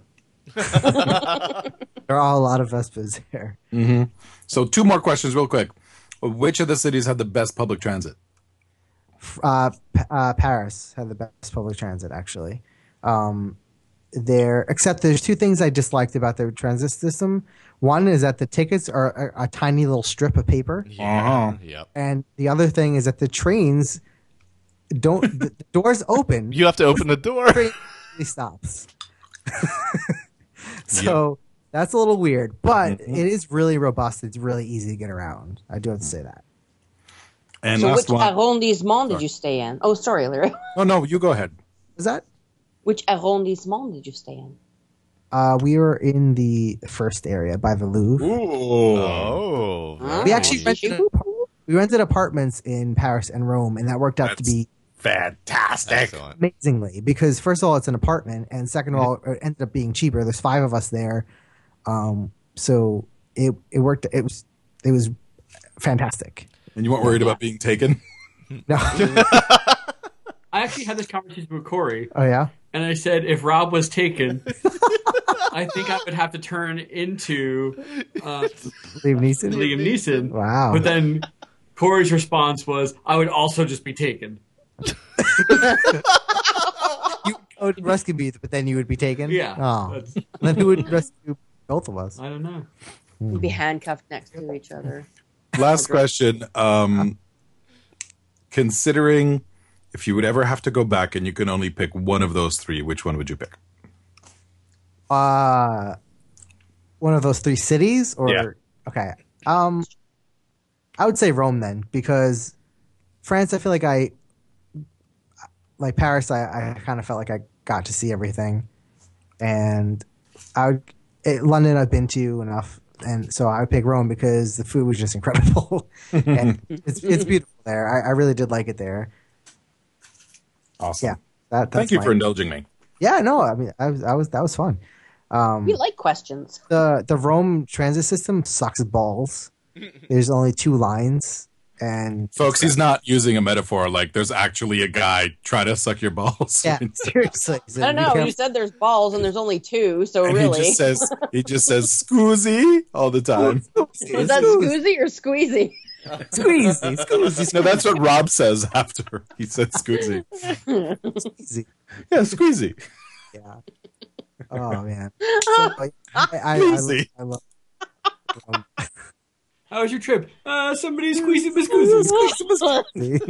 Speaker 6: There are a lot of Vespas here.
Speaker 2: So 2 more questions real quick. Which of the cities had the best public transit?
Speaker 6: Paris had the best public transit, actually. Except there's 2 things I disliked about their transit system. One is that the tickets are a tiny little strip of paper.
Speaker 5: Yep.
Speaker 6: And the other thing is that the trains the doors open.
Speaker 5: You have to open the door.
Speaker 6: Train stops. So that's a little weird, but it is really robust. It's really easy to get around. I do have to say that.
Speaker 2: And
Speaker 1: so
Speaker 2: last
Speaker 1: which
Speaker 2: one.
Speaker 1: arrondissement did you stay in? Oh, sorry, Larry.
Speaker 2: Oh, no, you go ahead.
Speaker 6: Is that?
Speaker 1: Which arrondissement did you stay in?
Speaker 6: We were in the first area by the Louvre.
Speaker 5: Oh.
Speaker 6: We actually rented apartments in Paris and Rome, and that worked out to be
Speaker 2: fantastic.
Speaker 6: Amazingly, because first of all, it's an apartment, and second of all, it ended up being cheaper. There's 5 of us there, so it worked. It was fantastic.
Speaker 2: And you weren't worried about being taken?
Speaker 6: No.
Speaker 7: I actually had this conversation with Corey.
Speaker 6: Oh yeah.
Speaker 7: And I said, if Rob was taken, I think I would have to turn into
Speaker 6: Liam
Speaker 7: Neeson.
Speaker 6: Wow.
Speaker 7: But then Corey's response was, I would also just be taken.
Speaker 6: You would rescue me, but then you would be taken?
Speaker 7: Yeah.
Speaker 6: Oh. Then who would rescue both of us?
Speaker 7: I don't know.
Speaker 1: We'd be handcuffed next to each other.
Speaker 2: Last question. Considering if you would ever have to go back and you can only pick one of those 3, which one would you pick?
Speaker 6: One of those 3 cities? Or
Speaker 2: Yeah.
Speaker 6: Okay. I would say Rome then, because France, I feel like Paris, I kind of felt like I got to see everything. And London I've been to enough, and so I would pick Rome because the food was just incredible. And it's beautiful there. I really did like it there.
Speaker 2: Awesome.
Speaker 6: Yeah. That's
Speaker 2: Thank you
Speaker 6: my-
Speaker 2: for indulging me.
Speaker 6: Yeah, no, I mean, that was fun.
Speaker 1: We like questions.
Speaker 6: The Rome transit system sucks balls. There's only 2 lines, and
Speaker 2: Folks, he's not using a metaphor. Like, there's actually a guy trying to suck your balls.
Speaker 6: yeah, seriously.
Speaker 1: I don't know. You said there's balls and there's only 2, so
Speaker 2: And
Speaker 1: really.
Speaker 2: he just says "scoozy" all the time.
Speaker 1: Was that Scoozy or Squeezy?
Speaker 6: Squeezy.
Speaker 2: No, that's what Rob says after he said "scoozy."
Speaker 6: Squeezy.
Speaker 2: Yeah, squeezy.
Speaker 6: Yeah. Oh man. So,
Speaker 2: Squeezy.
Speaker 6: I love.
Speaker 7: How was your trip? Somebody squeezing my squeezing.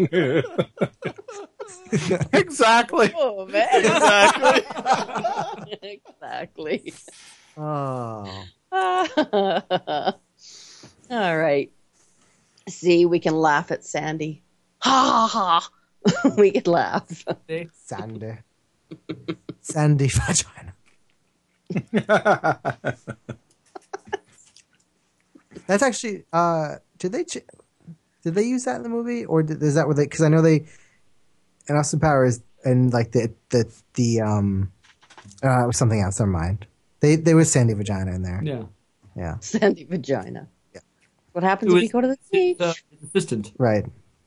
Speaker 2: Exactly.
Speaker 1: Oh, man.
Speaker 5: Exactly.
Speaker 1: Exactly.
Speaker 6: Oh.
Speaker 1: All right. See, we can laugh at Sandy. Ha ha ha. We can laugh.
Speaker 6: Sandy. Sandy vagina. That's actually. Did they use that in the movie, or is that what they? Because I know they in Austin Powers and like the it was something else. Never mind. There was Sandy vagina in there.
Speaker 7: Yeah.
Speaker 6: Yeah.
Speaker 1: Sandy vagina.
Speaker 6: Yeah.
Speaker 1: What happens
Speaker 7: It
Speaker 1: if
Speaker 7: was
Speaker 1: you go to the beach?
Speaker 7: The assistant.
Speaker 6: Right.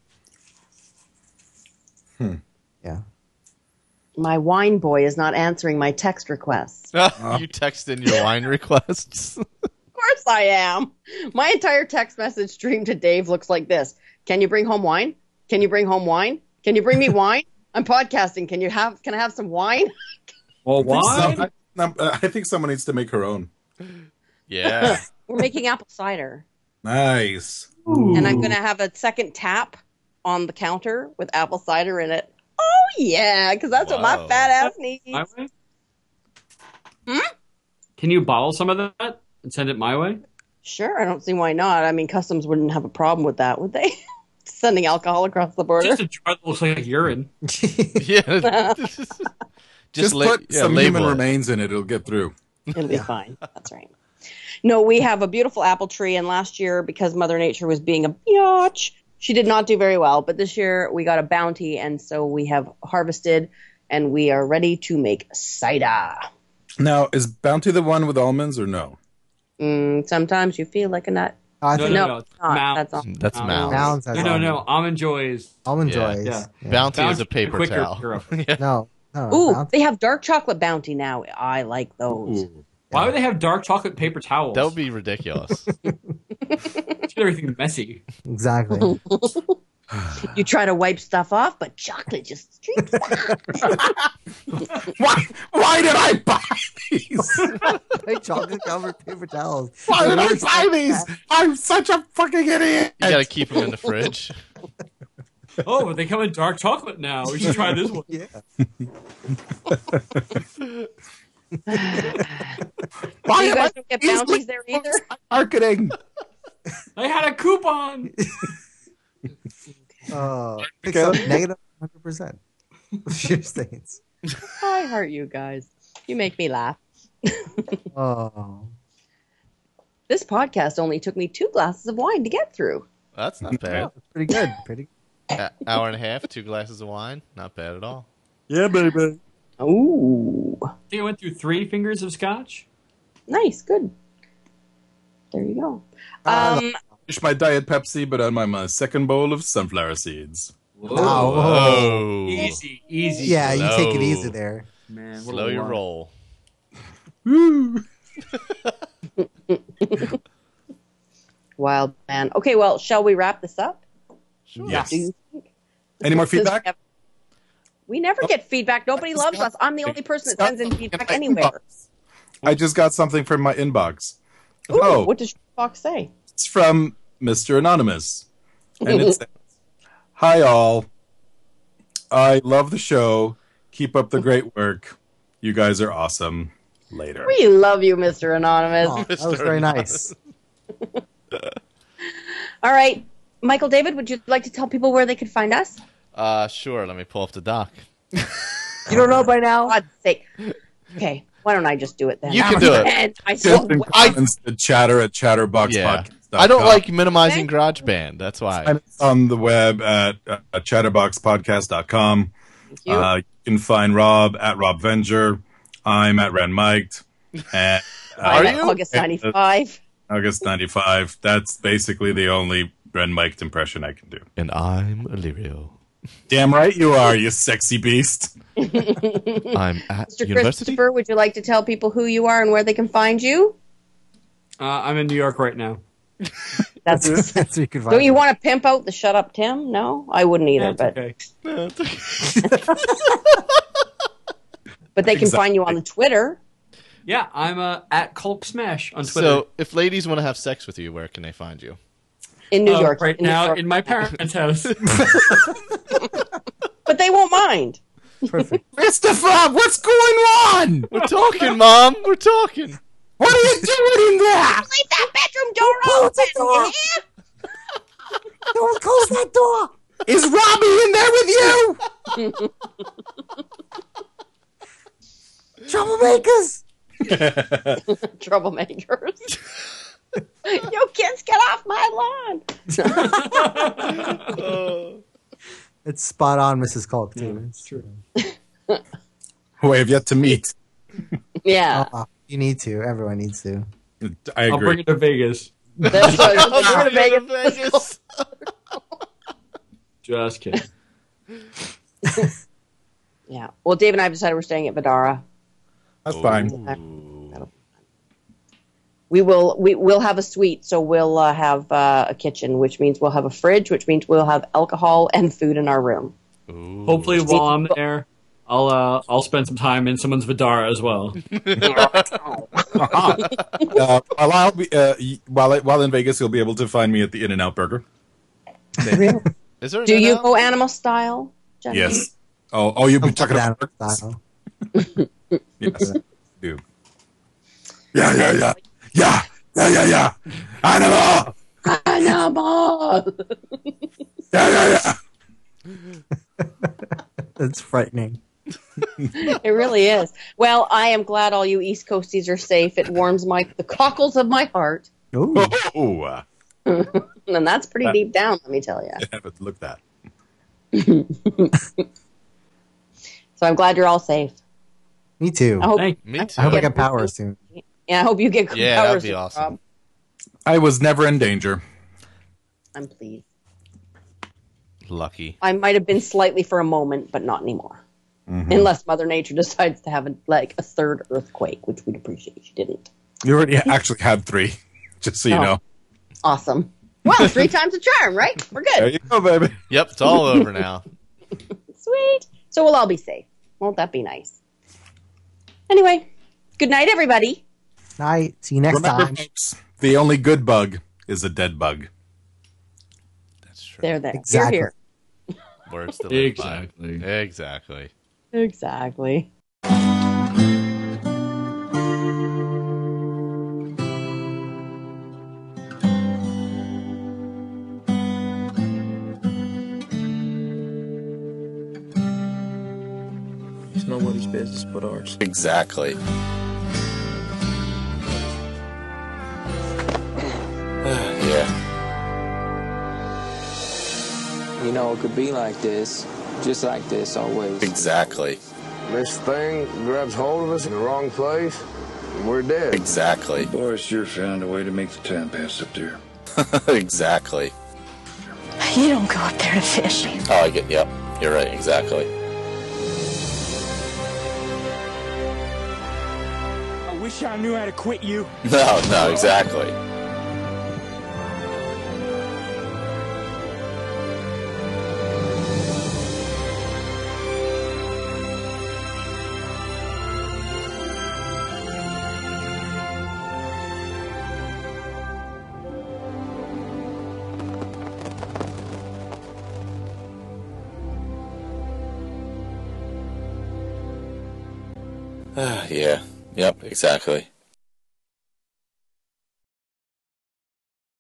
Speaker 2: Hmm.
Speaker 6: Yeah.
Speaker 1: My wine boy is not answering my text requests.
Speaker 5: You text in your wine requests.
Speaker 1: Of course I am. My entire text message stream to Dave looks like this. Can you bring home wine? Can you bring home wine? Can you bring me wine? I'm podcasting. Can I have some wine?
Speaker 7: Well, why?
Speaker 2: I think someone needs to make her own.
Speaker 5: Yeah.
Speaker 1: We're making apple cider.
Speaker 2: Nice.
Speaker 1: And I'm going to have a second tap on the counter with apple cider in it. Oh, yeah, because that's what my
Speaker 5: Whoa.
Speaker 1: fat ass needs.
Speaker 7: My way?
Speaker 1: Hmm?
Speaker 7: Can you bottle some of that and send it my way?
Speaker 1: Sure, I don't see why not. I mean, Customs wouldn't have a problem with that, would they? Sending alcohol across the border.
Speaker 7: Just a jar that looks like urine.
Speaker 5: Yeah.
Speaker 2: Just put some
Speaker 5: label
Speaker 2: human
Speaker 5: it.
Speaker 2: remains in it. It'll get through.
Speaker 1: It'll be fine. That's right. No, we have a beautiful apple tree, and last year, because Mother Nature was being a biatch, she did not do very well. But this year, we got a bounty, and so we have harvested, and we are ready to make cider.
Speaker 2: Now, is Bounty the one with almonds or no?
Speaker 1: Sometimes you feel like a nut.
Speaker 6: I
Speaker 7: No,
Speaker 6: think
Speaker 7: no,
Speaker 1: it's not.
Speaker 7: Mounds.
Speaker 1: That's all.
Speaker 5: That's Mounds.
Speaker 6: Mounds has
Speaker 7: No. Almond Joys.
Speaker 6: Almond
Speaker 5: Yeah.
Speaker 6: Joys.
Speaker 7: Yeah.
Speaker 5: Bounty is
Speaker 7: Bounty
Speaker 5: a paper
Speaker 7: quicker
Speaker 5: towel.
Speaker 7: syrup.
Speaker 5: Yeah.
Speaker 6: No.
Speaker 1: Ooh,
Speaker 6: Bounty-
Speaker 1: they have dark chocolate bounty now. I like those.
Speaker 7: Why would they have dark chocolate paper towels?
Speaker 5: That would be ridiculous.
Speaker 7: Get everything messy.
Speaker 6: Exactly.
Speaker 1: You try to wipe stuff off, but chocolate just streaks out.
Speaker 2: Why did I buy these?
Speaker 6: Like chocolate covered paper towels.
Speaker 2: Why did I buy these? I'm such a fucking idiot.
Speaker 5: You gotta keep them in the fridge.
Speaker 7: Oh, but they come in dark chocolate now. We should try this one.
Speaker 6: Yeah.
Speaker 2: Why
Speaker 1: You
Speaker 2: am
Speaker 1: guys
Speaker 2: I
Speaker 1: don't get
Speaker 2: these
Speaker 1: bounties there either?
Speaker 2: marketing?
Speaker 7: I had a coupon.
Speaker 6: Picks up negative 100%. Sheer stains.
Speaker 1: I heart you guys. You make me laugh.
Speaker 6: Oh.
Speaker 1: This podcast only took me 2 glasses of wine to get through.
Speaker 5: That's not bad.
Speaker 6: Pretty good. Pretty
Speaker 5: Hour and a half, 2 glasses of wine. Not bad at all.
Speaker 2: Yeah, baby.
Speaker 1: Ooh.
Speaker 7: I think I went through 3 fingers of scotch.
Speaker 1: Nice. Good. There you go.
Speaker 2: Finished my Diet Pepsi, but I'm on my second bowl of sunflower seeds.
Speaker 7: Whoa.
Speaker 5: Whoa.
Speaker 7: Easy.
Speaker 6: Yeah, you take it easy there.
Speaker 7: Man, what
Speaker 5: Slow
Speaker 7: a
Speaker 5: your
Speaker 7: lark.
Speaker 5: roll.
Speaker 1: Wild man. Okay, well, shall we wrap this up?
Speaker 5: Sure.
Speaker 2: Yes.
Speaker 1: Do you think?
Speaker 2: Any more feedback?
Speaker 1: We never get feedback. Nobody loves us. I'm the only person that sends in feedback anywhere.
Speaker 2: I just got something from my inbox.
Speaker 1: Ooh,
Speaker 2: Oh,
Speaker 1: what does your box say?
Speaker 2: it's from Mr. Anonymous. And it says, "Hi, all. I love the show. Keep up the great work. You guys are awesome. Later."
Speaker 1: We love you, Mr. Anonymous.
Speaker 6: Oh, that was very nice.
Speaker 1: All right. Michael David, would you like to tell people where they could find us?
Speaker 5: Sure. Let me pull up the doc.
Speaker 6: You don't know by now?
Speaker 1: God's sake. Okay, why don't I just do it then?
Speaker 5: You can do it.
Speaker 1: And I
Speaker 2: Just in comments to chatter at chatterboxpodcast.com.
Speaker 5: I don't like minimizing GarageBand. That's why.
Speaker 2: And it's on the web at chatterboxpodcast.com.
Speaker 1: you.
Speaker 2: can find Rob at Rob Venger. I'm at Ren Mike. And
Speaker 1: I'm at August 95.
Speaker 2: August 95. That's basically the only Ren Mike impression I can do.
Speaker 5: And I'm Illyrio.
Speaker 2: Damn right you are, you sexy beast.
Speaker 5: I'm at
Speaker 1: Mr.
Speaker 5: university.
Speaker 1: Christopher, would you like to tell people who you are and where they can find you?
Speaker 7: I'm in New York right now.
Speaker 1: That's
Speaker 6: That's you can find
Speaker 1: Don't you
Speaker 6: it.
Speaker 1: want to pimp out the Shut Up Tim? No, I wouldn't either. But
Speaker 7: Okay.
Speaker 1: but they can find you on the Twitter.
Speaker 7: Yeah, I'm at Culp Smash on Twitter.
Speaker 5: So, if ladies want to have sex with you, where can they find you?
Speaker 1: In New York.
Speaker 7: Right
Speaker 1: in New
Speaker 7: now,
Speaker 1: York.
Speaker 7: in my parents' house.
Speaker 1: But they won't mind.
Speaker 6: Perfect.
Speaker 2: Christopher, what's going on?
Speaker 5: We're talking, Mom. We're talking.
Speaker 2: What are you doing in there?
Speaker 1: Leave that bedroom door open. You hear?
Speaker 6: Don't close that door.
Speaker 2: Is Robbie in there with you?
Speaker 6: Troublemakers.
Speaker 1: Troublemakers. You kids, get off my lawn.
Speaker 6: It's spot on, Mrs. Culp, too.
Speaker 7: It's true.
Speaker 2: Who I have yet to meet.
Speaker 1: Yeah.
Speaker 6: You need to. Everyone needs to.
Speaker 2: I
Speaker 7: I'll bring
Speaker 2: agree.
Speaker 7: it to Vegas.
Speaker 1: That's what we're to Vegas.
Speaker 7: Just kidding.
Speaker 1: Yeah. Well, Dave and I have decided we're staying at Vidara.
Speaker 2: That's fine.
Speaker 1: We'll have a suite, so we'll have a kitchen, which means we'll have a fridge, which means we'll have alcohol and food in our room.
Speaker 7: Hopefully, while I'm there, I'll spend some time in someone's Vidara as well.
Speaker 2: While in Vegas, you'll be able to find me at the In-N-Out Burger.
Speaker 5: Is there?
Speaker 1: Do you go animal style, Jenny?
Speaker 2: Yes. Oh, you've been talking about
Speaker 6: Style.
Speaker 2: Yes, do. Yeah. Animal.
Speaker 1: Animal.
Speaker 2: Yeah.
Speaker 6: That's frightening.
Speaker 1: It really is. Well, I am glad all you East Coasties are safe. It warms the cockles of my heart.
Speaker 6: Ooh.
Speaker 2: Oh,
Speaker 1: And that's pretty deep down, let me tell you.
Speaker 2: but look that.
Speaker 1: So I'm glad you're all safe.
Speaker 6: Me too.
Speaker 1: I hope,
Speaker 5: Me too.
Speaker 6: I hope I get power soon.
Speaker 1: Yeah, I hope you get good
Speaker 5: Yeah, that'd
Speaker 1: powers,
Speaker 5: be awesome.
Speaker 1: Rob.
Speaker 2: I was never in danger.
Speaker 1: I'm pleased.
Speaker 5: Lucky.
Speaker 1: I might have been slightly for a moment, but not anymore. Unless Mother Nature decides to have a third earthquake, which we'd appreciate. She didn't.
Speaker 2: You already actually had 3, just so you know.
Speaker 1: Awesome. Well, 3 times a charm, right? We're
Speaker 2: There
Speaker 1: good.
Speaker 2: you go, baby.
Speaker 5: Yep, it's all over now.
Speaker 1: Sweet. So we'll all be safe. Won't that be nice? Anyway, good night, everybody.
Speaker 6: Night. See you next
Speaker 2: Remember,
Speaker 6: time.
Speaker 2: folks, the only good bug is a dead bug.
Speaker 5: That's true.
Speaker 1: There.
Speaker 6: Exactly.
Speaker 1: You're
Speaker 5: Words to live
Speaker 7: Exactly.
Speaker 5: by. Exactly.
Speaker 1: here. Exactly.
Speaker 8: It's nobody's business but ours.
Speaker 4: Exactly. Yeah.
Speaker 8: You know, it could be like this, just like this always.
Speaker 4: Exactly.
Speaker 9: This thing grabs hold of us in the wrong place, and we're dead.
Speaker 4: Exactly.
Speaker 10: Boy, sure found a way to make the time pass up there.
Speaker 4: Exactly.
Speaker 3: You don't go up there to fish.
Speaker 4: Oh, I get. Yep. You're right. Exactly.
Speaker 11: I wish I knew how to quit you.
Speaker 4: No. Exactly. Yeah. Yep. Exactly.